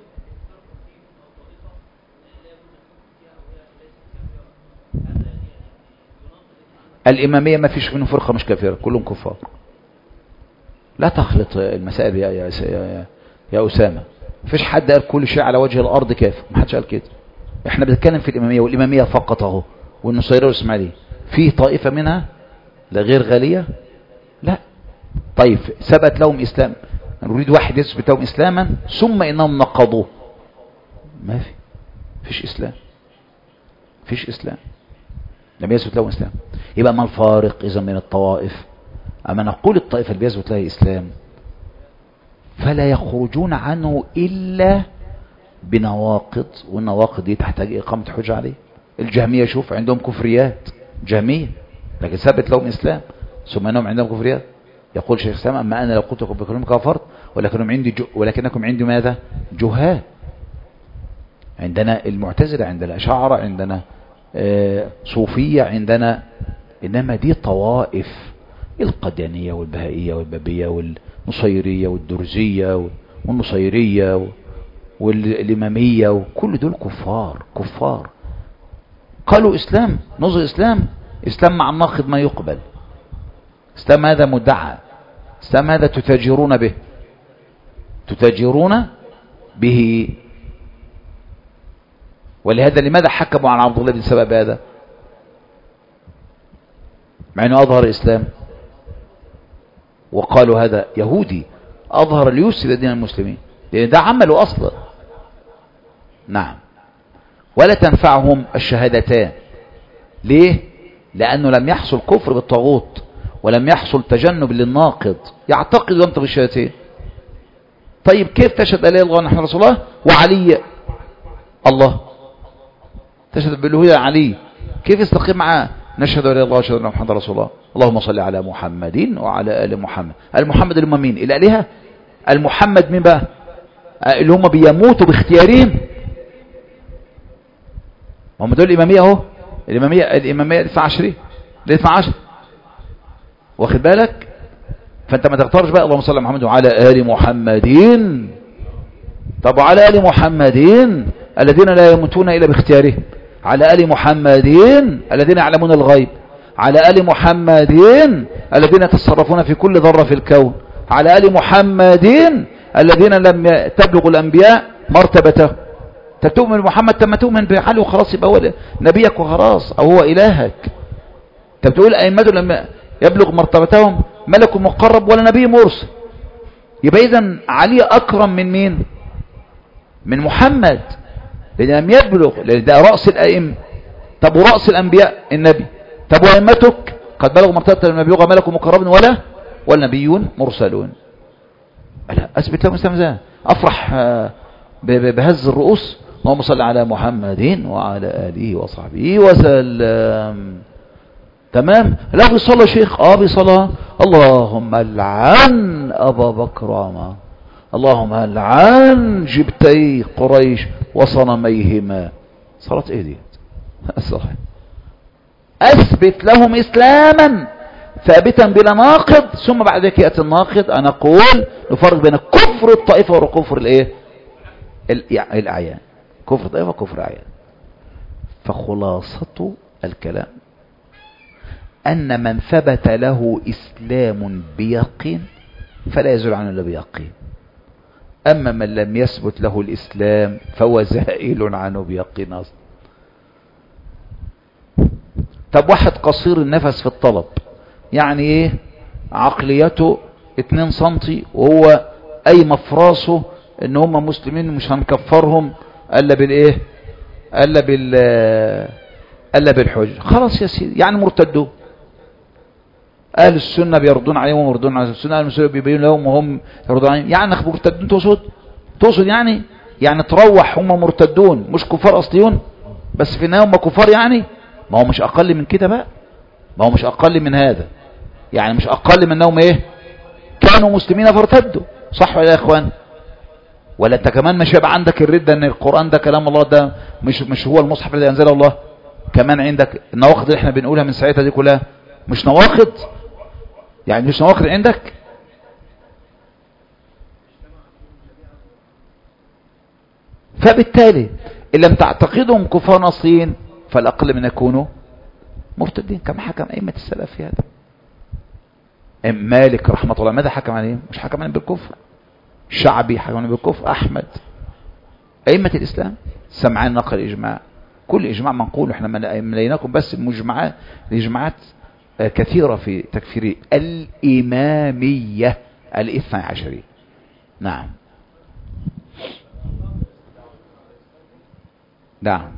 الإمامية ما فيش منهم فرقة مش كافرة، كلهم كفار. لا تخلط المسائل يا يا يا, يا أسامة. ما فيش حد قال كل شيء على وجه الأرض كافر، ما حدش قال كده. احنا بنتكلم في الإمامية، والإمامية فقط اهو، والنصيرية والإسماعيلية في طائفة منها لغير غالية؟ لا. طيب ثبت لهم إسلام، نريد واحد يثبت لهم إسلاما ثم إنهم نقضوه، ما في فيش إسلام، فيش إسلام، لم يثبت لهم إسلام. يبقى ما الفارق إذا من الطوائف؟ أما نقول الطائفة اللي بيثبت لها إسلام فلا يخرجون عنه إلا بنواقض، والنواقض دي تحتاج إقامة حجة عليه. الجهمية شوف عندهم كفريات جهمية لكن ثبت لهم إسلام، ثم أنهم عندهم كفريات. يقول شيخ الإسلام أما أنا لو قلت لكم بكلمة كفرت ولكنكم عندي جو ولكنكم عندي ماذا؟ جهال. عندنا المعتزلة، عندنا الأشاعرة، عندنا آه صوفية، عندنا، إنما دي طوائف، القديانية والبهائية والبابية والنصيرية والدرزية والنصيرية والإمامية، وكل دول كفار كفار. قالوا إسلام، نظر إسلام، إسلام مع الناقض ما يقبل. إسلام هذا مدعى، إسلام هذا تتاجرون به، تتاجرون به. ولهذا لماذا حكموا عن عبد الله بن سبأ بهذا مع أنه أظهر الإسلام؟ وقالوا هذا يهودي أظهر ليفسد دين المسلمين، لأن ده عمله أصلا. نعم. ولا تنفعهم الشهادتان. ليه؟ لأنه لم يحصل كفر بالطاغوت ولم يحصل تجنب للناقض، يعتقد ينطق الشهادتين. طيب كيف تشهد لا إله إلا الله محمد رسول الله وعلي الله؟ تشهد بالألوهية علي، كيف يستقيم معاه؟ نشهد لا إله إلا الله وأشهد أن محمد رسول الله. اللهم صل على محمد وعلى آل محمد. المحمد اللي هم مين؟ الآلهة؟ المحمد مين بقى؟ اللي هم بيموتوا باختيارهم، هم دول الإمامية اهو. الإمامية الإمامية الاثنى عشرية الاثنى عشر، واخد بالك؟ فأنت ما تختارش بقى اللهم صل على محمد وعلى آل محمد. طب وعلى آل محمد الذين لا يموتون إلا باختيارهم، على آل محمد الذين يعلمون الغيب، على آل محمد الذين يتصرفون في كل ذرة في الكون، على آل محمد الذين لم تبلغ الأنبياء مرتبته. انت تؤمن بمحمد تم تؤمن بحاله وخلاص، يبقى هو نبيك وخلاص، او هو الهك. انت بتقول ائمته لما يبلغ مرتبتهم ملك مقرب ولا نبي مرسل، يبقى اذا علي اكرم من مين؟ من محمد، لان لم يبلغ، لان ده راس الائمه. طب ورأس الانبياء النبي، طب وائمتك قد بلغوا مرتبه لم يبلغها ملك مقرب ولا ولا نبيون مرسلون. لا اثبت لهم الاسلام ازاي؟ افرح بهز الرؤوس؟ اللهم صل على محمد وعلى آله وصحبه وسلم. تمام؟ لا بيصلى شيخ، اه بيصلى اللهم العن أبا بكر وعمر، اللهم العن جبتي قريش وصنميهما. صلاة ايه دي؟ الصلاة. اثبت لهم اسلاما ثابتا بلا ناقض، ثم بعد ذلك يأتي الناقض. أنا أقول نفرق بين كفر الطائفة وكفر الإيه؟ الأعيان. كفر الطائفة وكفر الأعيان. فخلاصة الكلام أن من ثبت له إسلام بيقين فلا يزول عنه إلا بيقين، أما من لم يثبت له الإسلام فهو زائل عنه بيقين أصلا. طب واحد قصير النفس في الطلب، يعني ايه؟ عقليته اتنين سنتي وهو اي مفراسه ان هم مسلمين مش هنكفرهم الا بالايه؟ الا بال الا بالحج. خلاص يا سيدي، يعني مرتدوا. اهل السنه بيردون عليهم ويردون على السنه، اهل السنه بيبين لهم وهم يردون عليهم، يعني مرتدون. تقصد تقصد يعني يعني تروح هم مرتدون مش كفار اصليون، بس في النهايه هم كفار يعني. ما هو مش اقل من كده بقى، ما هو مش اقل من هذا، يعني مش اقل من انهم ايه؟ كانوا مسلمين فارتدوا. صح ولا يا اخوان؟ ولا انت كمان مش هيبقى عندك الردة ان القرآن ده كلام الله، ده مش مش هو المصحف الذي انزله الله؟ كمان عندك النواقض اللي احنا بنقولها من ساعتها دي كلها مش نواقض؟ يعني مش نواقض عندك؟ فبالتالي ان لم تعتقدهم كفار اصليين فالاقل من يكونوا مرتدين، كما حكم ائمه السلف في هذا. مالك رحمه الله ماذا حكم عليهم؟ مش حكم عليهم بالكفر. الشعبي حكم عليهم بالكفر. احمد، ائمه الاسلام. سمعان نقل اجماع، كل اجماع منقول. احنا مليناكم بس المجمعات، الاجماعات كثيره في تكفير الاماميه الاثنى عشريه. نعم نعم.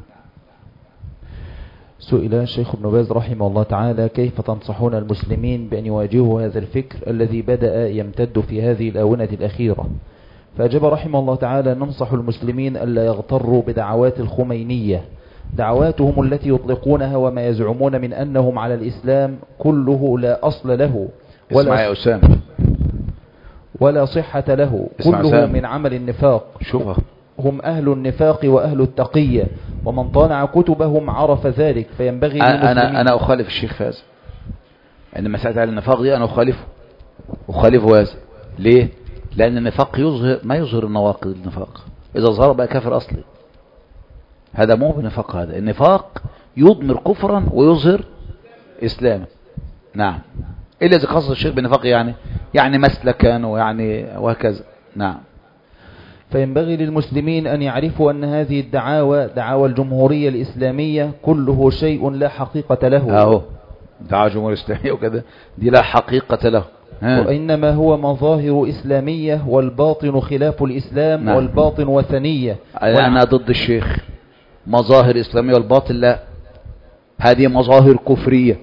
سئل الشيخ ابن باز رحمه الله تعالى: كيف تنصحون المسلمين بأن يواجهوا هذا الفكر الذي بدأ يمتد في هذه الآونة الأخيرة؟ فأجاب رحمه الله تعالى: ننصح المسلمين ألا يغتروا بدعوات الخمينية، دعواتهم التي يطلقونها وما يزعمون من أنهم على الإسلام كله لا أصل له ولا, يا أسامة. ولا صحة له، كله من عمل النفاق. شوفها، هم أهل النفاق وأهل التقية، ومن طالع كتبهم عرف ذلك. فينبغي أنا أنا أخالف الشيخ هذا، إن مسألة النفاق دي أنا أخالفه أخالفه هذا. ليه؟ لأن النفاق يظهر ما يظهر النواقض النفاق، إذا ظهر بقى كافر أصلي. هذا مو بنفاق، هذا النفاق يضمر كفرا ويظهر إسلاما. نعم، إلا إذا قصد الشيخ بالنفاق يعني يعني مسلكا ويعني وهكذا. نعم. فينبغي للمسلمين أن يعرفوا أن هذه الدعاوى دعاوى الجمهورية الإسلامية كله شيء لا حقيقة له. أهو دعاوى الجمهورية الإسلامية وكذا دي لا حقيقة له، وإنما هو مظاهر إسلامية، والباطن خلاف الإسلام. نعم. والباطن وثنية. أنا ضد الشيخ. مظاهر إسلامية والباطن لا، هذه مظاهر كفرية،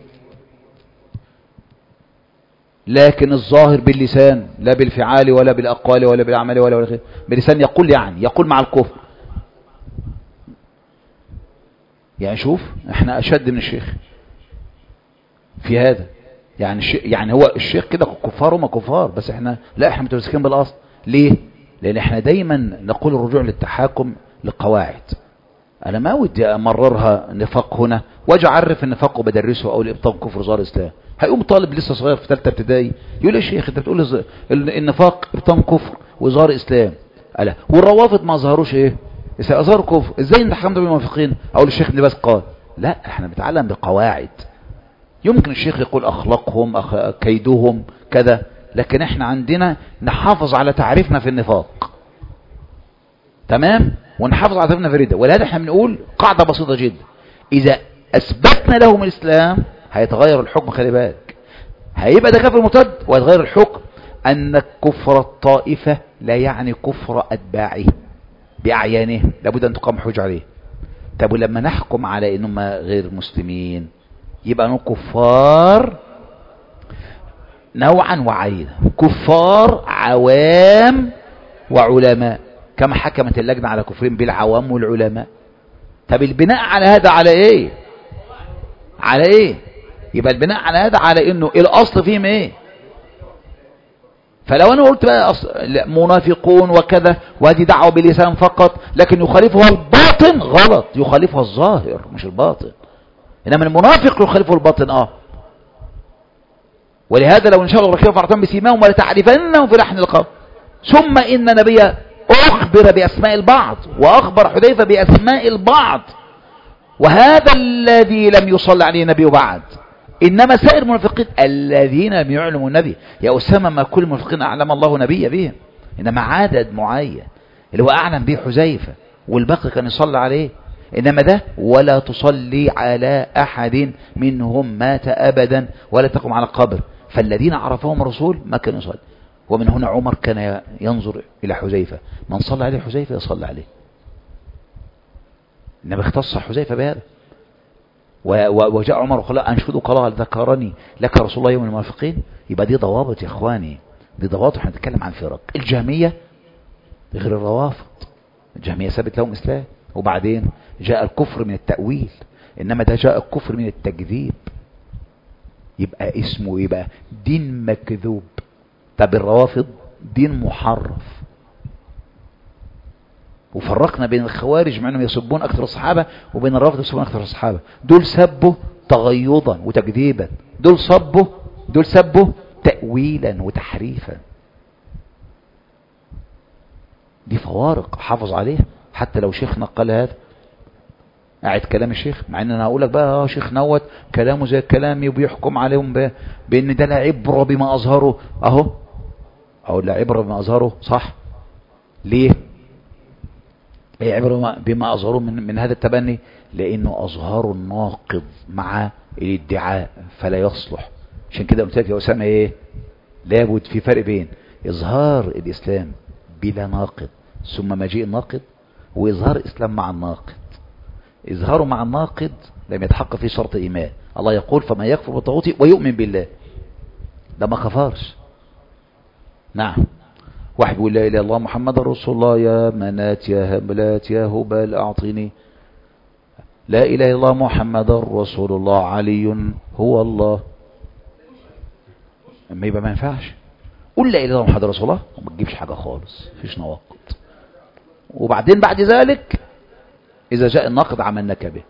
لكن الظاهر باللسان لا بالفعال ولا بالأقوال ولا بالأعمال ولا بالخير. باللسان يقول يعني يقول مع الكفر. يعني شوف احنا أشد من الشيخ في هذا. يعني يعني هو الشيخ كده كفار وما كفار، بس احنا لا، احنا متمسكين بالأصل. ليه؟ لأن احنا دايما نقول الرجوع للتحاكم للقواعد. أنا ما ودي أمررها نفاق هنا واجي أعرف النفاق وبدرسه أو الإبطال كفر ظاهر إسلام. هيقوم طالب لسه صغير في ثالثه ابتدائي يقول يا شيخ أنت بتقول النفاق إبطال كفر وظاهر إسلام، ألا والروافض ما ظهروش إيه؟ ظهروا كفر، إزاي أنت حكمت بالمنافقين؟ أقول الشيخ ابن باز قال لا، إحنا بنتعلم بقواعد. يمكن الشيخ يقول أخلاقهم أخ... كيدهم كذا، لكن إحنا عندنا نحافظ على تعريفنا في النفاق، تمام، ونحافظ على تعريفنا في الردة. ولهذا إحنا بنقول قاعدة بسيطة جدا: إذا أثبتنا لهم الإسلام هيتغير الحكم. خلي بالك، هيبقى ده كفر مرتد وهيتغير الحكم. أن كفر الطائفة لا يعني كفر أتباعه بأعيانه، لابد أن تقام حجة عليه. طب ولما نحكم على أنهم غير مسلمين يبقى أنهم كفار نوعا وعينا، كفار عوام وعلماء، كما حكمت اللجنة على كفرين بالعوام والعلماء. طب البناء على هذا على ايه؟ على ايه؟ يبقى البناء على هذا على انه الاصل فيهم ايه؟ فلو انا قلت بقى منافقون وكذا وهذه دعوة بلسان فقط لكن يخالفها الباطن، غلط، يخالفها الظاهر مش الباطن. انما المنافق يخالفه الباطن. اه ولهذا لو إن شاء الله ركبوا فأعطاهم بسيماهم ولتعرفنهم في لحن القول. ثم إن نبي أخبر بأسماء البعض وأخبر حذيفة بأسماء البعض، وهذا الذي لم يصلى عليه النبي بعد. إنما سائر المنافقين الذين لم يعلموا النبي. يا أسامة ما كل المنافقين أعلم الله نبي بهم، إنما عدد معين اللي هو أعلم به حذيفة والباقي كان يصلى عليه. إنما ده ولا تصلي على أحد منهم مات أبدا ولا تقم على قبر. فالذين عرفهم الرسول ما كانوا يصلي. ومن هنا عمر كان ينظر إلى حذيفة، من صلى عليه حذيفة يصلى عليه. إنما اختص حذيفة بهذا. وجاء عمر وقال أنشدك قال ذكرني لك رسول الله يوم المنافقين. يبقى دي ضوابط يا إخواني، دي ضوابط. احنا نتكلم عن فرق. الجهمية غير الروافض، الجهمية ثابت لهم إسلام، وبعدين جاء الكفر من التأويل، إنما ده جاء الكفر من التكذيب. يبقى اسمه يبقى دين مكذوب. طب الروافض دين محرف. وفرقنا بين الخوارج مع انهم يسبون اكثر الصحابه وبين الرافضه يسبون اكثر الصحابه. دول سبوا تغيظا وتكذيبا، دول صبوا دول سبوا تاويلا وتحريفا. دي فوارق حافظ عليها. حتى لو شيخنا قال هذا قاعد كلام الشيخ، مع ان انا هقول لك بقى اه شيخ نوت كلامه زي كلامي وبيحكم عليهم بان ده لا عبره بما اظهره. اهو اقول لا عبره بما اظهره صح. ليه ايه عبره بما اظهره من, من هذا التبني؟ لانه اظهره الناقض مع الادعاء فلا يصلح. عشان كده قلت لك يا اسامه ايه لابد في فرق بين اظهار الاسلام بلا ناقض ثم مجيء الناقض، واظهار الاسلام مع الناقض. اظهاره مع الناقض لم يتحقق فيه شرط ايمان. الله يقول فما يكفر بالطاغوت ويؤمن بالله، ده ما كفرش. نعم. واحد بيقول لا اله الا الله محمد رسول الله، يا منات يا هبلات يا هبال اعطيني. لا اله الا الله محمد رسول الله علي هو الله. اما يبقى ما ينفعش. قول لا اله الا الله محمد رسول الله وما تجيبش حاجه خالص، مفيش نواقض. وبعدين بعد ذلك اذا جاء الناقض عملناك به.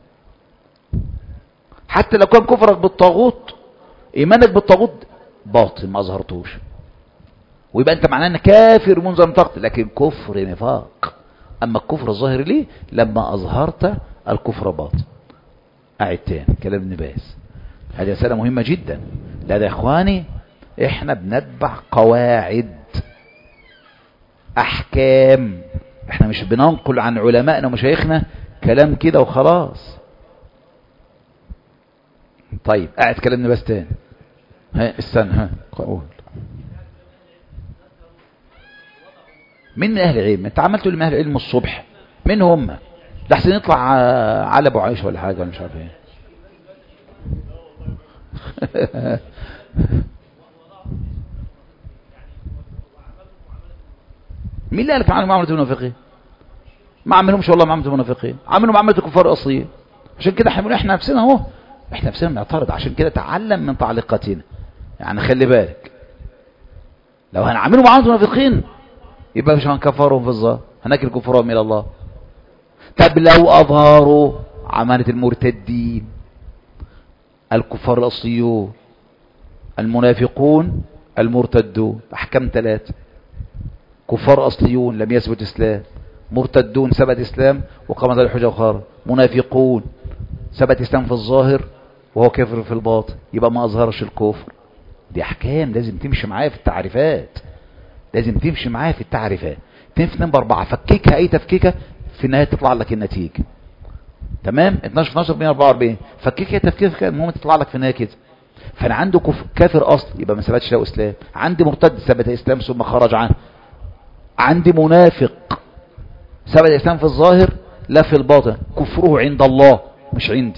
حتى لو كان كفرك بالطاغوت ايمانك بالطاغوت باطل ما اظهرتوش، ويبقى انت معناه ان كافر منذ ان تقتل، لكن كفر نفاق. اما الكفر الظاهر ليه لما اظهرت الكفر باطل. اعد تاني كلام ابن باز، هذه رساله مهمه جدا. لا ده يا اخواني احنا بنتبع قواعد احكام، احنا مش بننقل عن علمائنا ومشايخنا كلام كده وخلاص. طيب قاعد كلام ابن باز تاني. ها استنى ها قول. مين من اهل العلم؟ انت عملته من اهل العلم الصبح، مين هم؟ ده احسن يطلع على ابو عائشه ولا حاجه ولا مش عارف ايه. مين اللي قالك عملوا معامله المنافقين؟ ما عملهمش والله معامله المنافقين، عملوا معامله الكفار الاصليين. عشان كده احنا احنا نفسنا اهو احنا نفسنا بنعترض. عشان كده تعلم من تعليقاتنا، يعني خلي بالك لو هنعملوا معامله المنافقين يبقى مش هنكفرهم في الظاهر، هناكل كفرهم الى الله. طب لو اظهروا عمالة المرتدين الكفار الاصليون المنافقون المرتدون، احكام ثلاثة: كفار اصليون لم يثبت اسلام، مرتدون ثبت اسلام وقام ذلك الحجه وخرج، منافقون ثبت اسلام في الظاهر وهو كافر في الباطن، يبقى ما اظهرش الكفر. دي احكام لازم تمشي معايا في التعريفات، لازم تمشي معايا في التعريفات. اتنين في اربعة فككها اي تفكيكه في النهايه تطلع لك النتيجه. تمام؟ اتناشر في اتناشر باربعة واربعين فككها تفكيكها المهم تطلع لك في النهايه كده. فانا عندي كافر اصل يبقى ما ثبتش له اسلام، عندي مرتد ثبت اسلام ثم خرج عنه، عندي منافق ثبت اسلام في الظاهر لا في الباطن، كفره عند الله مش عندي.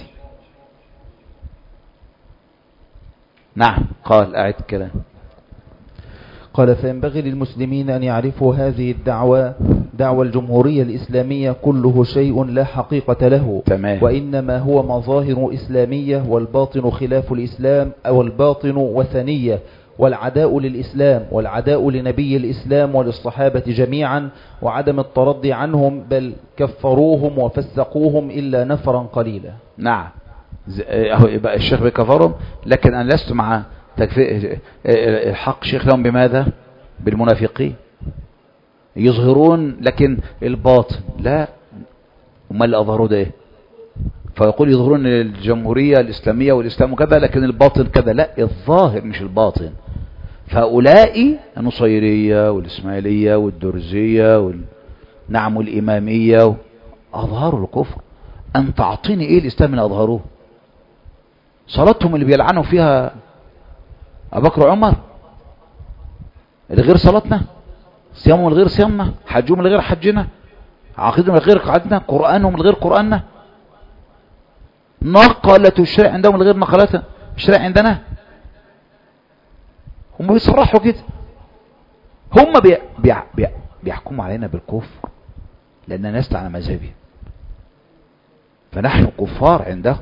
نعم. قال اعد الكلام. قال فينبغي للمسلمين أن يعرفوا هذه الدعوة دعوة الجمهورية الإسلامية كله شيء لا حقيقة له. تمام. وإنما هو مظاهر إسلامية والباطن خلاف الإسلام أو الباطن وثنية، والعداء للإسلام والعداء لنبي الإسلام وللصحابة جميعا، وعدم الترضي عنهم بل كفروهم وفسقوهم إلا نفرا قليلا. نعم. يبقى الشيخ بكفرهم، لكن أنا لست مع تكفير الحق شيخ لهم بماذا؟ بالمنافقين يظهرون لكن الباطن لا. وما اللي أظهروا ده ايه؟ فيقول يظهرون الجمهورية الإسلامية والإسلام وكذا لكن الباطن كذا. لا، الظاهر مش الباطن. فأولئك النصيرية والإسماعيلية والدرزية وال... نعم والإمامية أظهروا الكفر. أن تعطيني إيه الإسلام اللي أظهروه؟ صلاتهم اللي بيلعنوا فيها أبو بكر وعمر اللي غير صلاتنا، صيامهم اللي غير صيامنا، حجهم اللي غير حجنا، عقيدهم اللي غير عقيدتنا، قرآنهم اللي غير قرآننا، نقلة الشرع عندهم اللي غير نقلة الشرع عندنا. هم بيصرحوا كده. هم بي... بي... بي... بيحكموا علينا بالكفر لأننا ناس على مذهبهم، فنحن كفار عندهم.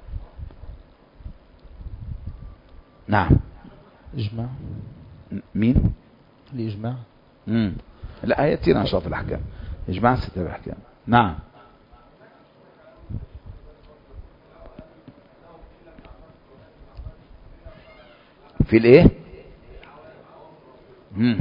نعم. إجماع. مين؟ الإجماع. امم لا هيأتينا إن شاء الله في الأحكام. إجماع ستة الأحكام. نعم. في الإيه؟ امم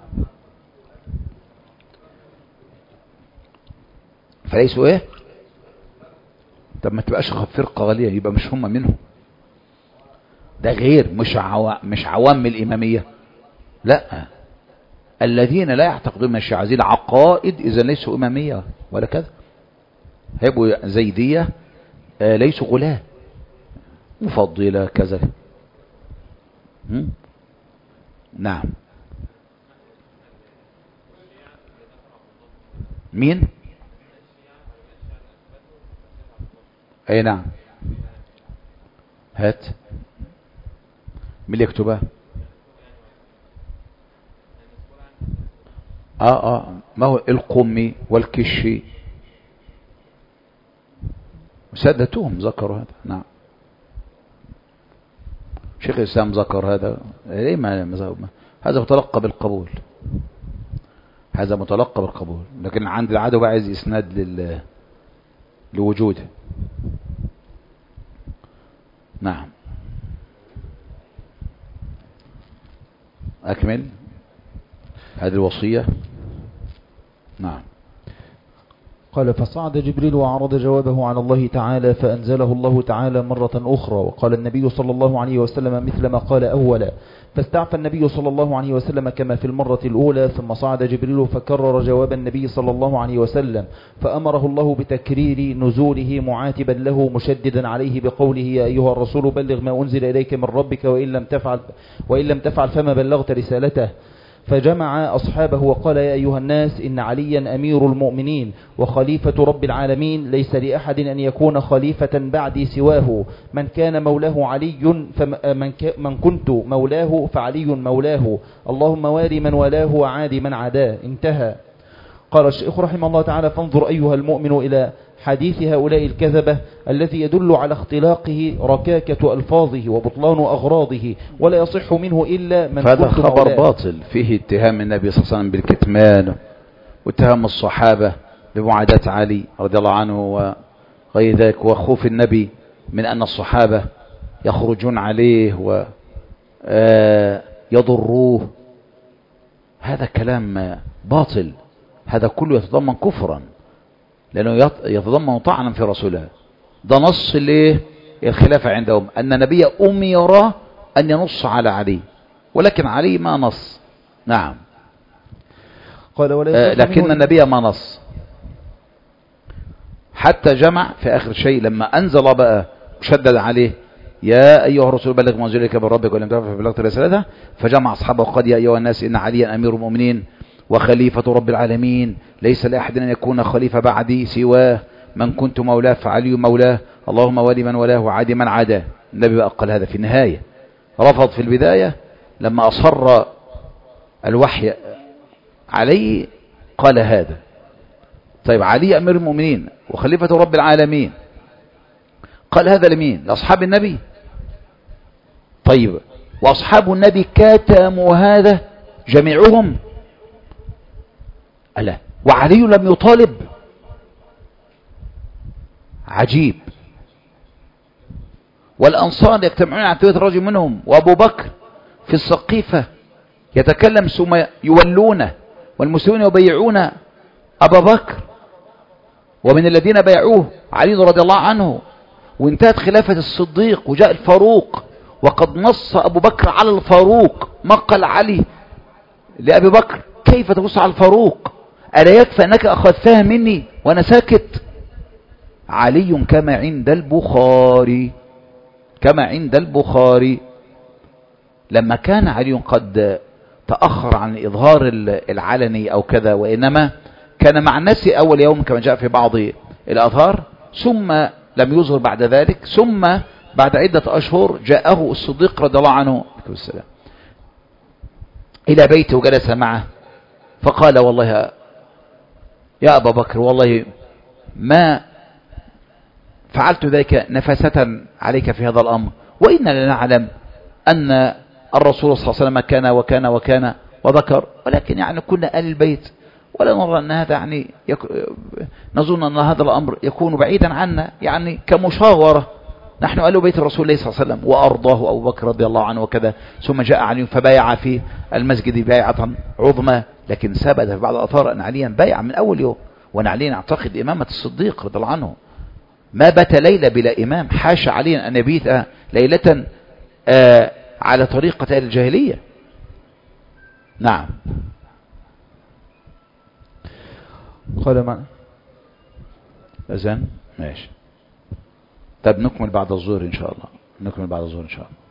فليسوا إيه؟ طب ما تبقاش فرقة غالية يبقى مش هم منهم. ده غير مش عوا... مش عوام الإمامية. لا، الذين لا يعتقدون من الشيعة هذه العقائد إذا ليسوا إمامية ولا كذا، هيبقوا زيدية، آه ليسوا غلاة مفضلة كذا. هم؟ نعم. مين؟ اي نعم. هات مين اللي يكتبها؟ اه اه ما هو القمي والكشي سادتهم ذكروا هذا. نعم. شيخ الإسلام ذكر هذا. ليه ما هذا متلقى بالقبول، هذا متلقى بالقبول، لكن عند العدو بقى عايز إسناد لل لوجوده. نعم. أكمل هذه الوصية. نعم. قال فصعد جبريل وعرض جوابه على الله تعالى فأنزله الله تعالى مرة أخرى. وقال النبي صلى الله عليه وسلم مثل ما قال أولا، فاستعفى النبي صلى الله عليه وسلم كما في المرة الأولى. ثم صعد جبريل فكرر جواب النبي صلى الله عليه وسلم، فأمره الله بتكرير نزوله معاتبا له مشددا عليه بقوله يا أيها الرسول بلغ ما أنزل إليك من ربك وإن لم تفعل, وإن لم تفعل فما بلغت رسالته. فجمع أصحابه وقال يا أيها الناس إن عليا أمير المؤمنين وخليفة رب العالمين، ليس لأحد أن يكون خليفة بعدي سواه، من كان مولاه علي فمن من كنت مولاه فعلي مولاه، اللهم والي من والاه وعادي من عداه. انتهى. قال الشيخ رحمه الله تعالى فانظر أيها المؤمن إلى حديث هؤلاء الكذبة الذي يدل على اختلاقه ركاكة ألفاظه وبطلان أغراضه، ولا يصح منه إلا من فهذا خبر باطل فيه اتهام النبي صلى الله عليه وسلم بالكتمان، واتهام الصحابة بمعاداة علي رضي الله عنه وغير ذلك، وخوف النبي من أن الصحابة يخرجون عليه ويضروه. هذا كلام باطل، هذا كله يتضمن كفرا لأنه يتضمن طعنا في رسوله. ده نص ليه الخلافة عندهم أن النبي أمر أن ينص على علي، ولكن علي ما نص. نعم. قال آه لكن النبي ما نص، حتى جمع في آخر شيء لما أنزل بقى شدد عليه يا أيها الرسول بلغ ما أنزل إليك من ربك ولم تفعل فبلغت رسالته، فجمع أصحابه وقال يا أيها الناس إن عليا أمير المؤمنين وخليفة رب العالمين، ليس لأحد أن يكون خليفة بعدي سواه، من كنت مولاه فعلي مولاه، اللهم والي من ولاه وعادي من عاداه. النبي بقى قال هذا في النهاية، رفض في البداية لما أصر الوحي عليه قال هذا. طيب علي أمير المؤمنين وخليفة رب العالمين، قال هذا لمين؟ لأصحاب النبي. طيب وأصحاب النبي كاتموا هذا جميعهم؟ ألا وعلي لم يطالب؟ عجيب. والأنصار يجتمعون على تبية الرجل منهم، وأبو بكر في السقيفة يتكلم ثم يولونه والمسلمون يبيعون أبا بكر، ومن الذين بايعوه علي رضي الله عنه، وانتهت خلافة الصديق وجاء الفاروق، وقد نص أبو بكر على الفاروق. ما قال علي لأبي بكر كيف تبص على الفاروق؟ ألا يكفى أنك أخذتها مني وأنا ساكت؟ علي كما عند البخاري كما عند البخاري لما كان علي قد تأخر عن الإظهار العلني أو كذا، وإنما كان مع الناس أول يوم كما جاء في بعض الأظهار، ثم لم يظهر بعد ذلك، ثم بعد عدة أشهر جاءه الصديق رضي الله عنه إلى بيته وجلس معه، فقال والله يا أبا بكر والله ما فعلت ذلك نفسة عليك في هذا الأمر، وإننا نعلم أن الرسول صلى الله عليه وسلم كان وكان وكان وذكر، ولكن يعني كنا آل البيت ولا نرى أن هذا يعني يك... نظن أن هذا الأمر يكون بعيدا عنا، يعني كمشاورة. نحن آل بيت الرسول الله صلى الله عليه وسلم وأرضاه أبو بكر رضي الله عنه وكذا. ثم جاء علي فبايع في المسجد بيعة عظمى، لكن ثبت في بعض الأثار أن عليا بايع من أول يوم، وأن عليا نعتقد إمامة الصديق رضي الله عنه. ما بات ليلة بلا إمام، حاشا عليا أن يبيت ليلة آه على طريقة أهل الجاهلية. نعم. قال معنا أذان ماشي. طب نكمل بعد الظهر إن شاء الله، نكمل بعد الظهر إن شاء الله.